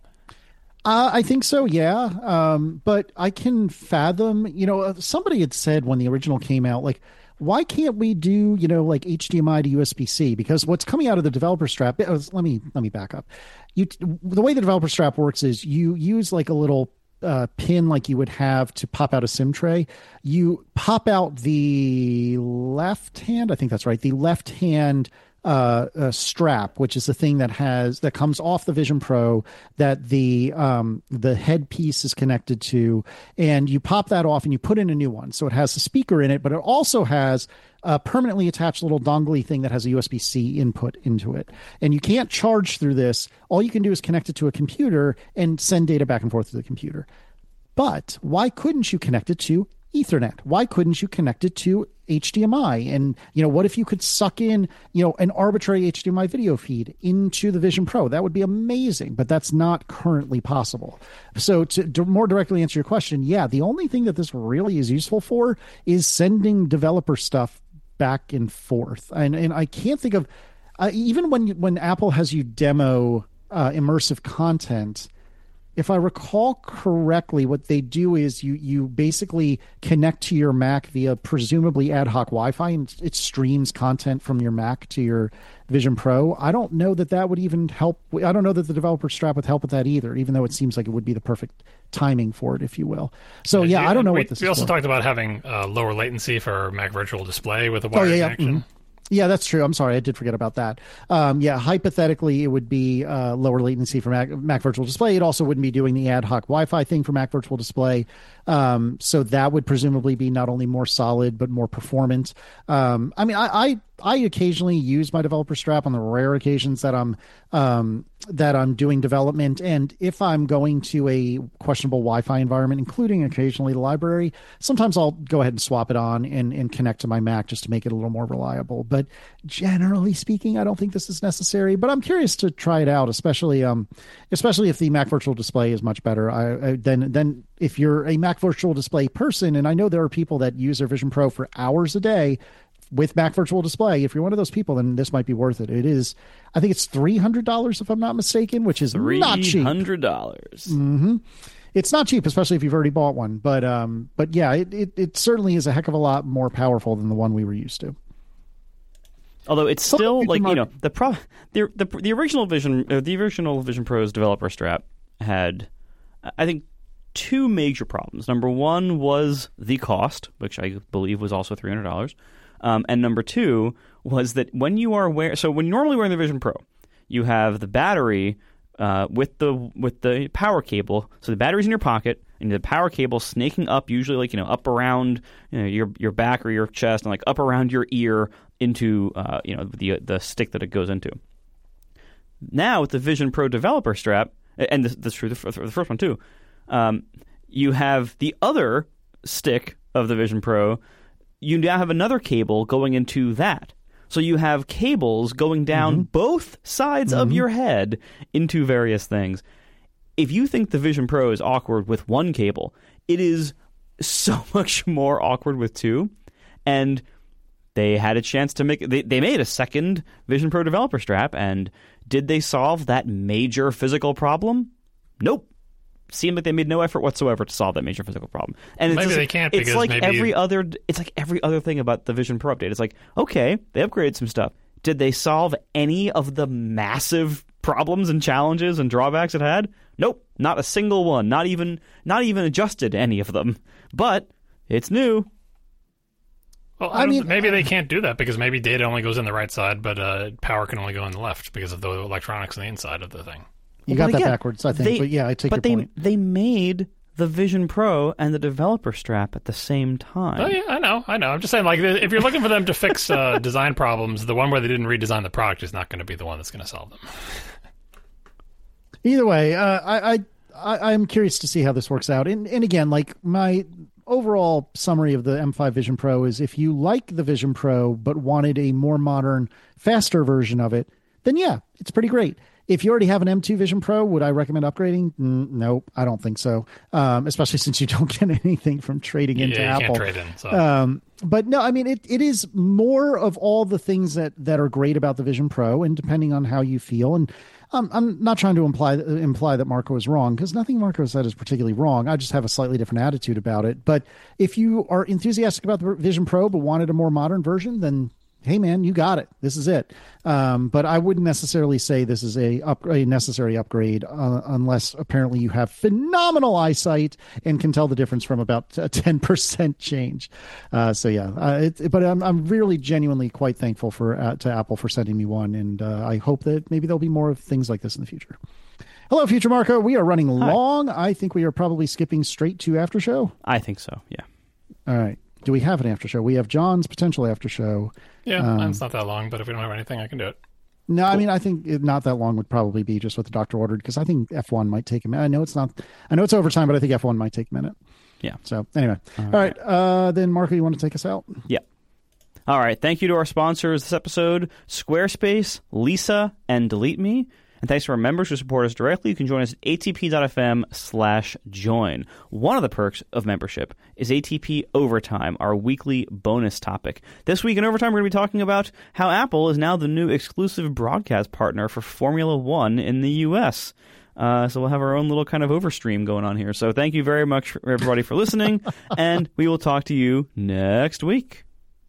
Uh, I think so, yeah. Um, but I can fathom, you know, somebody had said when the original came out, like, why can't we do, you know, like H D M I to U S B-C? Because what's coming out of the developer strap, it was, let me let me back up. You, the way the developer strap works is you use like a little Uh, pin like you would have to pop out a SIM tray. You pop out the left hand, I think that's right, the left hand uh, uh, strap, which is the thing that has that comes off the Vision Pro that the um, the headpiece is connected to, and you pop that off and you put in a new one. So it has a speaker in it, but it also has a permanently attached little dongle thing that has a U S B-C input into it. And you can't charge through this. All you can do is connect it to a computer and send data back and forth to the computer. But why couldn't you connect it to Ethernet? Why couldn't you connect it to H D M I? And, you know, what if you could suck in, you know, an arbitrary H D M I video feed into the Vision Pro? That would be amazing, but that's not currently possible. So to, to more directly answer your question, yeah, the only thing that this really is useful for is sending developer stuff back and forth. And and I can't think of, uh, even when, when Apple has you demo uh, immersive content, if I recall correctly, what they do is you you basically connect to your Mac via presumably ad hoc Wi-Fi, and it streams content from your Mac to your Vision Pro. I don't know that that would even help. I don't know that the developer strap would help with that either, even though it seems like it would be the perfect timing for it, if you will. So, yeah, yeah I don't know we, what this we is. We also for. talked about having uh, lower latency for Mac Virtual Display with a wired oh, yeah, yeah. connection. Mm-hmm. Yeah, that's true. I'm sorry. I did forget about that. Um, yeah, hypothetically, it would be uh, lower latency for Mac, Mac Virtual Display. It also wouldn't be doing the ad hoc Wi-Fi thing for Mac Virtual Display. Um, so that would presumably be not only more solid, but more performant. Um, I mean, I, I, I occasionally use my developer strap on the rare occasions that I'm, um, that I'm doing development. And if I'm going to a questionable Wi-Fi environment, including occasionally the library, sometimes I'll go ahead and swap it on and, and connect to my Mac just to make it a little more reliable. But generally speaking, I don't think this is necessary, but I'm curious to try it out, especially, um, especially if the Mac Virtual Display is much better. I, I then, then if you're a Mac Virtual Display person, and I know there are people that use their Vision Pro for hours a day with Mac Virtual Display, if you're one of those people, then this might be worth it. It is, I think it's three hundred dollars if I'm not mistaken, which is not cheap. three hundred dollars. Mm-hmm. It's not cheap, especially if you've already bought one. But um, but yeah, it, it, it certainly is a heck of a lot more powerful than the one we were used to. Although it's still Future like Mark- you know the pro the the, the original Vision uh, the original Vision Pro's developer strap had, I think, two major problems. Number one was the cost, which I believe was also three hundred dollars. Um, and number two was that when you are wearing, so when you're normally wearing the Vision Pro, you have the battery uh, with the with the power cable. So the battery's in your pocket, and the power cable snaking up, usually like you know up around you know, your your back or your chest, and like up around your ear into uh, you know the the stick that it goes into. Now with the Vision Pro developer strap, and this, this is true for the first one too, um, you have the other stick of the Vision Pro. You now have another cable going into that. So you have cables going down mm-hmm. both sides mm-hmm. of your head into various things. If you think the Vision Pro is awkward with one cable, it is so much more awkward with two. And they had a chance to make they, they made a second Vision Pro developer strap, and did they solve that major physical problem? Nope. Seemed like they made no effort whatsoever to solve that major physical problem. And it's maybe just, they can't it's because like maybe every you... other it's like every other thing about the Vision Pro update. It's like, okay, they upgraded some stuff. Did they solve any of the massive problems and challenges and drawbacks it had? Nope, not a single one. Not even not even adjusted any of them. But it's new. Well, I, I mean, maybe they can't do that because maybe data only goes in the right side, but uh, power can only go in the left because of the electronics on the inside of the thing. You well, got that again, backwards, I think. They, but yeah, I take but your they, point. they made the Vision Pro and the developer strap at the same time. Oh, yeah, I know, I know. I'm just saying, like, if you're looking for them to fix uh, design problems, the one where they didn't redesign the product is not going to be the one that's going to solve them. Either way, uh, I, I, I, I'm curious to see how this works out. And, and again, like, my overall summary of the M five Vision Pro is if you like the Vision Pro but wanted a more modern, faster version of it, then yeah, it's pretty great. If you already have an M two Vision Pro, would I recommend upgrading? Mm, nope, I don't think so. Um, especially since you don't get anything from trading into yeah, you Apple. Can't trade in, so. um, but no, I mean, it, it is more of all the things that, that are great about the Vision Pro, and depending on how you feel. And um, I'm not trying to imply imply that Marco is wrong, because nothing Marco said is particularly wrong. I just have a slightly different attitude about it. But if you are enthusiastic about the Vision Pro but wanted a more modern version, then hey man, you got it. This is it. Um, but I wouldn't necessarily say this is a, up, a necessary upgrade uh, unless apparently you have phenomenal eyesight and can tell the difference from about a ten percent change. Uh, so yeah, uh, it, but I'm, I'm really genuinely quite thankful for uh, to Apple for sending me one. And uh, I hope that maybe there'll be more of things like this in the future. Hello, Future Marco. We are running Hi. long. I think we are probably skipping straight to after show. I think so. Yeah. All right. Do we have an after show? We have John's potential after show. Yeah, um, mine's not that long, but if we don't have anything, I can do it. No, cool. I mean, I think it, not that long would probably be just what the doctor ordered, because I think F one might take a minute. I know it's not, I know it's overtime, but I think F one might take a minute. Yeah. So anyway, all, all right. right. Uh, then Marco, you want to take us out? Yeah. All right. Thank you to our sponsors this episode, Squarespace, Lisa, and Delete Me. And thanks to our members who support us directly. You can join us at atp.fm slash join. One of the perks of membership is A T P Overtime, our weekly bonus topic. This week in Overtime, we're going to be talking about how Apple is now the new exclusive broadcast partner for Formula One in the U S. Uh, so we'll have our own little kind of overstream going on here. So thank you very much, for everybody, for listening, and we will talk to you next week.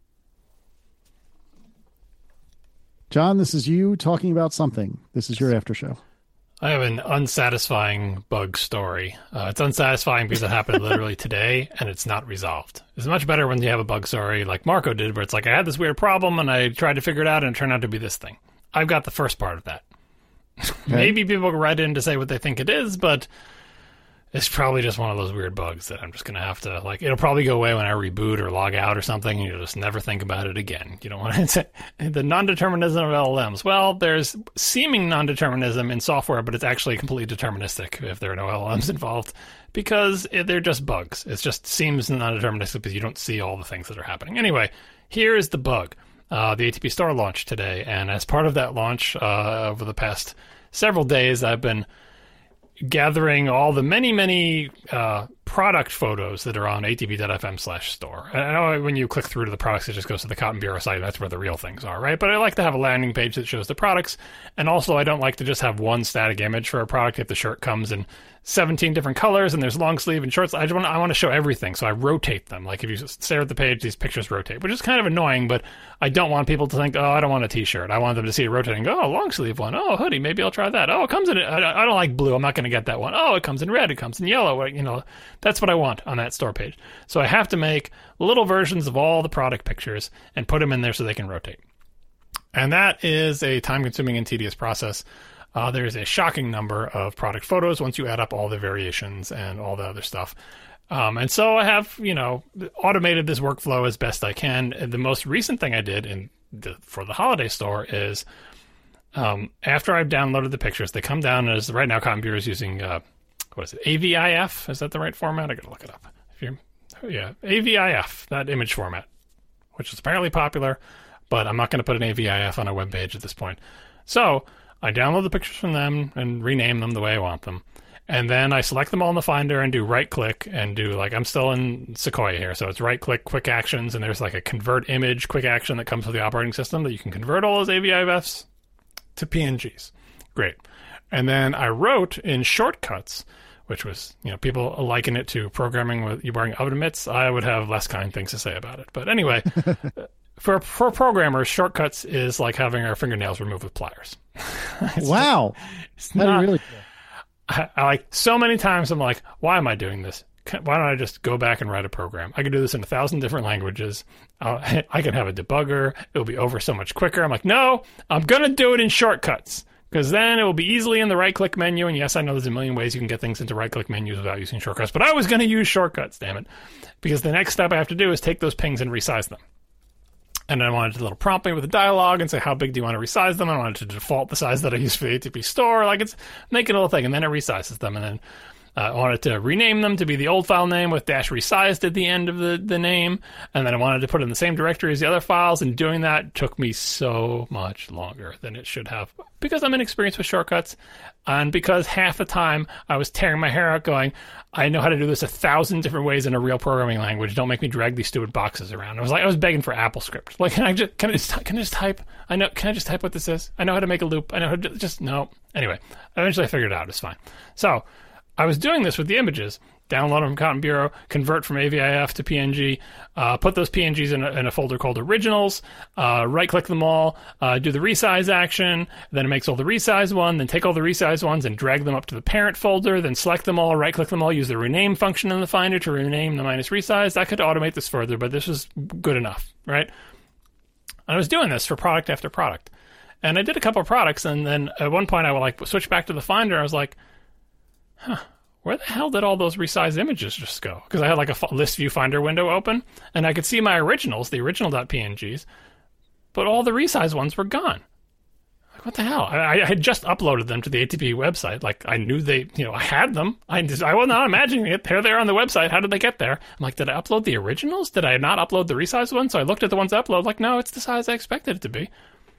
John, this is you talking about something. This is your after show. I have an unsatisfying bug story. Uh, it's unsatisfying because it happened literally today, and it's not resolved. It's much better when you have a bug story like Marco did, where it's like, I had this weird problem, and I tried to figure it out, and it turned out to be this thing. I've got the first part of that. Okay. Maybe people can write in to say what they think it is, but It's probably just one of those weird bugs that I'm just going to have to, like, it'll probably go away when I reboot or log out or something, and you'll just never think about it again. You don't want to say the non-determinism of L L Ms. Well, there's seeming non-determinism in software, but it's actually completely deterministic if there are no L L Ms involved, because they're just bugs. It just seems non-deterministic because you don't see all the things that are happening. Anyway, here is the bug. Uh, the A T P Store launched today, and as part of that launch, uh, over the past several days, I've been gathering all the many, many uh, product photos that are on atp.fm slash store. And I know when you click through to the products, it just goes to the Cotton Bureau site. That's where the real things are, right? But I like to have a landing page that shows the products. And also, I don't like to just have one static image for a product. If the shirt comes in seventeen different colors and there's long sleeve and shorts, I just want I want to show everything. So I rotate them. Like if you stare at the page, these pictures rotate, which is kind of annoying, but I don't want people to think, oh, I don't want a t-shirt. I want them to see it rotating. Go, oh, long sleeve one. Oh, hoodie. Maybe I'll try that. Oh, it comes in, I, I don't like blue. I'm not going to get that one. Oh, it comes in red. It comes in yellow. You know, that's what I want on that store page. So I have to make little versions of all the product pictures and put them in there so they can rotate. And that is a time-consuming and tedious process. Uh, there's a shocking number of product photos once you add up all the variations and all the other stuff. Um, and so I have, you know, automated this workflow as best I can. And the most recent thing I did in the, for the holiday store is um, after I've downloaded the pictures, they come down as right now Cotton Bureau is using, uh, what is it, A V I F? Is that the right format? I got to look it up. If you're, yeah, A V I F, that image format, which is apparently popular, but I'm not going to put an A V I F on a web page at this point. So I download the pictures from them and rename them the way I want them. And then I select them all in the Finder and do right-click and do, like, I'm still in Sequoia here, so it's right-click, quick actions, and there's, like, a convert image quick action that comes with the operating system that you can convert all those A V I Fs to P N Gs. Great. And then I wrote in shortcuts, which was, you know, people liken it to programming with you wearing oven mitts. I would have less kind things to say about it. But anyway, for for programmers, shortcuts is like having our fingernails removed with pliers. Wow. It's That not, really I, I like so many times I'm like, why am I doing this? Why don't I just go back and write a program? I can do this in a thousand different languages. Uh, I can have a debugger. It'll be over so much quicker. I'm like, no, I'm going to do it in shortcuts because then it will be easily in the right-click menu. And yes, I know there's a million ways you can get things into right-click menus without using shortcuts, but I was going to use shortcuts, damn it, because the next step I have to do is take those pings and resize them. And I wanted to little prompt me with a dialogue and say, how big do you want to resize them? I wanted to default the size that I use for the A T P store. Like, it's make it a little thing. And then it resizes them. And then uh, I wanted to rename them to be the old file name with dash resized at the end of the, the name. And then I wanted to put it in the same directory as the other files. And doing that took me so much longer than it should have because I'm inexperienced with shortcuts. And because half the time I was tearing my hair out going, I know how to do this a thousand different ways in a real programming language. Don't make me drag these stupid boxes around. I was like, I was begging for AppleScript. Like, can I just, can I just, can I just type? I know, can I just type what this is? I know how to make a loop. I know how to just, no. Anyway, eventually I figured it out. It's fine. So I was doing this with the images. Download them from Cotton Bureau, convert from A V I F to P N G, uh, put those P N Gs in a, in a folder called Originals, uh, right-click them all, uh, do the resize action, then it makes all the resize one, then take all the resize ones and drag them up to the parent folder, then select them all, right-click them all, use the rename function in the Finder to rename the minus resize. I could automate this further, but this was good enough, right? And I was doing this for product after product. And I did a couple of products, and then at one point I would like switch back to the Finder. I was like, huh. Where the hell did all those resized images just go? Because I had like a list view finder window open, and I could see my originals, the original.pngs, but all the resized ones were gone. Like, what the hell? I, I had just uploaded them to the A T P website. Like, I knew they, you know, I had them. I, just, I was not imagining it. They're there on the website. How did they get there? I'm like, did I upload the originals? Did I not upload the resized ones? So I looked at the ones I uploaded, like, no, it's the size I expected it to be.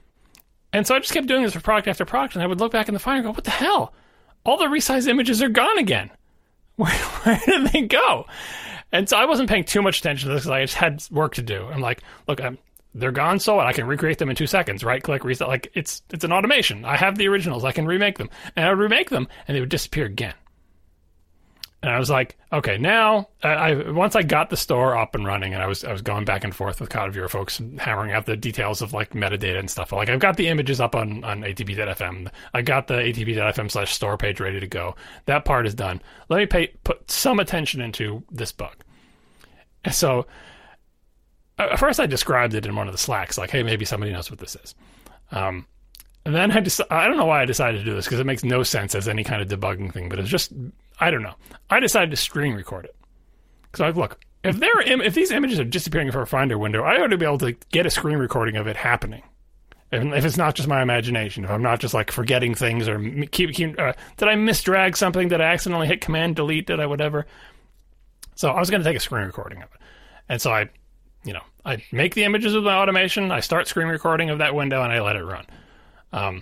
And so I just kept doing this for product after product, and I would look back in the Finder and go, what the hell? All the resized images are gone again. Where, where did they go? And so I wasn't paying too much attention to this because I just had work to do. I'm like, look, I'm, they're gone, so what? I can recreate them in two seconds. Right click, reset. Like, it's it's an automation. I have the originals. I can remake them. And I would remake them, and they would disappear again. And I was like, okay, now, I, I once I got the store up and running, and I was I was going back and forth with Cotton Bureau folks, hammering out the details of, like, metadata and stuff. Like, I've got the images up on, on A T P dot F M. I got the A T P dot F M slash store page ready to go. That part is done. Let me pay put some attention into this bug. And so, at first I described it in one of the Slacks, like, hey, maybe somebody knows what this is. Um, And then I just, I don't know why I decided to do this, because it makes no sense as any kind of debugging thing, but it's just, I don't know. I decided to screen record it. Because like, look, if there are, Im- if these images are disappearing from a Finder window, I ought to be able to get a screen recording of it happening. And if it's not just my imagination, if I'm not just like forgetting things or keep, keep uh, did I misdrag something? Did I accidentally hit Command Delete? Did I whatever? So I was going to take a screen recording of it. And so I, you know, I make the images with my automation, I start screen recording of that window, and I let it run. Um,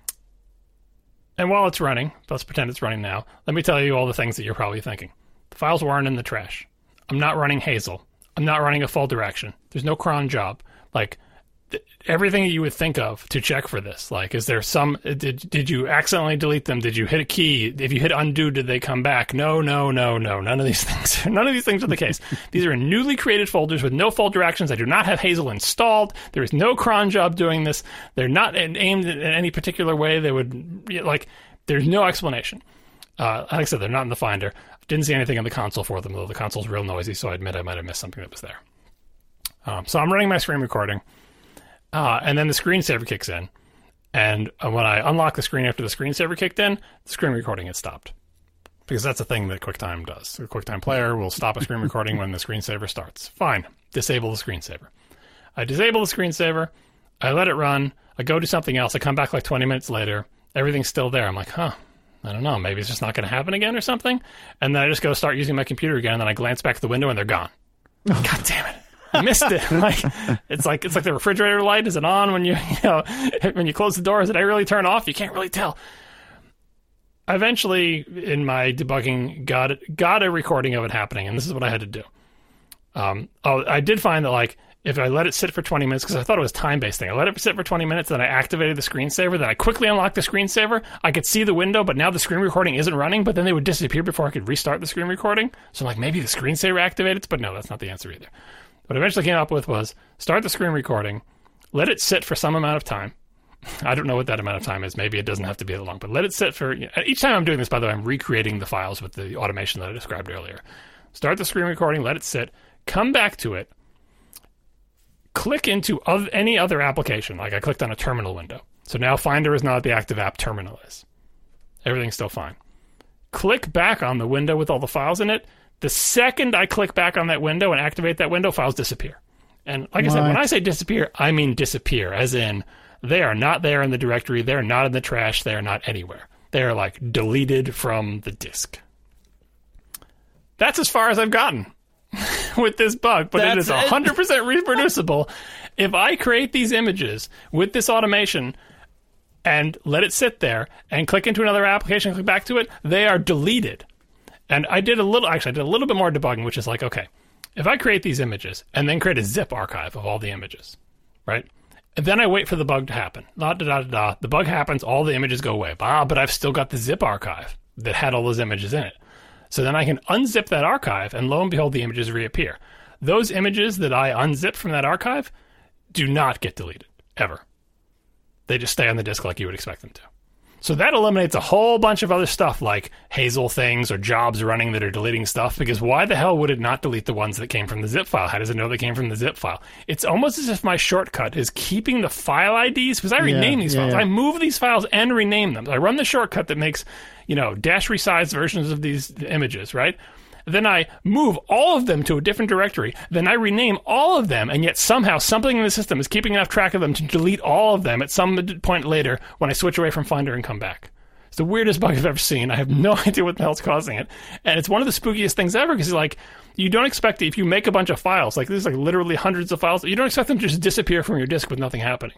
and while it's running, let's pretend it's running now, let me tell you all the things that you're probably thinking. The files weren't in the trash. I'm not running Hazel. I'm not running a folder action. There's no cron job. Like, th- everything that you would think of to check for this. Like, is there some, did, did you accidentally delete them? Did you hit a key? If you hit undo, did they come back? No, no, no, no. None of these things, none of these things are the case. These are in newly created folders with no folder actions. I do not have Hazel installed. There is no cron job doing this. They're not aimed in any particular way. They would, like, there's no explanation. Uh, like I said, they're not in the Finder. Didn't see anything on the console for them, though the console's real noisy, so I admit I might have missed something that was there. Um, so I'm running my screen recording, uh, and then the screensaver kicks in. And when I unlock the screen after the screensaver kicked in, the screen recording had stopped. Because that's a thing that QuickTime does. The QuickTime player will stop a screen recording when the screensaver starts. Fine. Disable the screensaver. I disable the screensaver. I let it run. I go do something else. I come back like twenty minutes later. Everything's still there. I'm like, huh. I don't know, maybe it's just not going to happen again or something. And then I just go start using my computer again, and then I glance back at the window, and they're gone. God damn it. I missed it. Like, it's like it's like the refrigerator light. Is it on when you, you know, when you close the door? Did I really turn off? You can't really tell. I eventually, in my debugging, got it, got a recording of it happening, and this is what I had to do. Um, oh, I did find that, like, if I let it sit for twenty minutes, because I thought it was a time-based thing. I let it sit for twenty minutes, then I activated the screensaver, then I quickly unlocked the screensaver. I could see the window, but now the screen recording isn't running, but then they would disappear before I could restart the screen recording. So I'm like, maybe the screensaver activated, but no, that's not the answer either. What I eventually came up with was start the screen recording, let it sit for some amount of time. I don't know what that amount of time is. Maybe it doesn't have to be that long, but let it sit for... Each time I'm doing this, by the way, I'm recreating the files with the automation that I described earlier. Start the screen recording, let it sit, come back to it, click into any other application. Like I clicked on a terminal window. So now Finder is not the active app, terminal is. Everything's still fine. Click back on the window with all the files in it. The second I click back on that window and activate that window, files disappear. And like what? I said, when I say disappear, I mean disappear, as in they are not there in the directory, they're not in the trash, they're not anywhere. They're like deleted from the disk. That's as far as I've gotten with this bug, but That's it is one hundred percent reproducible. If I create these images with this automation and let it sit there and click into another application and click back to it, they are deleted. And I did a little, actually, I did a little bit more debugging, which is like, okay, if I create these images and then create a zip archive of all the images, right? And then I wait for the bug to happen. Da, da, da, da, da. The bug happens, all the images go away. Ah, but I've still got the zip archive that had all those images in it. So then I can unzip that archive, and lo and behold, the images reappear. Those images that I unzip from that archive do not get deleted, ever. They just stay on the disk like you would expect them to. So that eliminates a whole bunch of other stuff like Hazel things or jobs running that are deleting stuff, because why the hell would it not delete the ones that came from the zip file? How does it know they came from the zip file? It's almost as if my shortcut is keeping the file I Ds, because I rename yeah, these yeah, files. Yeah. I move these files and rename them. I run the shortcut that makes, you know, dash resized versions of these images, right? Then I move all of them to a different directory. Then I rename all of them, and yet somehow something in the system is keeping enough track of them to delete all of them at some point later when I switch away from Finder and come back. It's the weirdest bug I've ever seen. I have no idea what the hell's causing it. And it's one of the spookiest things ever, because like, you don't expect it, if you make a bunch of files, like there's like literally hundreds of files, you don't expect them to just disappear from your disk with nothing happening.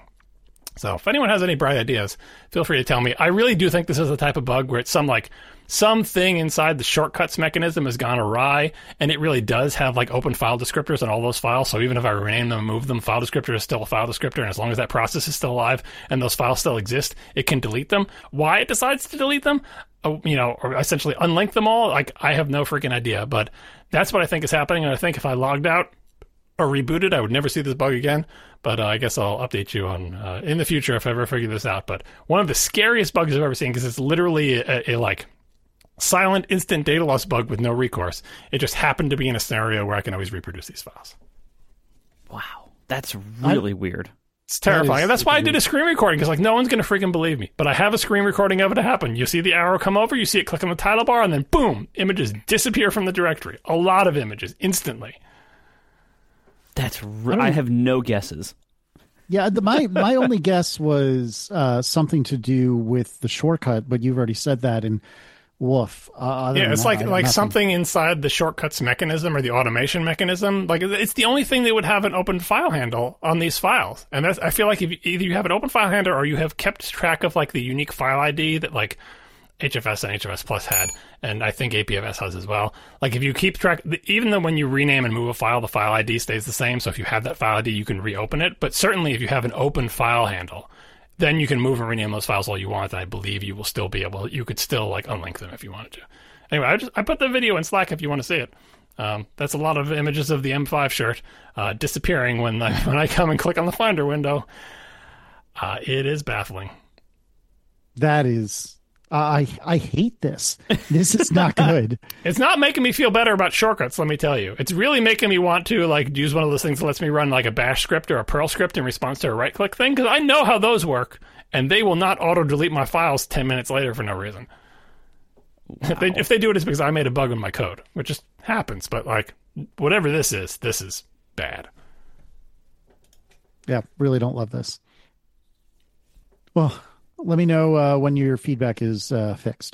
So if anyone has any bright ideas, feel free to tell me. I really do think this is the type of bug where it's some like something inside the shortcuts mechanism has gone awry, and it really does have like open file descriptors on all those files. So even if I rename them and move them, file descriptor is still a file descriptor, and as long as that process is still alive and those files still exist, it can delete them. Why it decides to delete them, uh, you know, or essentially unlink them all, like I have no freaking idea. But that's what I think is happening, and I think if I logged out or rebooted, I would never see this bug again. But uh, I guess I'll update you on uh, in the future if I ever figure this out. But one of the scariest bugs I've ever seen, because it's literally a, a like silent instant data loss bug with no recourse. It just happened to be in a scenario where I can always reproduce these files. Wow, that's really I, weird. It's terrifying. That is And that's why I super did a screen recording, because like no one's going to freaking believe me. But I have a screen recording of it happen. You see the arrow come over, you see it click on the title bar, and then boom, images disappear from the directory. A lot of images instantly. That's r- I, I have no guesses. Yeah, the, my my only guess was uh, something to do with the shortcut, but you've already said that, and woof. Uh, yeah, it's that, like like nothing. something inside the shortcuts mechanism or the automation mechanism. Like it's the only thing that would have an open file handle on these files, and that's, I feel like if you, either you have an open file handle or you have kept track of like the unique file I D that like H F S and H F S Plus had, and I think A P F S has as well. Like if you keep track, even though when you rename and move a file, the file I D stays the same. So if you have that file I D, you can reopen it. But certainly if you have an open file handle, then you can move and rename those files all you want. And I believe you will still be able, you could still like unlink them if you wanted to. Anyway, I just I put the video in Slack if you want to see it. Um, that's a lot of images of the M five shirt uh, disappearing when I, when I come and click on the Finder window. Uh, it is baffling. That is, I I hate this. This is not good. It's not making me feel better about shortcuts, let me tell you. It's really making me want to like use one of those things that lets me run like a bash script or a Perl script in response to a right-click thing, because I know how those work, and they will not auto-delete my files ten minutes later for no reason. Wow. If, they, if they do it, it's because I made a bug in my code, which just happens. But like, whatever this is, this is bad. Yeah, really don't love this. Well, let me know uh, when your feedback is uh, fixed.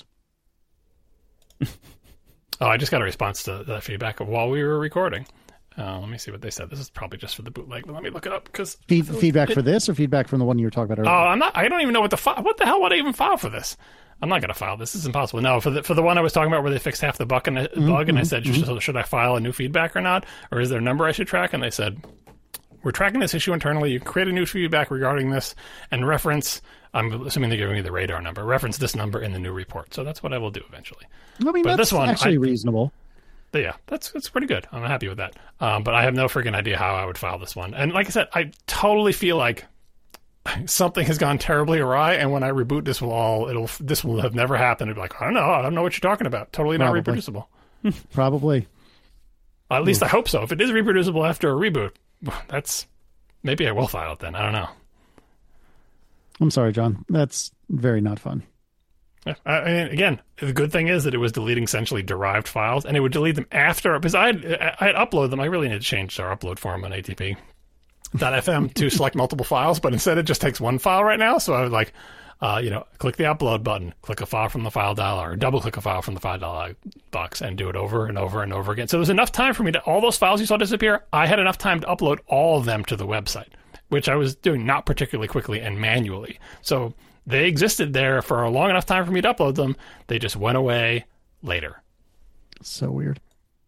Oh, I just got a response to that feedback while we were recording. Uh, let me see what they said. This is probably just for the bootleg, but let me look it up because Feed, feedback it, for this or feedback from the one you were talking about Oh, earlier? I'm not. I don't even know what the fi- what the hell would I even file for this? I'm not going to file this. This is impossible. No, for the for the one I was talking about where they fixed half the bug and, mm-hmm, bug, and I said, mm-hmm. should, should I file a new feedback or not, or is there a number I should track? And they said, we're tracking this issue internally. You can create a new feedback regarding this and reference. I'm assuming they're giving me the radar number. Reference this number in the new report. So that's what I will do eventually. I mean, but that's this one, actually I, reasonable. Yeah, that's that's pretty good. I'm happy with that. Um, but I have no freaking idea how I would file this one. And like I said, I totally feel like something has gone terribly awry. And when I reboot, this will all it'll this will have never happened. It'll be like, I don't know, I don't know what you're talking about. Totally Probably. not reproducible. Probably. At least I hope so. If it is reproducible after a reboot, that's maybe I will file it then. I don't know. I'm sorry, John. That's very not fun. I mean, again, the good thing is that it was deleting essentially derived files, and it would delete them after, because I had, I had uploaded them. I really need to change our upload form on A T P dot F M to select multiple files, but instead it just takes one file right now. So I would like, uh, you know, click the upload button, click a file from the file dialog, or double click a file from the file dialog box, and do it over and over and over again. So there's enough time for me to, all those files you saw disappear, I had enough time to upload all of them to the website, which I was doing not particularly quickly and manually. So they existed there for a long enough time for me to upload them. They just went away later. So weird.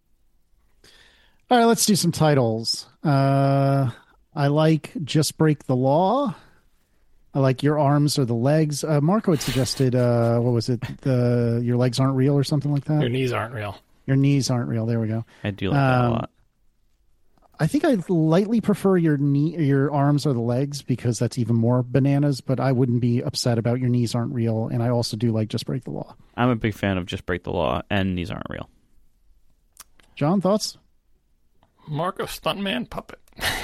All right, let's do some titles. Uh, I like Just Break the Law. I like Your Arms Are the Legs. Uh, Marco had suggested, uh, what was it? The Your Legs Aren't Real or something like that? Your Knees Aren't Real. Your Knees Aren't Real. There we go. I do like that um, a lot. I think I lightly prefer your knee, your arms or the legs, because that's even more bananas, but I wouldn't be upset about Your Knees Aren't Real. And I also do like Just Break the Law. I'm a big fan of Just Break the Law and Knees Aren't Real. John, thoughts? Marco Stuntman Puppet.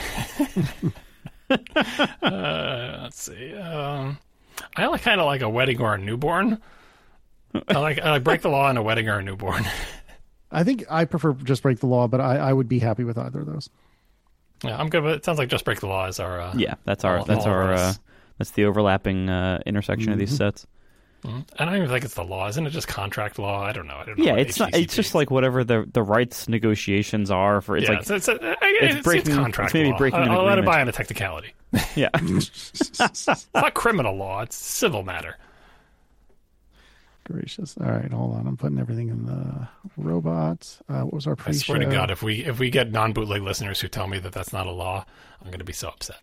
uh, let's see. Um, I like kind of like a wedding or a newborn. I like, I like Break the Law and a wedding or a newborn. I think I prefer Just Break the Law, but I, I would be happy with either of those. Yeah, I'm good with it. It sounds like Just Break the Law is our. Uh, yeah, that's our. all, that's all our. Uh, us. that's the overlapping uh, intersection mm-hmm. of these sets. Mm-hmm. I don't even think it's the law. Isn't it just contract law? I don't know. I don't know. Yeah, it's not. It's just like whatever the the rights negotiations are for. It's yeah, like it's, it's, it's, it's breaking. It's contract it's maybe law. breaking. An I'll let it agreement. by on a technicality. Yeah, it's not criminal law. It's civil matter. Gracious. All right, hold on. I'm putting everything in the robot. Uh, what was our pre-show? I swear to God, if we if we get non-bootleg listeners who tell me that that's not a law, I'm going to be so upset.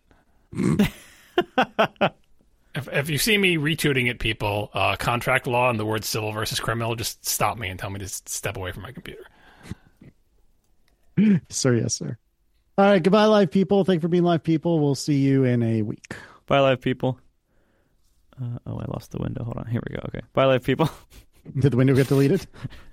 if if you see me retweeting at people, uh, contract law and the word civil versus criminal, just stop me and tell me to step away from my computer. Sir, yes, sir. All right, goodbye, live people. Thank you for being live people. We'll see you in a week. Bye, live people. Uh, oh, I lost the window. Hold on. Here we go. Okay. Bye, live people. Did the window get deleted?